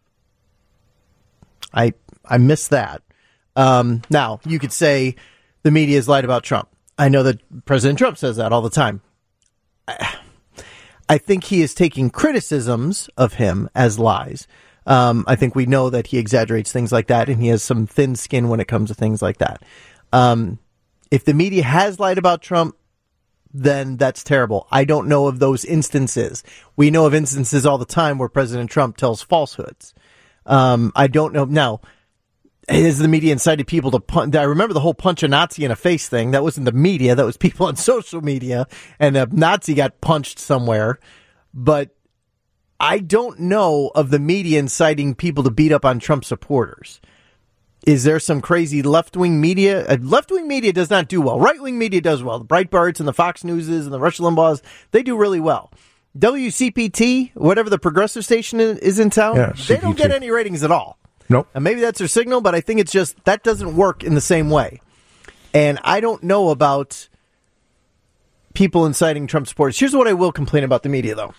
I I missed that. Um, now, you could say the media has lied about Trump. I know that President Trump says that all the time. I, I think he is taking criticisms of him as lies. Um, I think we know that he exaggerates things like that, and he has some thin skin when it comes to things like that. Um, if the media has lied about Trump, then that's terrible. I don't know of those instances. We know of instances all the time where President Trump tells falsehoods. Um, I don't know. Now, has the media incited people to punch? I remember the whole punch a Nazi in a face thing. That wasn't the media. That was people on social media, and a Nazi got punched somewhere. But I don't know of the media inciting people to beat up on Trump supporters. Is there some crazy left-wing media? Uh, left-wing media does not do well. Right-wing media does well. The Breitbarts and the Fox Newses and the Rush Limbaughs, they do really well. W C P T, whatever the progressive station is in town, yeah, they don't get any ratings at all. Nope. And maybe that's their signal, but I think it's just that doesn't work in the same way. And I don't know about people inciting Trump supporters. Here's what I will complain about the media, though.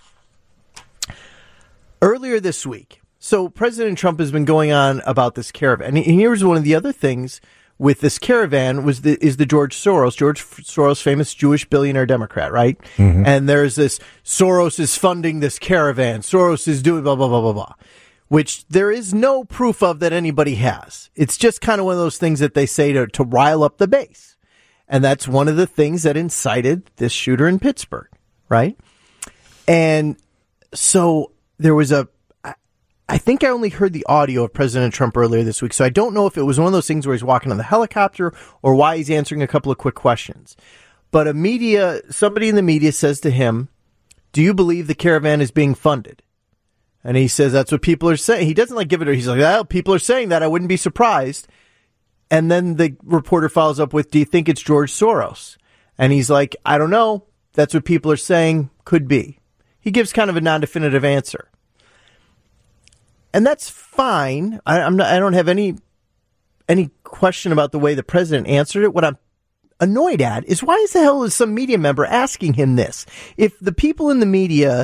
Earlier this week, so President Trump has been going on about this caravan. And here's one of the other things with this caravan was the, is the George Soros, George Soros, famous Jewish billionaire Democrat, right? Mm-hmm. And there's this, Soros is funding this caravan. Soros is doing blah, blah, blah, blah, blah. Which there is no proof of that anybody has. It's just kind of one of those things that they say to, to rile up the base. And that's one of the things that incited this shooter in Pittsburgh, right? And so there was a, I think I only heard the audio of President Trump earlier this week, so I don't know if it was one of those things where he's walking on the helicopter or why he's answering a couple of quick questions. But a media, somebody in the media says to him, do you believe the caravan is being funded? And he says, that's what people are saying. He doesn't like give it. He's like, well, people are saying that. I wouldn't be surprised. And then the reporter follows up with, do you think it's George Soros? And he's like, I don't know. That's what people are saying. Could be. He gives kind of a non-definitive answer. And that's fine. I, I'm not, I don't have any, any question about the way the president answered it. What I'm annoyed at is why is the hell is some media member asking him this? If the people in the media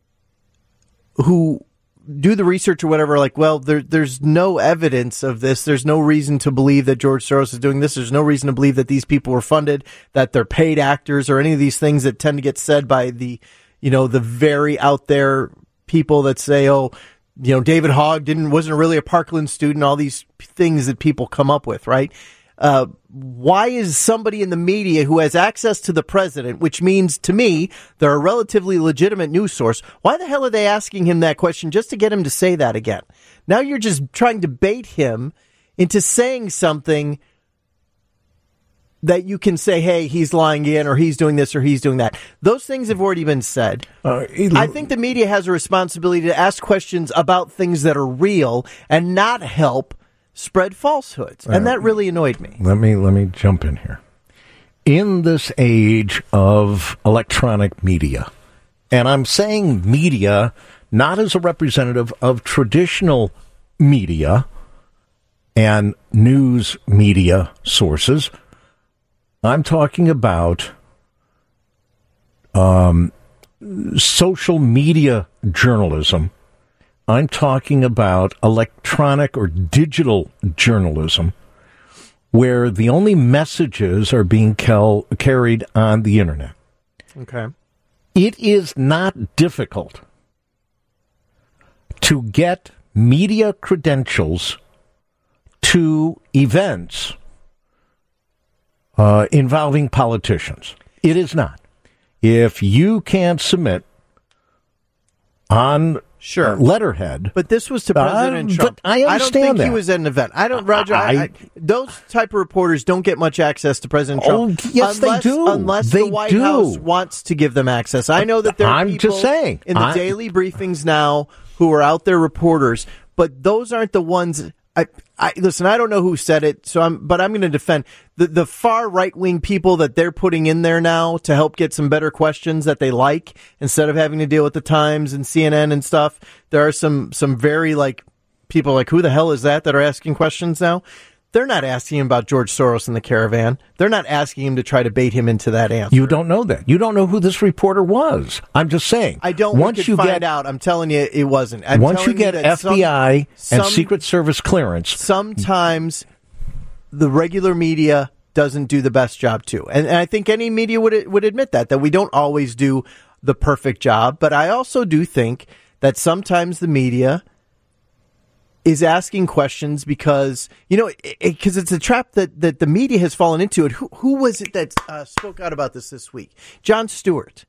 who do the research or whatever are like, well, there, there's no evidence of this. There's no reason to believe that George Soros is doing this. There's no reason to believe that these people were funded, that they're paid actors or any of these things that tend to get said by the, you know, the very out there people that say, oh, you know, David Hogg didn't, wasn't really a Parkland student, all these things that people come up with, right? Uh, why is somebody in the media who has access to the president, which means to me they're a relatively legitimate news source, why the hell are they asking him that question just to get him to say that again? Now you're just trying to bait him into saying something that you can say, hey, he's lying in, or he's doing this, or he's doing that. Those things have already been said. Uh, I think the media has a responsibility to ask questions about things that are real and not help spread falsehoods. And uh, that really annoyed me. Let me let me jump in here. In this age of electronic media, and I'm saying media not as a representative of traditional media and news media sources, I'm talking about um, social media journalism. I'm talking about electronic or digital journalism, where the only messages are being cal- carried on the internet. Okay. It is not difficult to get media credentials to events uh, involving politicians. It is not. If you can't submit on Sure. letterhead. But this was to President uh, Trump. But I understand I don't think that. he was at an event. I don't, Roger, I, I, I, those type of reporters don't get much access to President Trump. Oh, yes, unless, they do. Unless they the White do. House wants to give them access. I know that there are I'm people just saying, in the I, daily briefings now who are out there reporters, but those aren't the ones. I, I listen. I don't know who said it, so I'm. But I'm going to defend the the far right wing people that they're putting in there now to help get some better questions that they like instead of having to deal with the Times and C N N and stuff. There are some some very like people like who the hell is that that are asking questions now. They're not asking him about George Soros and the caravan. They're not asking him to try to bait him into that answer. You don't know that. You don't know who this reporter was. I'm just saying. I don't. Once you find get out, I'm telling you, it wasn't. I'm once you get you F B I some, and some, Secret Service clearance, sometimes the regular media doesn't do the best job too, and, and I think any media would would admit that that we don't always do the perfect job. But I also do think that sometimes the media is asking questions because, you know, because it, it, it's a trap that, that the media has fallen into. It. Who, who was it that uh, spoke out about this this week? Jon Stewart.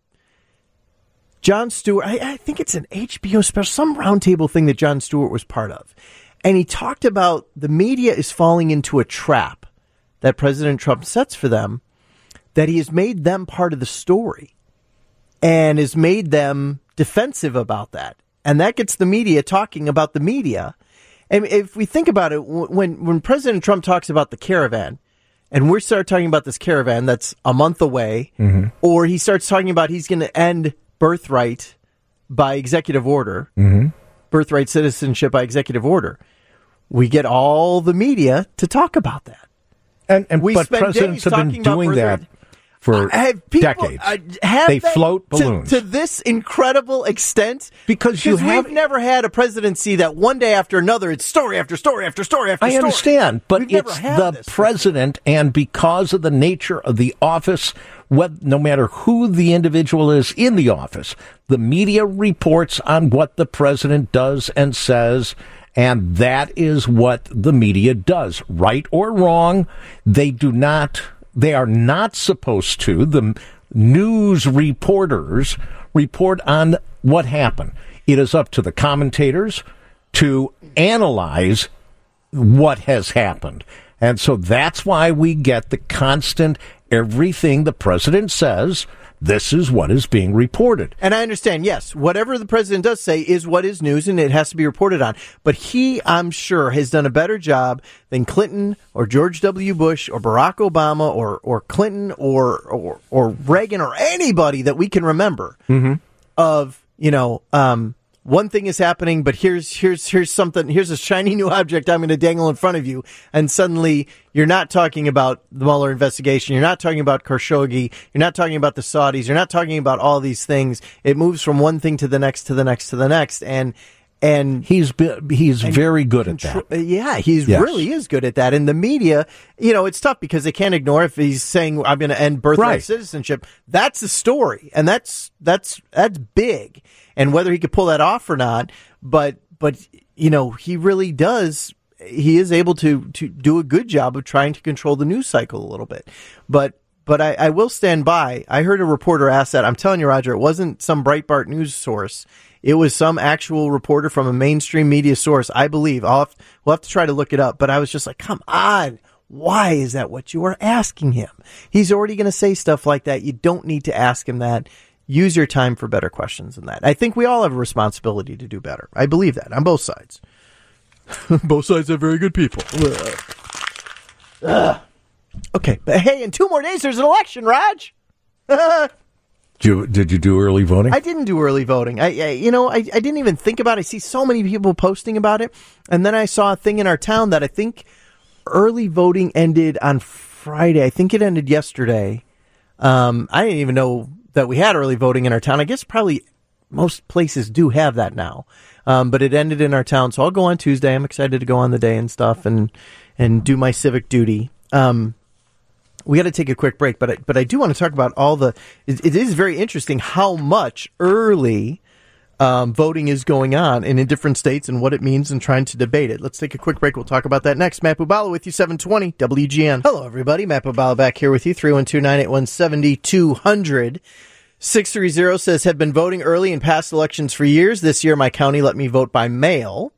Jon Stewart, I, I think it's an H B O special, some roundtable thing that Jon Stewart was part of. And he talked about the media is falling into a trap that President Trump sets for them, that he has made them part of the story and has made them defensive about that. And that gets the media talking about the media. And if we think about it, when when President Trump talks about the caravan, and we start talking about this caravan that's a month away, mm-hmm. or he starts talking about he's going to end birthright by executive order, mm-hmm. birthright citizenship by executive order, we get all the media to talk about that. And, and we but presidents have been doing that for uh, people, decades. Uh, have they, they float balloons. To, to this incredible extent? Because you have, we've never had a presidency that one day after another, it's story after story after story after I story. I understand, but we've it's the president, before. And because of the nature of the office, what, no matter who the individual is in the office, the media reports on what the president does and says, and that is what the media does. Right or wrong, they do not... They are not supposed to, the news reporters, report on what happened. It is up to the commentators to analyze what has happened. And so that's why we get the constant, everything the president says, this is what is being reported. And I understand, yes, whatever the president does say is what is news and it has to be reported on. But he, I'm sure, has done a better job than Clinton or George W. Bush or Barack Obama or, or Clinton or, or, or Reagan or anybody that we can remember mm-hmm. of, you know, um, one thing is happening, but here's here's here's something. Here's a shiny new object I'm going to dangle in front of you, and suddenly you're not talking about the Mueller investigation. You're not talking about Khashoggi. You're not talking about the Saudis. You're not talking about all these things. It moves from one thing to the next, to the next, to the next, and and he's he's and very good at that. Yeah, he yes. really is good at that. And the media, you know, it's tough because they can't ignore if he's saying I'm going to end birthright right. citizenship. That's a story, and that's that's that's big. And whether he could pull that off or not, but but you know, he really does. He is able to to do a good job of trying to control the news cycle a little bit. But but I, I will stand by. I heard a reporter ask that. I'm telling you, Roger, it wasn't some Breitbart news source. It was some actual reporter from a mainstream media source, I believe. I'll have, we'll have to try to look it up. But I was just like, come on. Why is that what you are asking him? He's already going to say stuff like that. You don't need to ask him that. Use your time for better questions than that. I think we all have a responsibility to do better. I believe that on both sides. Both sides have very good people. Ugh. Ugh. Okay, but hey, in two more days there's an election, Raj. Did you, did you do early voting? I didn't do early voting. I, I you know, I, I didn't even think about it. I see so many people posting about it, and then I saw a thing in our town that I think early voting ended on Friday. I think it ended yesterday. Um, I didn't even know that we had early voting in our town. I guess probably most places do have that now. Um, but it ended in our town. So I'll go on Tuesday. I'm excited to go on the day and stuff and, and do my civic duty. Um, we got to take a quick break, but I, but I do want to talk about all the, it, it is very interesting how much early, um, voting is going on in, in different states and what it means and trying to debate it. Let's take a quick break. We'll talk about that next. Matt Bubala with you, seven twenty W G N. Hello, everybody. Matt Bubala back here with you, three one two, nine eight one, seven two zero zero. six three zero says, have been voting early in past elections for years. This year, my county let me vote by mail.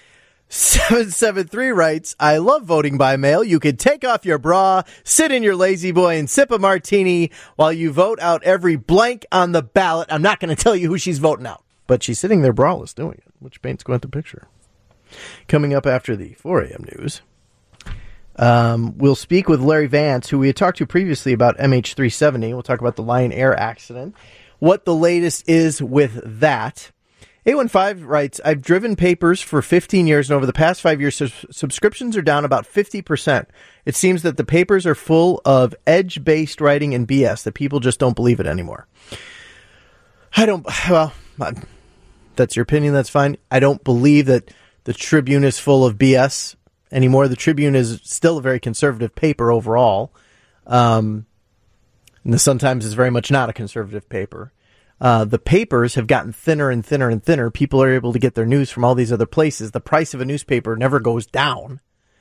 seven seven three writes, I love voting by mail. You could take off your bra, sit in your lazy boy, and sip a martini while you vote out every blank on the ballot. I'm not going to tell you who she's voting out, but she's sitting there braless doing it, which paints quite the picture. Coming up after the four a.m. news, um, we'll speak with Larry Vance, who we had talked to previously about M H three seventy. We'll talk about the Lion Air accident, what the latest is with that. eight one five writes, I've driven papers for fifteen years, and over the past five years, sus- subscriptions are down about fifty percent. It seems that the papers are full of edge-based writing and B S, that people just don't believe it anymore. I don't, well, that's your opinion, that's fine. I don't believe that the Tribune is full of B S anymore. The Tribune is still a very conservative paper overall. Um, and the Sun-Times is very much not a conservative paper. Uh, the papers have gotten thinner and thinner and thinner. People are able to get their news from all these other places. The price of a newspaper never goes down.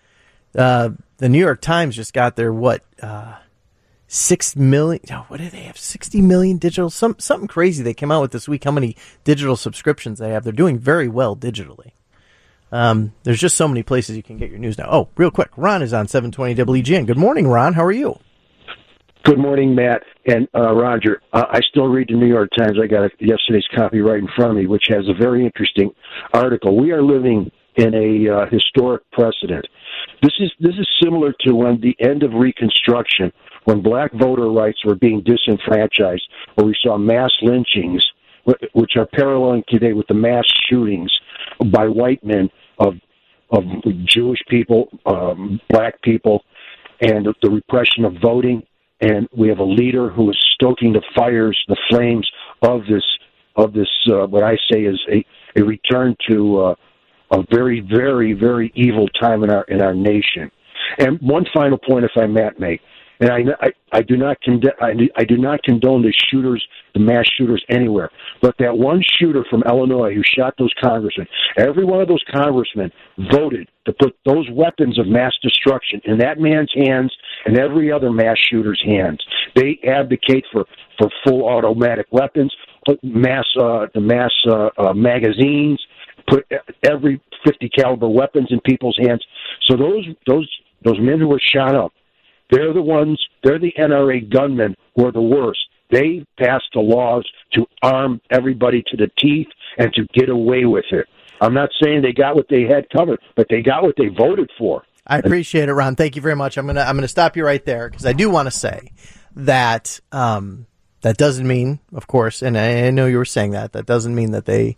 Uh, the New York Times just got their, what, uh, six million, oh, what do they have? sixty million digital, some, something crazy they came out with this week, how many digital subscriptions they have. They're doing very well digitally. Um, there's just so many places you can get your news now. Oh, real quick, Ron is on seven twenty W G N. Good morning, Ron. How are you? Good morning, Matt and uh, Roger. Uh, I still read the New York Times. I got a, yesterday's copy right in front of me, which has a very interesting article. We are living in a uh, historic precedent. This is this is similar to when the end of Reconstruction, when black voter rights were being disenfranchised, where we saw mass lynchings, which are paralleling today with the mass shootings by white men of of Jewish people, um, black people, and the repression of voting. And we have a leader who is stoking the fires, the flames of this, of this, uh, what I say is a, a return to uh, a very, very, very evil time in our in our nation. And one final point, if I may make, and I, I, I do not condemn, I, I do not condone the shooters, the mass shooters anywhere. But that one shooter from Illinois who shot those congressmen, every one of those congressmen voted to put those weapons of mass destruction in that man's hands and every other mass shooter's hands. They advocate for, for full automatic weapons, put mass uh, the mass uh, uh, magazines, put every fifty caliber weapons in people's hands. So those those those men who were shot up, they're the ones. They're the N R A gunmen who are the worst. They passed the laws to arm everybody to the teeth and to get away with it. I'm not saying they got what they had covered, but they got what they voted for. I appreciate it, Ron. Thank you very much. I'm gonna I'm gonna stop you right there because I do want to say that um, that doesn't mean, of course, and I, I know you were saying that that doesn't mean that they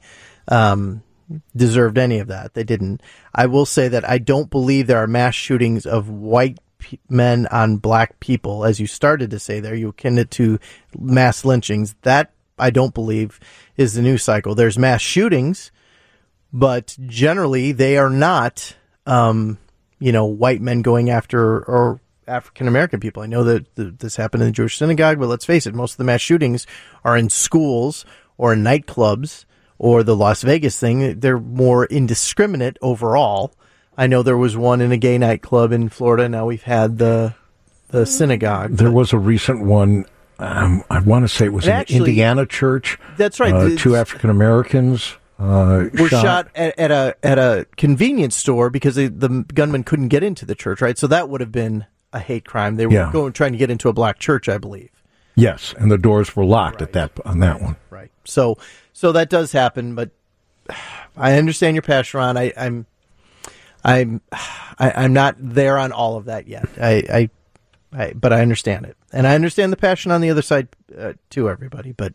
um, deserved any of that. They didn't. I will say that I don't believe there are mass shootings of white pe- men on black people, as you started to say there. You akin it to mass lynchings. That I don't believe is the news cycle. There's mass shootings, but generally they are not, um, you know, white men going after or African American people. I know that th- this happened in the Jewish synagogue, but let's face it, most of the mass shootings are in schools or in nightclubs or the Las Vegas thing. They're more indiscriminate overall. I know there was one in a gay nightclub in Florida. Now we've had the the synagogue. There was a recent one. Um, I want to say it was in actually, an Indiana church. That's right. Uh, two African Americans uh, were shot, shot at, at a at a convenience store because they, the gunman couldn't get into the church. Right, so that would have been a hate crime. They were yeah. going trying to get into a black church, I believe. Yes, and the doors were locked right. at that on that right. one. Right. So so that does happen, but I understand your passion, Ron. I, I'm I'm I, I'm not there on all of that yet. I, I, I but I understand it, and I understand the passion on the other side uh, too. Everybody, but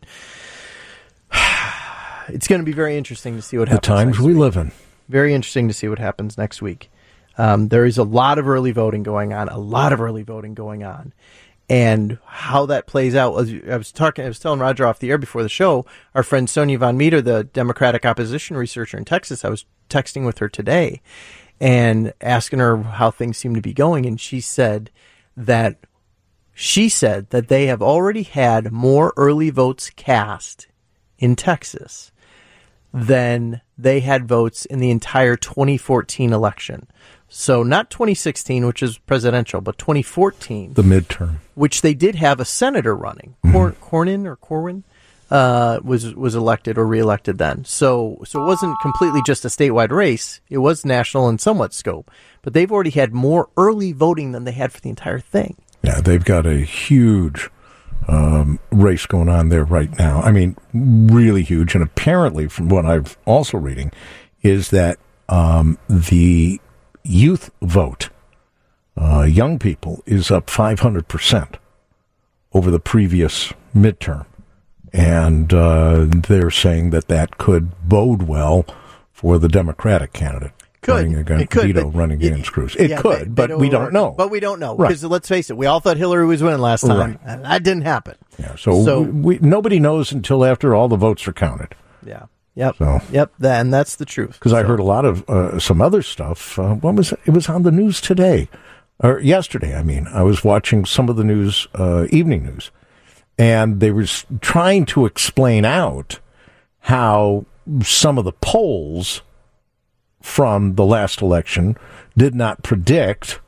it's going to be very interesting to see what happens. The times we week. live in. Very interesting to see what happens next week. Um, there is a lot of early voting going on. A lot of early voting going on. And how that plays out, I was talking, I was telling Roger off the air before the show, our friend Sonia von Meter, the Democratic opposition researcher in Texas, I was texting with her today and asking her how things seem to be going. And she said that, she said that they have already had more early votes cast in Texas than they had votes in the entire twenty fourteen election. So not twenty sixteen, which is presidential, but twenty fourteen. The midterm. Which they did have a senator running. Mm-hmm. Cor- Cornyn or Corwin uh, was was elected or reelected then. So so it wasn't completely just a statewide race. It was national in somewhat scope. But they've already had more early voting than they had for the entire thing. Yeah, they've got a huge um, race going on there right now. I mean, really huge. And apparently, from what I've also reading, is that um, the youth vote, uh, young people, is up five hundred percent over the previous midterm. And uh, they're saying that that could bode well for the Democratic candidate. Could. Running against, It could, Vito but running it- against Cruz. It yeah, could, but- but, but we it don't won't- know. But we don't know. Right. Because let's face it, we all thought Hillary was winning last time. Right. And that didn't happen. Yeah, so So- we, we, nobody knows until after all the votes are counted. Yeah. Yep. So. Yep. That, and that's the truth. Because I So- heard a lot of uh, some other stuff. Uh, what was it? It was on the news today, or yesterday. I mean, I was watching some of the news, uh, evening news, and they were s- trying to explain out how some of the polls from the last election did not predict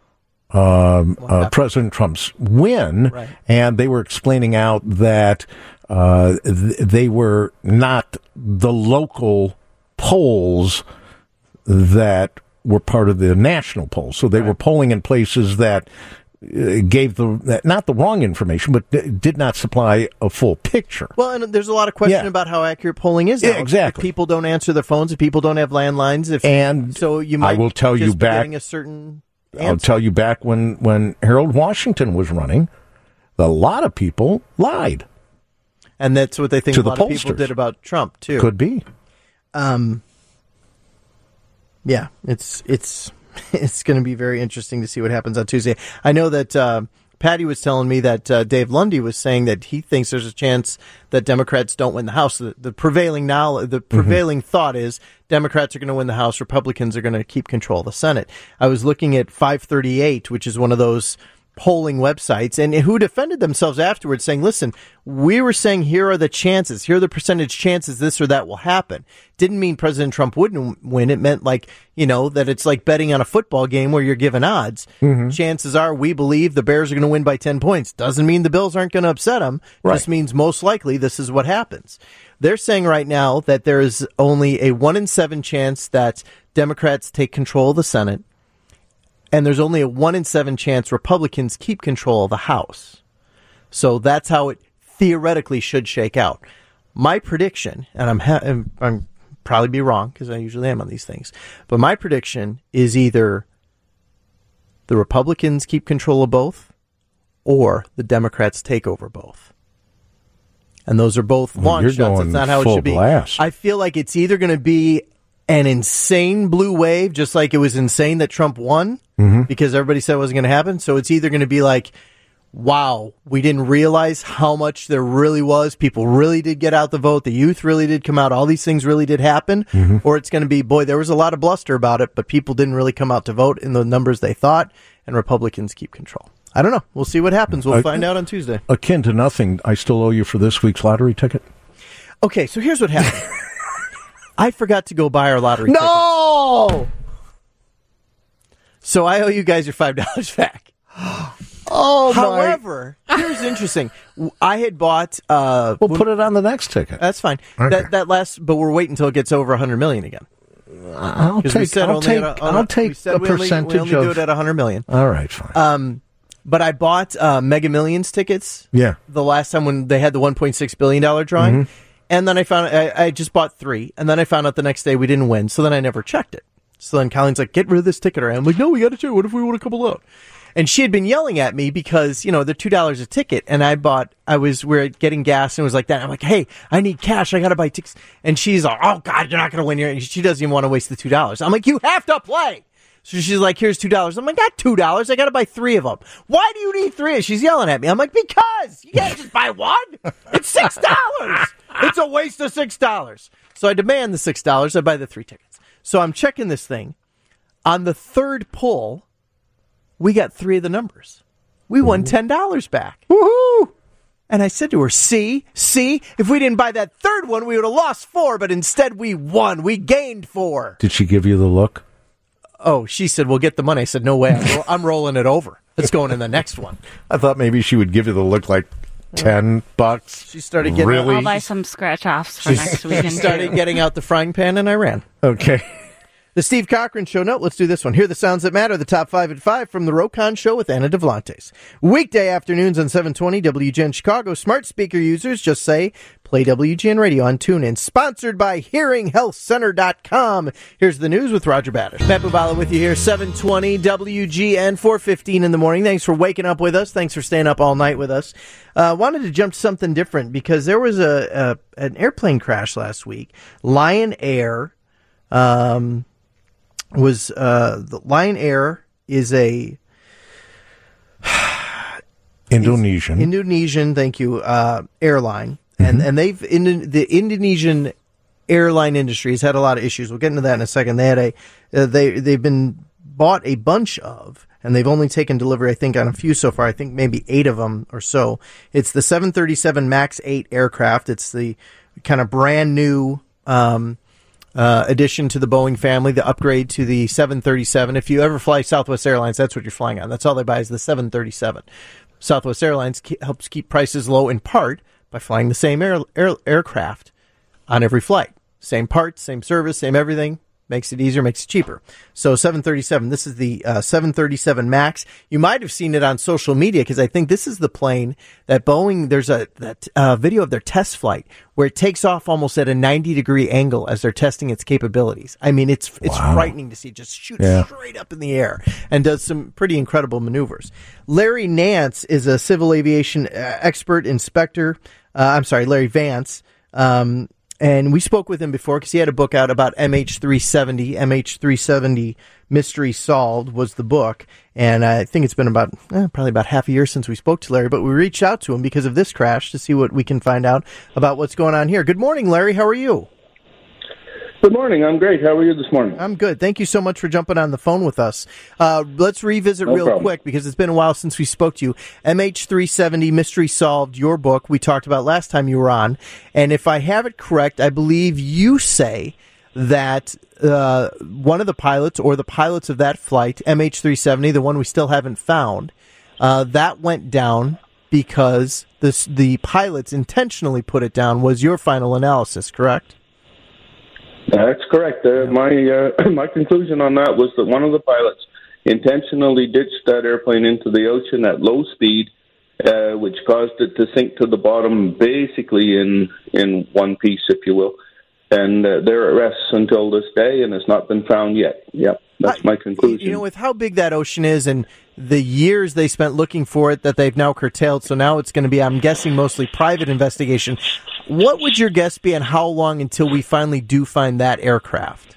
um, uh, President Trump's win, Right. and they were explaining out that uh, th- they were not the local polls that were part of the national polls. So they Right. were polling in places that uh, gave the that, not the wrong information, but d- did not supply a full picture. Well, and there's a lot of question Yeah. about how accurate polling is now. Yeah, exactly. If people don't answer their phones, if people don't have landlines, if And so you I might will tell just you be back- getting a certain I'll answer. tell you back when, when Harold Washington was running, a lot of people lied. And that's what they think To a the lot of people pollsters. did about Trump too. Could be. Um, yeah, it's it's it's going to be very interesting to see what happens on Tuesday. I know that uh, Patty was telling me that uh, Dave Lundy was saying that he thinks there's a chance that Democrats don't win the House. The, the prevailing now, the prevailing mm-hmm. thought is Democrats are going to win the House, Republicans are going to keep control of the Senate. I was looking at five thirty-eight, which is one of those polling websites, and who defended themselves afterwards saying, listen, we were saying here are the chances, here are the percentage chances this or that will happen. Didn't mean President Trump wouldn't win. It meant like, you know, that it's like betting on a football game where you're given odds. Mm-hmm. Chances are we believe the Bears are going to win by ten points. Doesn't mean the Bills aren't going to upset them. Right. Just means most likely this is what happens. They're saying right now that there is only a one in seven chance that Democrats take control of the Senate. And there's only a one in seven chance Republicans keep control of the House. So that's how it theoretically should shake out. My prediction, and I'm ha- I'm, I'm probably be wrong because I usually am on these things, but my prediction is either the Republicans keep control of both or the Democrats take over both. and those are both Well, long you're shots. That's going not how it full should be. blast. I feel like it's either going to be an insane blue wave, just like it was insane that Trump won, Mm-hmm. because everybody said it wasn't going to happen. So it's either going to be like, wow, we didn't realize how much there really was. People really did get out the vote. The youth really did come out. All these things really did happen. Mm-hmm. Or it's going to be, boy, there was a lot of bluster about it, but people didn't really come out to vote in the numbers they thought, and Republicans keep control. I don't know. We'll see what happens. We'll I- find out on Tuesday. Akin to nothing, I still owe you for this week's lottery ticket. Okay, so here's what happened. I forgot to go buy our lottery tickets. No! So I owe you guys your five dollars back. Oh, However, here's interesting. I had bought. Uh, We'll put it on the next ticket. That's fine. Okay. That that lasts, but we're waiting until it gets over one hundred million again. I'll 'Cause we take, said I'll only take, at a- I'll we take said a we only- percentage we only of... do it at one hundred million. All right, fine. Um, but I bought uh, Mega Millions tickets. Yeah. The last time when they had the one point six billion dollars drawing. Mm-hmm. And then I found, I, I just bought three. And then I found out the next day we didn't win. So then I never checked it. So then Colleen's like, get rid of this ticket. Or I'm like, no, we got to check. What if we want to couple out? And she had been yelling at me because, you know, they're two dollars a ticket. And I bought, I was, we we're getting gas and it was like that. I'm like, hey, I need cash. I got to buy tickets. And she's like, oh, God, you're not going to win here. And she doesn't even want to waste the two dollars. I'm like, you have to play. So she's like, here's two dollars. I'm like, not two dollars. I got to buy three of them. Why do you need three? She's yelling at me. I'm like, because you can't just buy one. It's six dollars. It's a waste of six dollars. So I demand the six dollars. I buy the three tickets. So I'm checking this thing. On the third pull, we got three of the numbers. We won ten dollars back. Woohoo! And I said to her, see, see, if we didn't buy that third one, we would have lost four, but instead we won. We gained four. Did she give you the look? Oh, she said, well, get the money. I said, no way. I'm, ro- I'm rolling it over. It's going in the next one. I thought maybe she would give you the look like ten bucks. She started getting Really? I'll buy some scratch-offs for next She weekend, started too. getting out the frying pan, and I ran. Okay. The Steve Cochran Show. No, let's do this one. Hear the sounds that matter. The top five at five from the Rokon Show with Anna Devlantes. Weekday afternoons on seven twenty W G N Chicago. Smart speaker users just say play W G N Radio on TuneIn. Sponsored by hearing health center dot com. Here's the news with Roger Batters. Matt Bubala with you here. seven twenty W G N, four fifteen in the morning. Thanks for waking up with us. Thanks for staying up all night with us. Uh, wanted to jump to something different because there was a, a an airplane crash last week. Lion Air. Um... was uh, the Lion Air is a Indonesian. Indonesian, thank you, uh, airline, Mm-hmm. and and they've in the Indonesian airline industry has had a lot of issues. We'll get into that in a second. They had a uh, they they've been bought a bunch of, and they've only taken delivery, I think, on a few so far. I think maybe eight of them or so. It's the seven thirty-seven MAX eight aircraft. It's the kind of brand new. Um, Uh, addition to the Boeing family, the upgrade to the seven thirty-seven. If you ever fly Southwest Airlines, that's what you're flying on. That's all they buy is the seven thirty-seven. Southwest Airlines ke- helps keep prices low in part by flying the same air, air, aircraft on every flight. Same parts, same service, same everything. Makes it easier, makes it cheaper. So seven thirty-seven, this is the uh, seven thirty-seven MAX. You might have seen it on social media because I think this is the plane that Boeing, there's a that uh, video of their test flight where it takes off almost at a ninety degree angle as they're testing its capabilities. I mean, it's it's Wow. frightening to see. It just shoots Yeah. straight up in the air and does some pretty incredible maneuvers. Larry Nance is a civil aviation uh, expert inspector. Uh, I'm sorry, Larry Vance. Um, And we spoke with him before because he had a book out about M H three seventy. M H three seventy Mystery Solved was the book. And I think it's been about, eh, probably about half a year since we spoke to Larry. But we reached out to him because of this crash to see what we can find out about what's going on here. Good morning, Larry. How are you? Good morning. I'm great. How are you this morning? I'm good. Thank you so much for jumping on the phone with us. Uh, let's revisit No real problem. quick because it's been a while since we spoke to you. M H three seventy Mystery Solved, your book we talked about last time you were on. And if I have it correct, I believe you say that uh, one of the pilots or the pilots of that flight, M H three seventy, the one we still haven't found, uh, that went down because this, the pilots intentionally put it down was your final analysis, correct? That's correct. Uh, my uh, my conclusion on that was that one of the pilots intentionally ditched that airplane into the ocean at low speed, uh, which caused it to sink to the bottom basically in, in one piece, if you will. And uh, there it rests until this day, and it's not been found yet. Yep. That's my conclusion. You know, with how big that ocean is and the years they spent looking for it that they've now curtailed, so now it's going to be, I'm guessing, mostly private investigation. What would your guess be on how long until we finally do find that aircraft?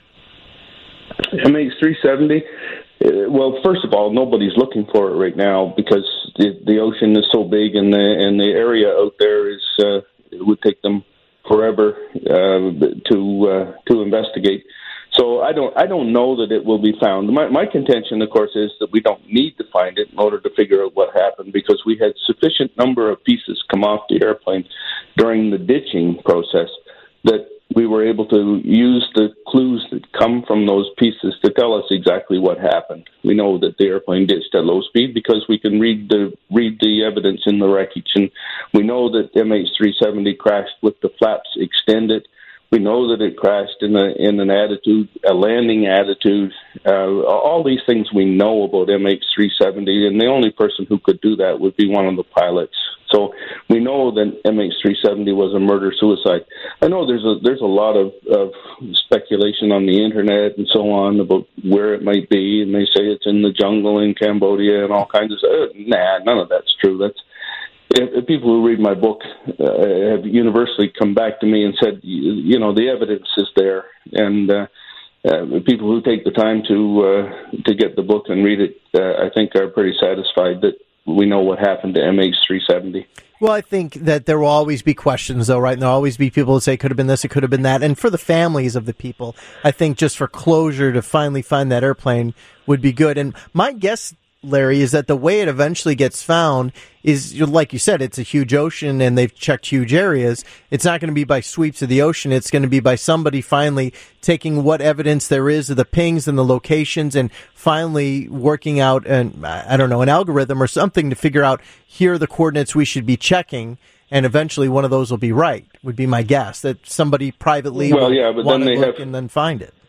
M H three seventy, uh, well, first of all, nobody's looking for it right now because the, the ocean is so big and the, and the area out there is, uh, it would take them forever uh, to uh, to investigate. So I don't I don't know that it will be found. My, my contention, of course, is that we don't need to find it in order to figure out what happened because we had sufficient number of pieces come off the airplane during the ditching process that we were able to use the clues that come from those pieces to tell us exactly what happened. We know that the airplane ditched at low speed because we can read the read the evidence in the wreckage, and we know that M H three seventy crashed with the flaps extended. We know that it crashed in a in an attitude, a landing attitude. Uh, all these things we know about M H three seventy, and the only person who could do that would be one of the pilots. So we know that M H three seventy was a murder-suicide. I know there's a there's a lot of, of speculation on the internet and so on about where it might be, and they say it's in the jungle in Cambodia and all kinds of stuff. Nah, none of that's true. That's If, if people who read my book uh, have universally come back to me and said, you, you know, the evidence is there, and uh, uh, people who take the time to uh, to get the book and read it, uh, I think, are pretty satisfied that we know what happened to M H three seventy. Well, I think that there will always be questions, though, right? And there'll always be people who say it could have been this, it could have been that. And for the families of the people, I think just for closure to finally find that airplane would be good. And my guess, Larry, is that the way it eventually gets found is, like you said, it's a huge ocean and they've checked huge areas. It's not going to be by sweeps of the ocean. It's going to be by somebody finally taking what evidence there is of the pings and the locations and finally working out an, I don't know, an algorithm or something to figure out here are the coordinates we should be checking. And eventually one of those will be right, would be my guess, that somebody privately well, will yeah, but want then to they look have- and then find it.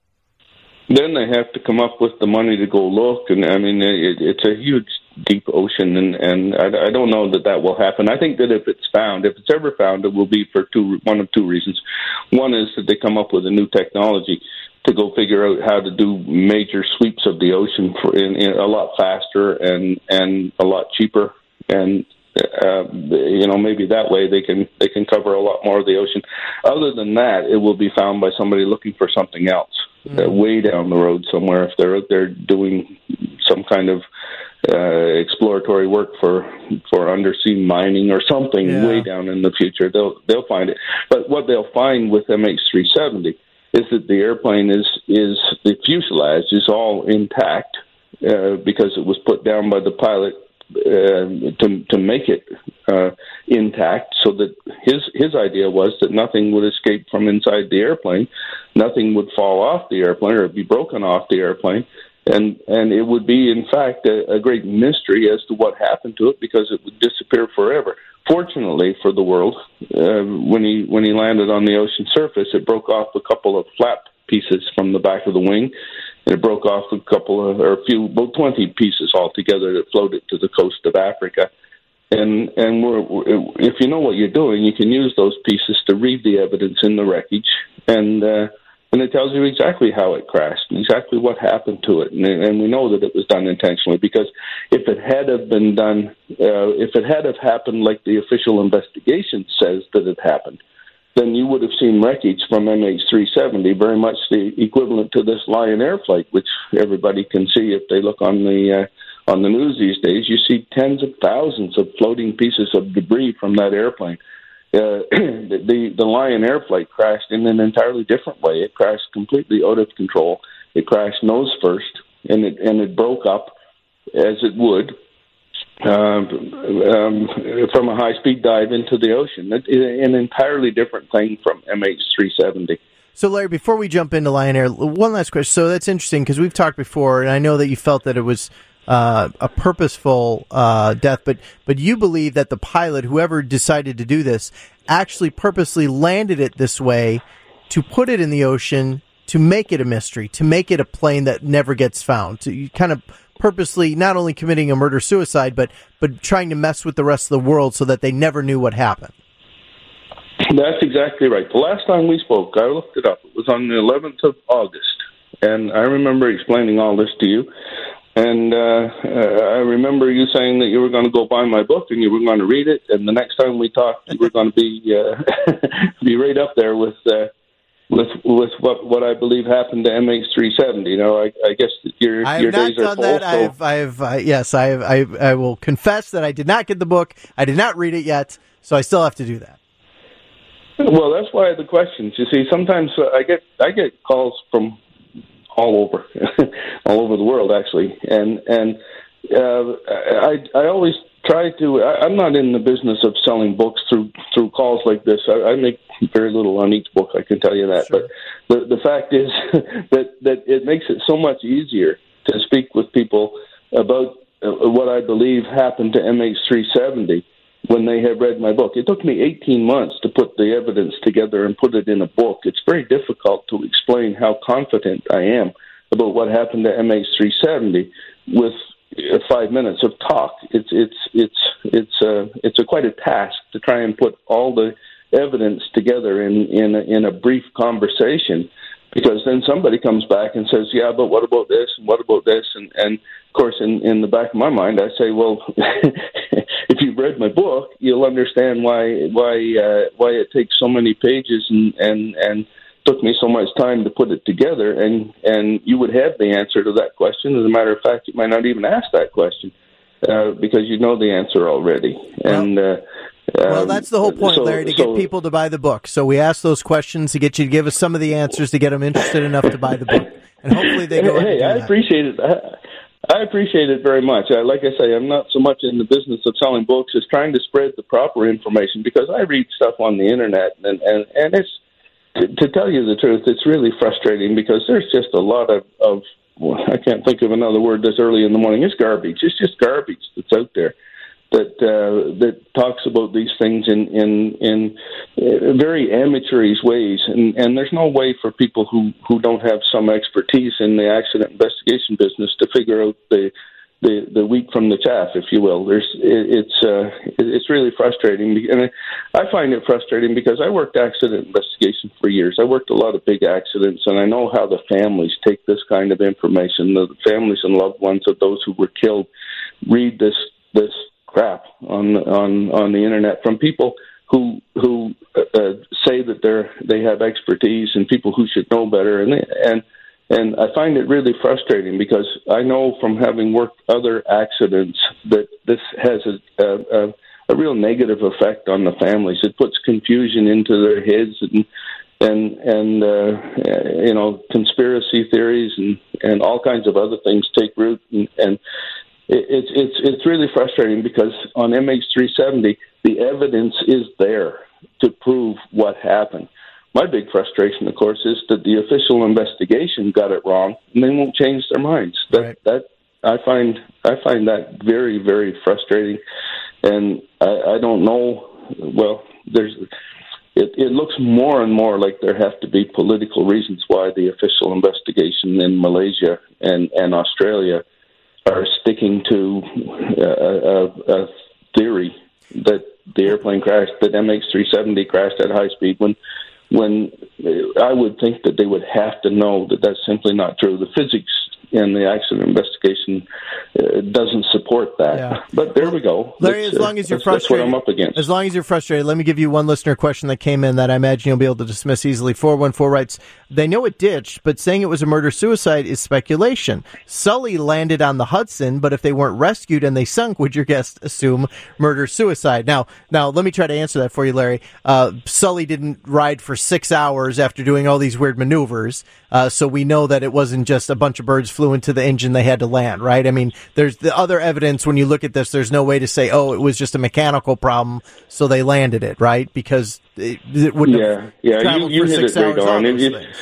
Then they have to come up with the money to go look, and I mean, it, it's a huge, deep ocean, and, and I, I don't know that that will happen. I think that if it's found, if it's ever found, it will be for two, one of two reasons. One is that they come up with a new technology to go figure out how to do major sweeps of the ocean for in, in a lot faster and and a lot cheaper, and uh, you know, maybe that way they can they can cover a lot more of the ocean. Other than that, it will be found by somebody looking for something else. Uh, way down the road somewhere, if they're out there doing some kind of uh, exploratory work for for undersea mining or something, yeah. way down in the future, they'll they'll find it. But what they'll find with M H three seventy is that the airplane is is the fuselage is all intact uh, because it was put down by the pilot uh, to to make it uh, intact, so that his his idea was that nothing would escape from inside the airplane. Nothing would fall off the airplane or be broken off the airplane, and and it would be, in fact, a, a great mystery as to what happened to it because it would disappear forever. Fortunately for the world, uh, when he when he landed on the ocean surface, it broke off a couple of flap pieces from the back of the wing, and it broke off a couple of, or a few, about twenty pieces altogether that floated to the coast of Africa. And and we're, if you know what you're doing, you can use those pieces to read the evidence in the wreckage, and uh, and it tells you exactly how it crashed and exactly what happened to it. And, and we know that it was done intentionally, because if it had have been done, uh, if it had have happened like the official investigation says that it happened, then you would have seen wreckage from M H three seventy, very much the equivalent to this Lion Air flight, which everybody can see if they look on the uh, on the news these days. You see tens of thousands of floating pieces of debris from that airplane. Uh, the the Lion Air flight crashed in an entirely different way. It crashed completely out of control. It crashed nose first, and it and it broke up as it would. Um, um, from a high-speed dive into the ocean. It, it, an entirely different thing from M H three seventy. So, Larry, before we jump into Lion Air, one last question. So that's interesting, because we've talked before, and I know that you felt that it was uh, a purposeful uh, death, but, but you believe that the pilot, whoever decided to do this, actually purposely landed it this way to put it in the ocean, to make it a mystery, to make it a plane that never gets found, to kind of purposely not only committing a murder-suicide, but but trying to mess with the rest of the world so that they never knew what happened. That's exactly right. The last time we spoke, I looked it up. It was on the eleventh of August and I remember explaining all this to you. And uh, uh, I remember you saying that you were going to go buy my book and you were going to read it. And the next time we talked, you were going to be uh, be right up there with uh, with with what what I believe happened to M H three seventy. You know, I, I guess your I have your not days are done full. that. So. I've I've uh, yes, I have, I I will confess that I did not get the book. I did not read it yet, so I still have to do that. Well, that's why the questions. You see, sometimes uh, I get I get calls from all over, all over the world, actually, and and uh, I I always try to. I, I'm not in the business of selling books through through calls like this. I, I make very little on each book, I can tell you that. Sure. But the the fact is that that it makes it so much easier to speak with people about uh, what I believe happened to M H three seventy. When they have read my book. It took me eighteen months to put the evidence together and put it in a book. It's very difficult to explain how confident I am about what happened to M H three seventy with five minutes of talk. It's it's it's it's uh, it's a quite a task to try and put all the evidence together in in a, in a brief conversation. Because then somebody comes back and says, yeah, but what about this and what about this? And, and of course, in, in the back of my mind, I say, well, if you've read my book, you'll understand why why uh, why it takes so many pages and, and, and took me so much time to put it together. And, and you would have the answer to that question. As a matter of fact, you might not even ask that question uh, because you know the answer already. Well, and uh, Well, that's the whole point, so, Larry, to so, get people to buy the book. So we ask those questions to get you to give us some of the answers to get them interested enough to buy the book. And hopefully they go Hey, I that. appreciate it. I, I appreciate it very much. I, like I say, I'm not so much in the business of selling books as trying to spread the proper information because I read stuff on the Internet. And, and, and it's, to, to tell you the truth, it's really frustrating because there's just a lot of, of well, I can't think of another word this early in the morning. It's garbage. It's just garbage that's out there. That uh, that talks about these things in in, in uh, very amateurish ways, and, and there's no way for people who, who don't have some expertise in the accident investigation business to figure out the the, the wheat from the chaff, if you will. There's it, it's uh, it's really frustrating, and I find it frustrating because I worked accident investigation for years. I worked a lot of big accidents, and I know how the families take this kind of information. The families and loved ones of those who were killed read this this. crap on on on the internet from people who who uh, say that they're they have expertise and people who should know better, and they, and and I find it really frustrating because I know from having worked other accidents that this has a a, a real negative effect on the families. It puts confusion into their heads and and and uh, you know, conspiracy theories and and all kinds of other things take root, and, and It's it's it's really frustrating because on M H three seventy the evidence is there to prove what happened. My big frustration, of course, is that the official investigation got it wrong and they won't change their minds. That right. that I find I find that very very frustrating, and I, I don't know. Well, there's it, it looks more and more like there have to be political reasons why the official investigation in Malaysia and and Australia are sticking to a, a, a theory that the airplane crashed, that M H three seventy crashed at high speed, when when I would think that they would have to know that that's simply not true. The physics in the accident investigation uh, doesn't support that. Yeah. But there we go. Larry, that's, as long as you're that's, frustrated, that's what I'm up against. As long as you're frustrated, let me give you one listener question that came in that I imagine you'll be able to dismiss easily. four one four writes, they know it ditched, but saying it was a murder-suicide is speculation. Sully landed on the Hudson, but if they weren't rescued and they sunk, would your guest assume murder-suicide? Now, now let me try to answer that for you, Larry. Uh, Sully didn't ride for six hours after doing all these weird maneuvers, uh, so we know that it wasn't just a bunch of birds flew into the engine, they had to land, right? I mean, there's the other evidence when you look at this, there's no way to say, oh, it was just a mechanical problem, so they landed it, right? Because it, it wouldn't yeah, have yeah, traveled you, you for hit six it right hours on. on those It, things.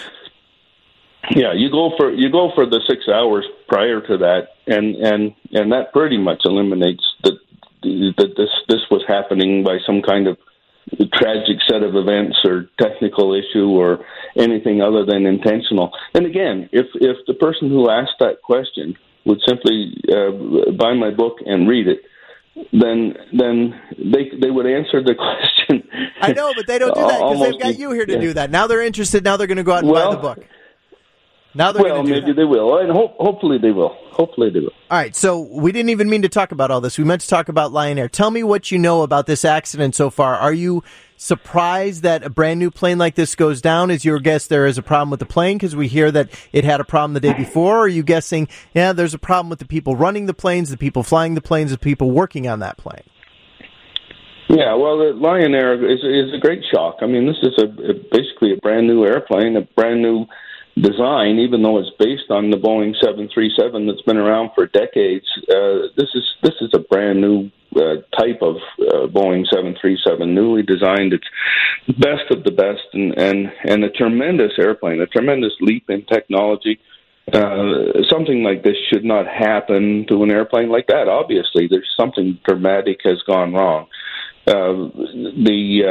Yeah, you go for you go for the six hours prior to that, and and, and that pretty much eliminates that that this this was happening by some kind of tragic set of events or technical issue or anything other than intentional. And again, if if the person who asked that question would simply uh, buy my book and read it, then then they they would answer the question. I know, but they don't do that because they've got you here to yeah. do that. Now they're interested. Now they're going to go out and well, buy the book. Now they're well, going to do maybe that. they will, and ho- hopefully they will. Hopefully they will. All right, so we didn't even mean to talk about all this. We meant to talk about Lion Air. Tell me what you know about this accident so far. Are you surprised that a brand new plane like this goes down? Is your guess there is a problem with the plane because we hear that it had a problem the day before? Or are you guessing, yeah, there's a problem with the people running the planes, the people flying the planes, the people working on that plane? Yeah, well, the Lion Air is, is a great shock. I mean, this is a, a basically a brand new airplane, a brand new design, even though it's based on the Boeing seven thirty-seven that's been around for decades. Uh, this is this is a brand new uh, type of uh, Boeing seven thirty-seven, newly designed. It's best of the best, and, and, and a tremendous airplane, a tremendous leap in technology. Uh, something like this should not happen to an airplane like that. Obviously, there's something dramatic has gone wrong. Uh, the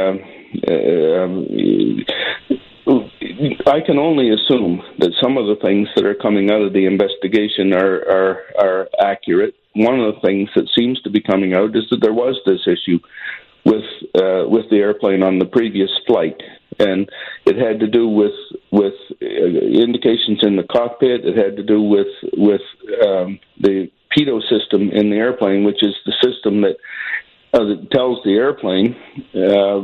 uh, uh, I can only assume that some of the things that are coming out of the investigation are, are are accurate. One of the things that seems to be coming out is that there was this issue with uh, with the airplane on the previous flight, and it had to do with with uh, indications in the cockpit. It had to do with with um, the pitot system in the airplane, which is the system that Uh, that tells the airplane uh,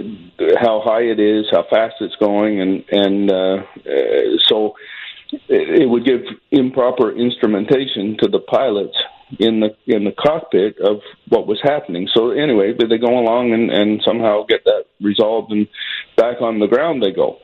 how high it is, how fast it's going, and and uh, uh, so it, it would give improper instrumentation to the pilots in the in the cockpit of what was happening. So anyway, they go along and, and somehow get that resolved, and back on the ground they go,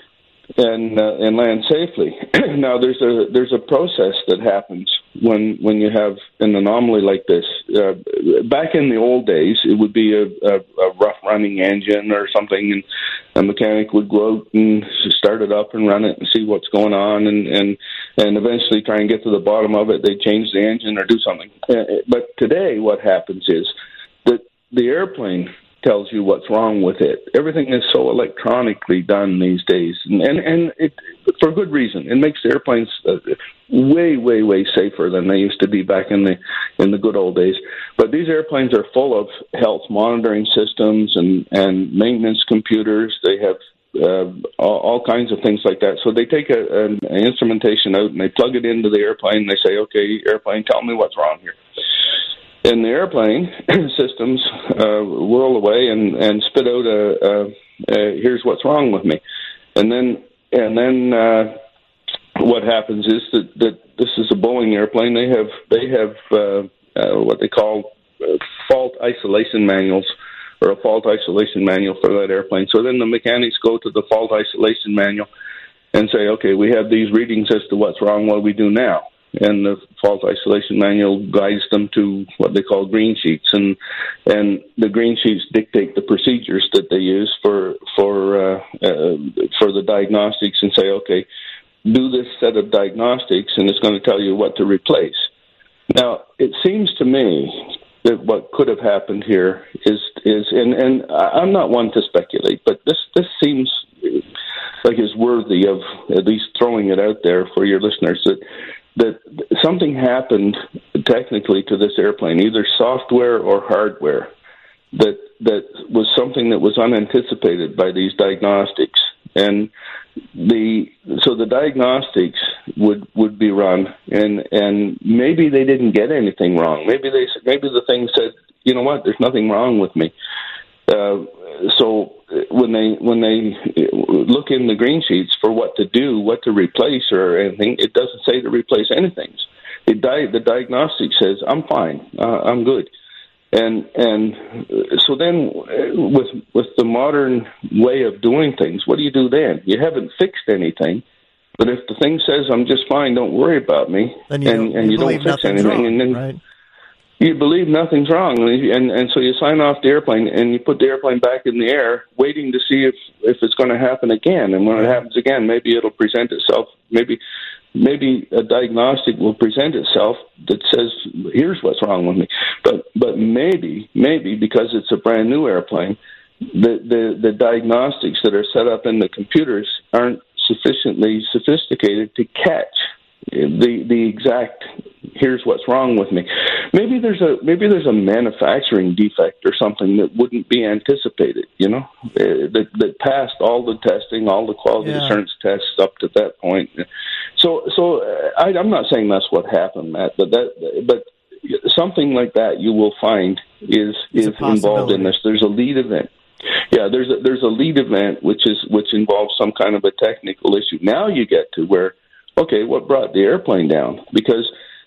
and uh, and land safely. Now there's a there's a process that happens when when you have an anomaly like this. Uh, back in the old days, it would be a, a, a rough running engine or something, and a mechanic would go out and start it up and run it and see what's going on, and and, and eventually try and get to the bottom of it. They change the engine or do something. Uh, but today, what happens is that the airplane tells you what's wrong with it. Everything is so electronically done these days, and and, and it, for good reason. It makes the airplanes uh, way, way, way safer than they used to be back in the in the good old days. But these airplanes are full of health monitoring systems and, and maintenance computers. They have uh, all, all kinds of things like that. So they take a, an, an instrumentation out and they plug it into the airplane. And they say, "Okay, airplane, tell me what's wrong here." And the airplane systems uh, whirl away and, and spit out a, a, a here's what's wrong with me, and then and then uh, what happens is that, that this is a Boeing airplane. They have they have uh, uh, what they call uh, fault isolation manuals, or a fault isolation manual for that airplane. So then the mechanics go to the fault isolation manual and say, "Okay, we have these readings as to what's wrong. What do we do now?" And the fault isolation manual guides them to what they call green sheets, and and the green sheets dictate the procedures that they use for for uh, uh, for the diagnostics, and say, okay, do this set of diagnostics, and it's going to tell you what to replace. Now, it seems to me that what could have happened here is is and and I'm not one to speculate, but this this seems like it's worthy of at least throwing it out there for your listeners that. that something happened technically to this airplane, either software or hardware, that that was something that was unanticipated by these diagnostics. And the so the diagnostics would, would be run, and, and maybe they didn't get anything wrong. Maybe they maybe the thing said, you know what, there's nothing wrong with me. Uh, so when they when they look in the green sheets for what to do, what to replace or anything, it doesn't say to replace anything. The, di- the diagnostic says, I'm fine, uh, I'm good. And and so then with with the modern way of doing things, what do you do then? You haven't fixed anything, but if the thing says, I'm just fine, don't worry about me, then you and, don't, and you you don't fix anything, wrong, and then right? you believe nothing's wrong, and and so you sign off the airplane, and you put the airplane back in the air, waiting to see if, if it's going to happen again. And when it happens again, maybe it'll present itself. Maybe maybe a diagnostic will present itself that says, "Here's what's wrong with me." But but maybe maybe because it's a brand new airplane, the the, the diagnostics that are set up in the computers aren't sufficiently sophisticated to catch the the exact here's what's wrong with me. Maybe there's a maybe there's a manufacturing defect or something that wouldn't be anticipated, you know, that that passed all the testing, all the quality yeah. assurance tests up to that point. So, so uh, I, I'm not saying that's what happened, Matt, but that, but something like that you will find is It's is a involved in possibility. this. There's a lead event. Yeah, there's a, there's a lead event which is which involves some kind of a technical issue. Now you get to where, okay, what brought the airplane down? Because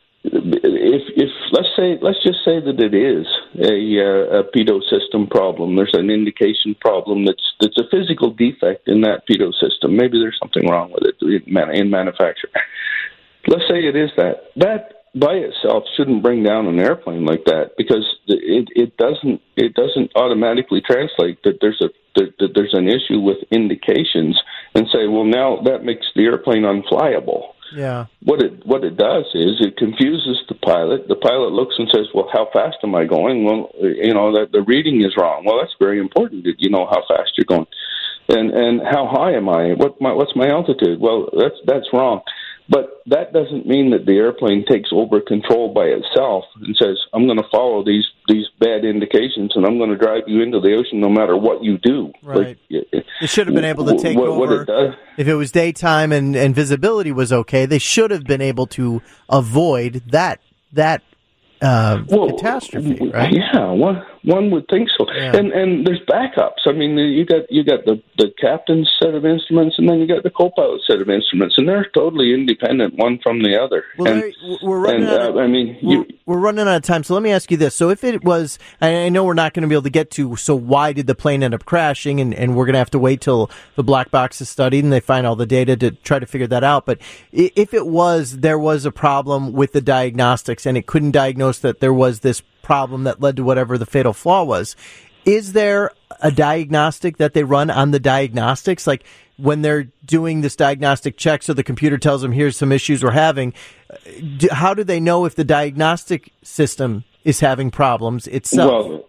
if if let's say let's just say that it is a, uh, a pitot system problem. There's an indication problem that's that's a physical defect in that pitot system. Maybe there's something wrong with it in, man, in manufacture. Let's say it is that. That by itself shouldn't bring down an airplane like that, because it it doesn't it doesn't automatically translate that there's a that, that there's an issue with indications and say, well, now that makes the airplane unflyable. Yeah. What it what it does is it confuses the pilot. The pilot looks and says, well, how fast am I going? Well, you know, that the reading is wrong. Well, that's very important that you know how fast you're going. And and how high am I? What my what's my altitude? Well, that's that's wrong. But that doesn't mean that the airplane takes over control by itself and says, I'm going to follow these, these bad indications and I'm going to drive you into the ocean no matter what you do. Right. Like, it should have been able to take what, over. What it does. If it was daytime and, and visibility was okay, they should have been able to avoid that that uh, well, catastrophe, right? Yeah, one one would think so. Yeah. And and there's backups. I mean, you got you got the, the captain's set of instruments, and then you got the co-pilot set of instruments, and they're totally independent one from the other. Well, and, Larry, we're running and, out of, uh, I mean, we're, you, we're running out of time. So let me ask you this: so if it was, I know we're not going to be able to get to. So why did the plane end up crashing? And, and we're going to have to wait till the black box is studied and they find all the data to try to figure that out. But if it was, there was a problem with the diagnostics, and it couldn't diagnose that there was this problem that led to whatever the fatal flaw was. Is there a diagnostic that they run on the diagnostics? Like when they're doing this diagnostic check, so the computer tells them, here's some issues we're having. Do, how do they know if the diagnostic system is having problems itself? Well,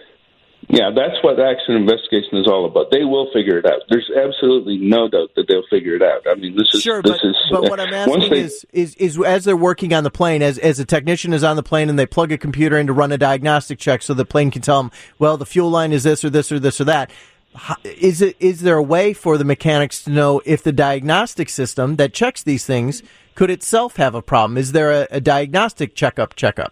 yeah, that's what accident investigation is all about. They will figure it out. There's absolutely no doubt that they'll figure it out. I mean, this is sure, this but, is. but what I'm asking they, is, is, is as they're working on the plane, as as a technician is on the plane and they plug a computer in to run a diagnostic check, so the plane can tell them, well, the fuel line is this or this or this or that. How, is it is there a way for the mechanics to know if the diagnostic system that checks these things could itself have a problem? Is there a, a diagnostic checkup checkup?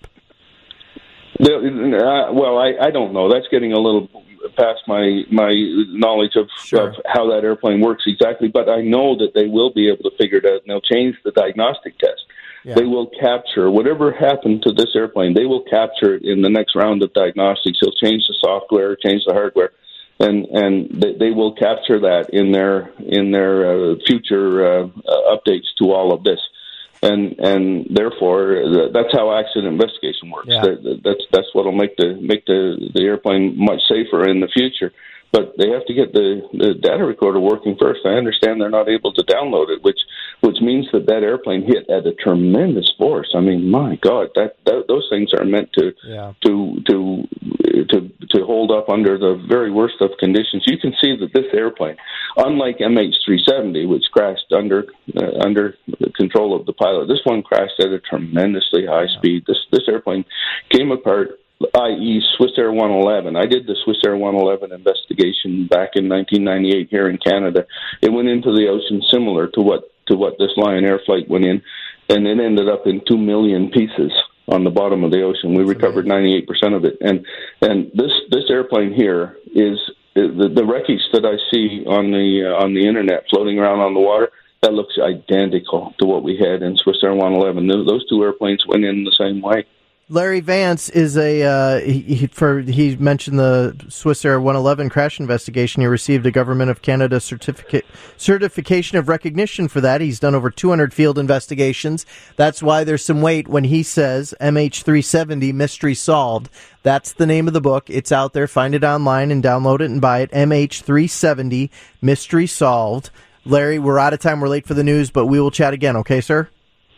Uh, well, I, I don't know. That's getting a little past my my knowledge of, Sure. of how that airplane works exactly. But I know that they will be able to figure it out, and they'll change the diagnostic test. Yeah. They will capture whatever happened to this airplane. They will capture it in the next round of diagnostics. They'll change the software, change the hardware, and and they, they will capture that in their in their uh, future uh, uh, updates to all of this. And and therefore, that's how accident investigation works. Yeah. That, that's that's what'll make the make the, the airplane much safer in the future. But they have to get the, the data recorder working first. I understand they're not able to download it, which which means that that airplane hit at a tremendous force. I mean, my God, that, that those things are meant to Yeah. to to to to hold up under the very worst of conditions. You can see that this airplane, unlike M H three seventy, which crashed under uh, under the control of the pilot, this one crashed at a tremendously high speed. This this airplane came apart, that is. Swissair one eleven. I did the Swissair one eleven investigation back in nineteen ninety-eight here in Canada. It went into the ocean similar to what to what this Lion Air flight went in, and it ended up in two million pieces on the bottom of the ocean. We recovered ninety-eight percent of it. And and this this airplane here is the, the wreckage that I see on the uh, on the internet floating around on the water. That looks identical to what we had in Swissair one eleven. Those two airplanes went in the same way. Larry Vance is a uh, he, he for he mentioned the Swissair one eleven crash investigation. He received a Government of Canada certificate certification of recognition for that. He's done over two hundred field investigations. That's why there's some weight when he says M H three seventy Mystery Solved. That's the name of the book. It's out there. Find it online and download it and buy it. M H three seventy Mystery Solved. Larry, we're out of time. We're late for the news, but we will chat again. Okay, sir?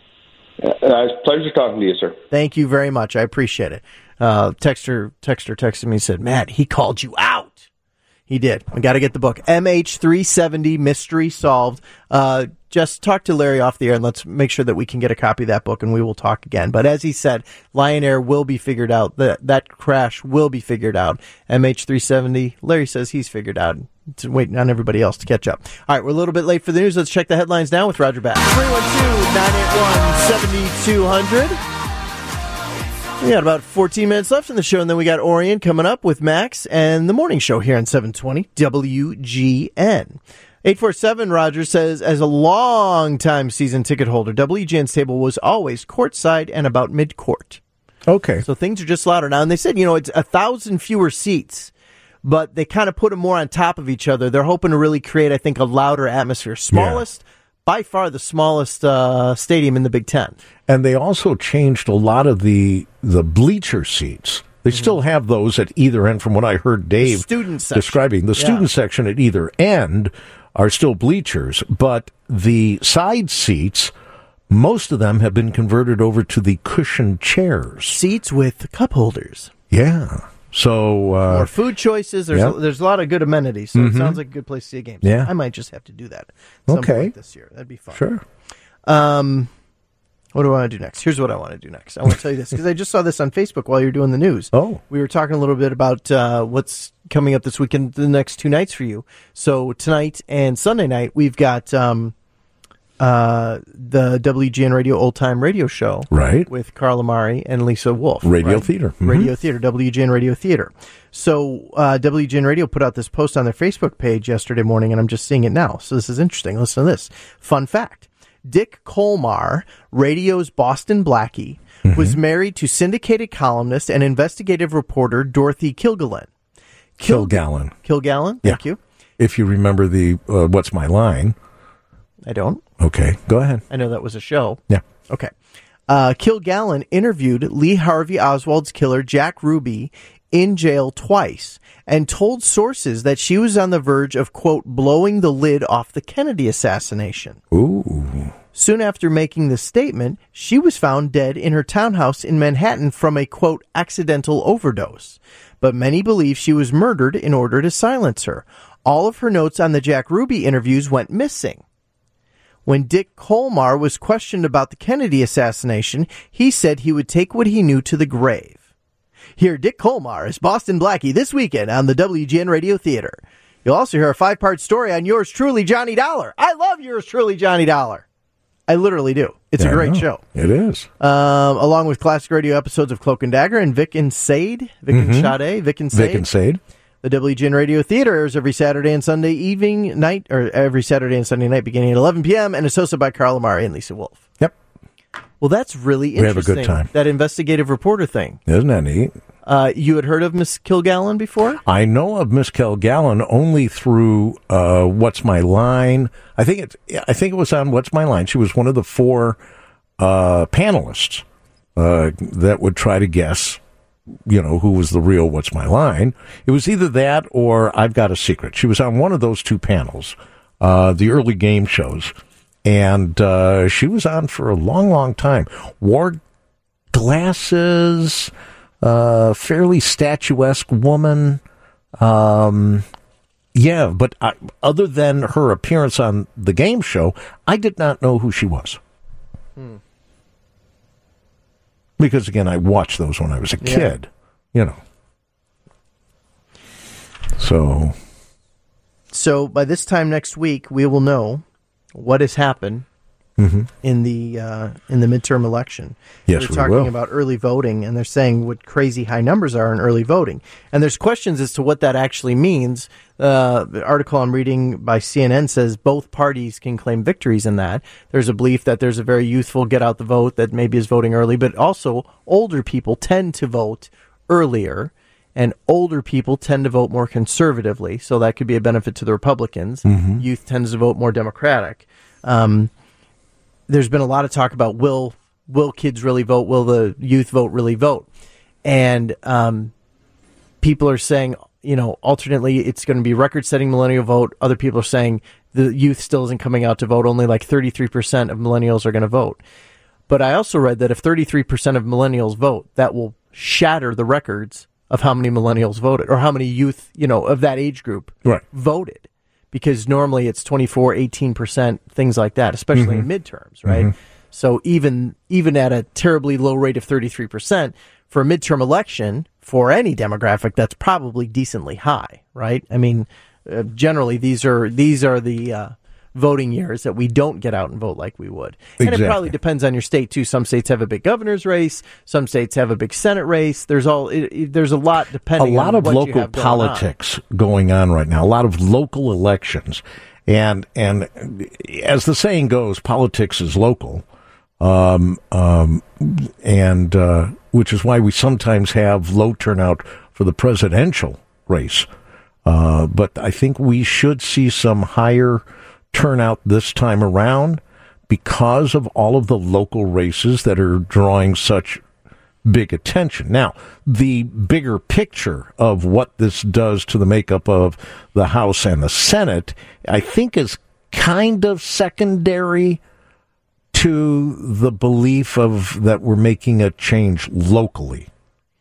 Uh, it's a pleasure talking to you, sir. Thank you very much. I appreciate it. Uh, Texter, Texter texted me and said, Matt, he called you out. He did. I got to get the book. M H three seventy Mystery Solved. Uh, just talk to Larry off the air and let's make sure that we can get a copy of that book and we will talk again. But as he said, Lion Air will be figured out. That, that crash will be figured out. M H three seventy, Larry says he's figured out. It's waiting on everybody else to catch up. All right, we're a little bit late for the news. Let's check the headlines now with Roger Bass. three one two, nine eight one, seven two zero zero. We got about fourteen minutes left in the show, and then we got Orion coming up with Max and the morning show here on seven twenty W G N. eight four seven, Roger says, as a long-time season ticket holder, W G N's table was always courtside and about mid-court. Okay. So things are just louder now. And they said, you know, it's a thousand fewer seats, but they kind of put them more on top of each other. They're hoping to really create, I think, a louder atmosphere. Smallest, yeah. by far the smallest uh, stadium in the Big Ten. And they also changed a lot of the the bleacher seats. They mm-hmm. still have those at either end, from what I heard Dave student section. describing. The yeah. student section at either end are still bleachers, but the side seats, most of them have been converted over to the cushioned chairs. Seats with cup holders. Yeah. So uh, more food choices. There's yeah. a, there's a lot of good amenities. So mm-hmm. it sounds like a good place to see a game. So yeah. I might just have to do that. At some okay. point this year. That'd be fun. Sure. Um, what do I want to do next? Here's what I want to do next. I want to tell you this because I just saw this on Facebook while you were doing the news. Oh. We were talking a little bit about uh, what's coming up this weekend, the next two nights for you. So tonight and Sunday night, we've got um, uh, the W G N Radio Old Time Radio Show. Right. With Carl Amari and Lisa Wolf. Radio right? Theater. Mm-hmm. Radio Theater, W G N Radio Theater. So uh, W G N Radio put out this post on their Facebook page yesterday morning, and I'm just seeing it now. So this is interesting. Listen to this. Fun fact. Dick Colmar, radio's Boston Blackie, mm-hmm. was married to syndicated columnist and investigative reporter Dorothy Kilgallen. Kil- Kilgallen. Kilgallen? Yeah. Thank you. If you remember the uh, What's My Line. I don't. Okay, go ahead. I know that was a show. Yeah. Okay. Uh, Kilgallen interviewed Lee Harvey Oswald's killer, Jack Ruby, in jail twice and told sources that she was on the verge of, quote, blowing the lid off the Kennedy assassination. Ooh. Soon after making this statement, she was found dead in her townhouse in Manhattan from a, quote, accidental overdose. But many believe she was murdered in order to silence her. All of her notes on the Jack Ruby interviews went missing. When Dick Colmar was questioned about the Kennedy assassination, he said he would take what he knew to the grave. Hear Dick Colmar as Boston Blackie this weekend on the W G N Radio Theater. You'll also hear a five-part story on yours truly, Johnny Dollar. I love yours truly, Johnny Dollar. I literally do. It's yeah, a great show. It is. Um, along with classic radio episodes of Cloak and Dagger and Vic and Sade. Vic mm-hmm. and Sade. Vic and Sade. Vic and Sade. The W G N Radio Theater airs every Saturday and Sunday evening, night, or every Saturday and Sunday night beginning at eleven p.m. and is hosted by Carl Amari and Lisa Wolf. Yep. Well, that's really interesting. We have a good time. That investigative reporter thing. Isn't that neat? Uh, you had heard of Miss Kilgallen before? I know of Miss Kilgallen only through uh, What's My Line. I think it. I think it was on What's My Line. She was one of the four uh, panelists uh, that would try to guess, you know, who was the real What's My Line. It was either that or I've Got a Secret. She was on one of those two panels, uh, the early game shows, and uh, she was on for a long, long time. Wore glasses. Uh, fairly statuesque woman. Um, yeah, but I, other than her appearance on the game show, I did not know who she was. Hmm. Because, again, I watched those when I was a yeah. kid, you know. So. So, by this time next week, we will know what has happened mm-hmm. in the uh, in the midterm election. Yes, they're we talking will. about early voting, and they're saying what crazy high numbers are in early voting. And there's questions as to what that actually means. Uh, the article I'm reading by C N N says both parties can claim victories in that. There's a belief that there's a very youthful get out the vote that maybe is voting early, but also older people tend to vote earlier. And older people tend to vote more conservatively, so that could be a benefit to the Republicans. Mm-hmm. Youth tends to vote more Democratic. Um, there's been a lot of talk about will will kids really vote? Will the youth vote really vote? And um, people are saying, you know, alternately, it's going to be record-setting millennial vote. Other people are saying the youth still isn't coming out to vote. Only like thirty-three percent of millennials are going to vote. But I also read that if thirty-three percent of millennials vote, that will shatter the records of how many millennials voted or how many youth, you know, of that age group right. voted. Because normally it's twenty-four, eighteen percent, things like that, especially mm-hmm. in midterms, right? Mm-hmm. So even even at a terribly low rate of thirty-three percent, for a midterm election, for any demographic, that's probably decently high, right? I mean, uh, generally these are these are the uh, voting years that we don't get out and vote like we would. And Exactly. it probably depends on your state too. Some states have a big governor's race. Some states have a big Senate race. There's all it, it, there's a lot A depending. lot on of what you local have going politics going on right now. A lot of local elections, and and as the saying goes, politics is local, um, um, and uh, which is why we sometimes have low turnout for the presidential race. Uh, but I think we should see some higher turnout this time around because of all of the local races that are drawing such big attention. Now, the bigger picture of what this does to the makeup of the House and the Senate, I think is kind of secondary to the belief of that we're making a change locally.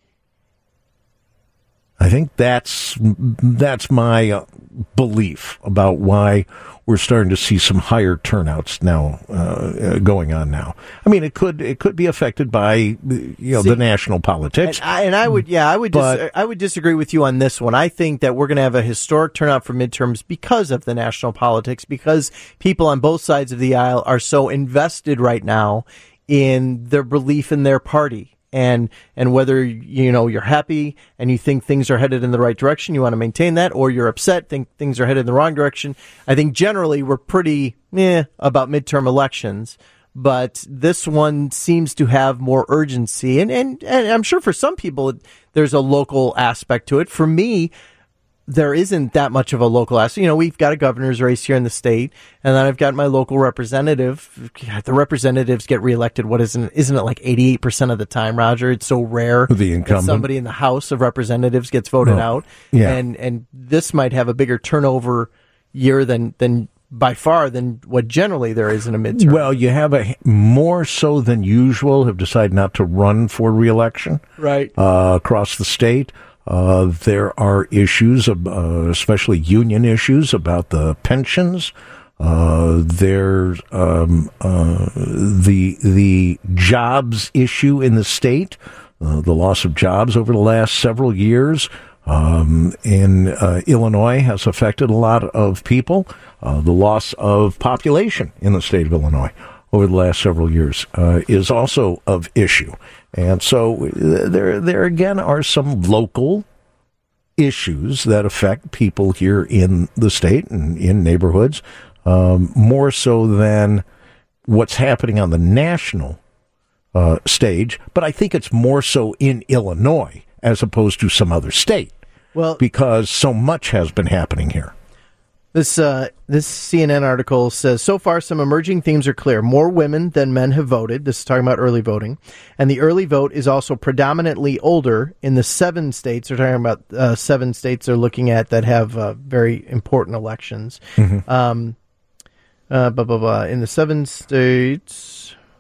I think that's that's my uh, belief about why we're starting to see some higher turnouts now uh, going on now. I mean, it could it could be affected by you know See, the national politics. And I, and I would, yeah, I would, But- dis- I would disagree with you on this one. I think that we're going to have a historic turnout for midterms because of the national politics, because people on both sides of the aisle are so invested right now in their belief in their party. And and whether, you know, you're happy and you think things are headed in the right direction, you want to maintain that, or you're upset, think things are headed in the wrong direction. I think generally we're pretty eh about midterm elections, but this one seems to have more urgency. And, and, and I'm sure for some people there's a local aspect to it. For me, there isn't that much of a local aspect. You know, we've got a governor's race here in the state, and then I've got my local representative. God, the representatives get reelected. What isn't isn't it like eighty-eight percent of the time, Roger? It's so rare The that incumbent. somebody in the House of Representatives gets voted Oh, out. yeah. And and this might have a bigger turnover year than than by far than what generally there is in a midterm. Well, you have a more so than usual have decided not to run for reelection right. uh, across the state. Uh, there are issues, of, uh, especially union issues, about the pensions. Uh, there's um, uh, the the jobs issue in the state, uh, the loss of jobs over the last several years. Um, in uh, Illinois has affected a lot of people. Uh, the loss of population in the state of Illinois over the last several years uh, is also of issue. And so uh, there, there again are some local issues that affect people here in the state and in neighborhoods, um, more so than what's happening on the national uh, stage. But I think it's more so in Illinois as opposed to some other state, Well, because so much has been happening here. This uh, this C N N article says, so far some emerging themes are clear. More women than men have voted. This is talking about early voting. And the early vote is also predominantly older in the seven states. They're talking about uh, seven states they're looking at that have uh, very important elections. Mm-hmm. Um, uh, blah, blah, blah. In the seven states...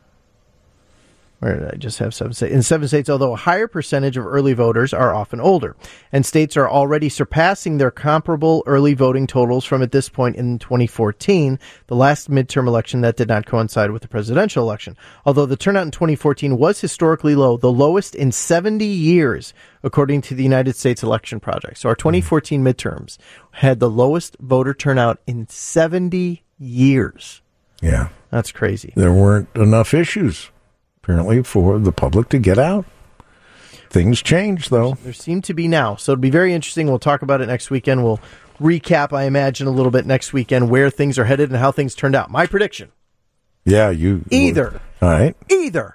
Where did I just have seven states? In seven states, although a higher percentage of early voters are often older, and states are already surpassing their comparable early voting totals from at this point in twenty fourteen, the last midterm election that did not coincide with the presidential election. Although the turnout in twenty fourteen was historically low, the lowest in seventy years, according to the United States Election Project. So our twenty fourteen midterms had the lowest voter turnout in seventy years. Yeah. That's crazy. There weren't enough issues, apparently, for the public to get out. Things change, though. There seem to be now. So it'll be very interesting. We'll talk about it next weekend. We'll recap, I imagine, a little bit next weekend where things are headed and how things turned out. My prediction. Yeah, you... Either. All right. Either.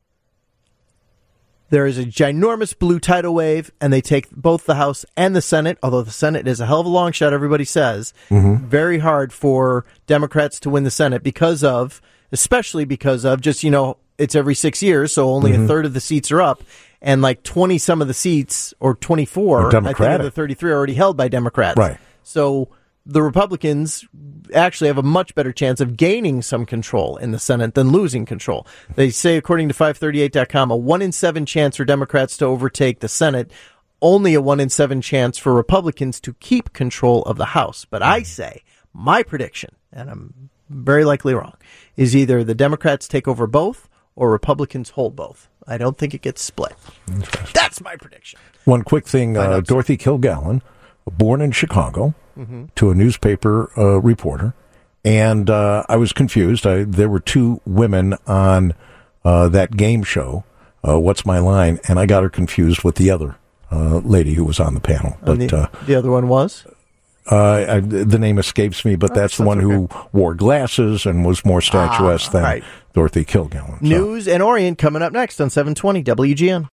There is a ginormous blue tidal wave, and they take both the House and the Senate, although the Senate is a hell of a long shot, everybody says. Mm-hmm. Very hard for Democrats to win the Senate because of, especially because of just, you know, it's every six years, so only Mm-hmm. a third of the seats are up. And like twenty some of the seats, or twenty-four, Are I think Democratic. of the thirty-three are already held by Democrats. Right. So the Republicans actually have a much better chance of gaining some control in the Senate than losing control. They say, according to five thirty-eight dot com, a one in seven chance for Democrats to overtake the Senate, only a one in seven chance for Republicans to keep control of the House. But I say, my prediction, and I'm very likely wrong, is either the Democrats take over both or Republicans hold both. I don't think it gets split. That's my prediction. One quick thing, I know. uh, Dorothy Kilgallen born in Chicago, Mm-hmm. to a newspaper uh, reporter, and uh, I was confused. I, there were two women on uh, that game show, uh, What's My Line, and I got her confused with the other uh, lady who was on the panel. But And the, uh, the other one was? Uh, I, the name escapes me, but Oh, that's the that's one who wore glasses and was more statuesque Ah, than right. Dorothy Kilgallen. So. News and Orient coming up next on seven twenty W G N.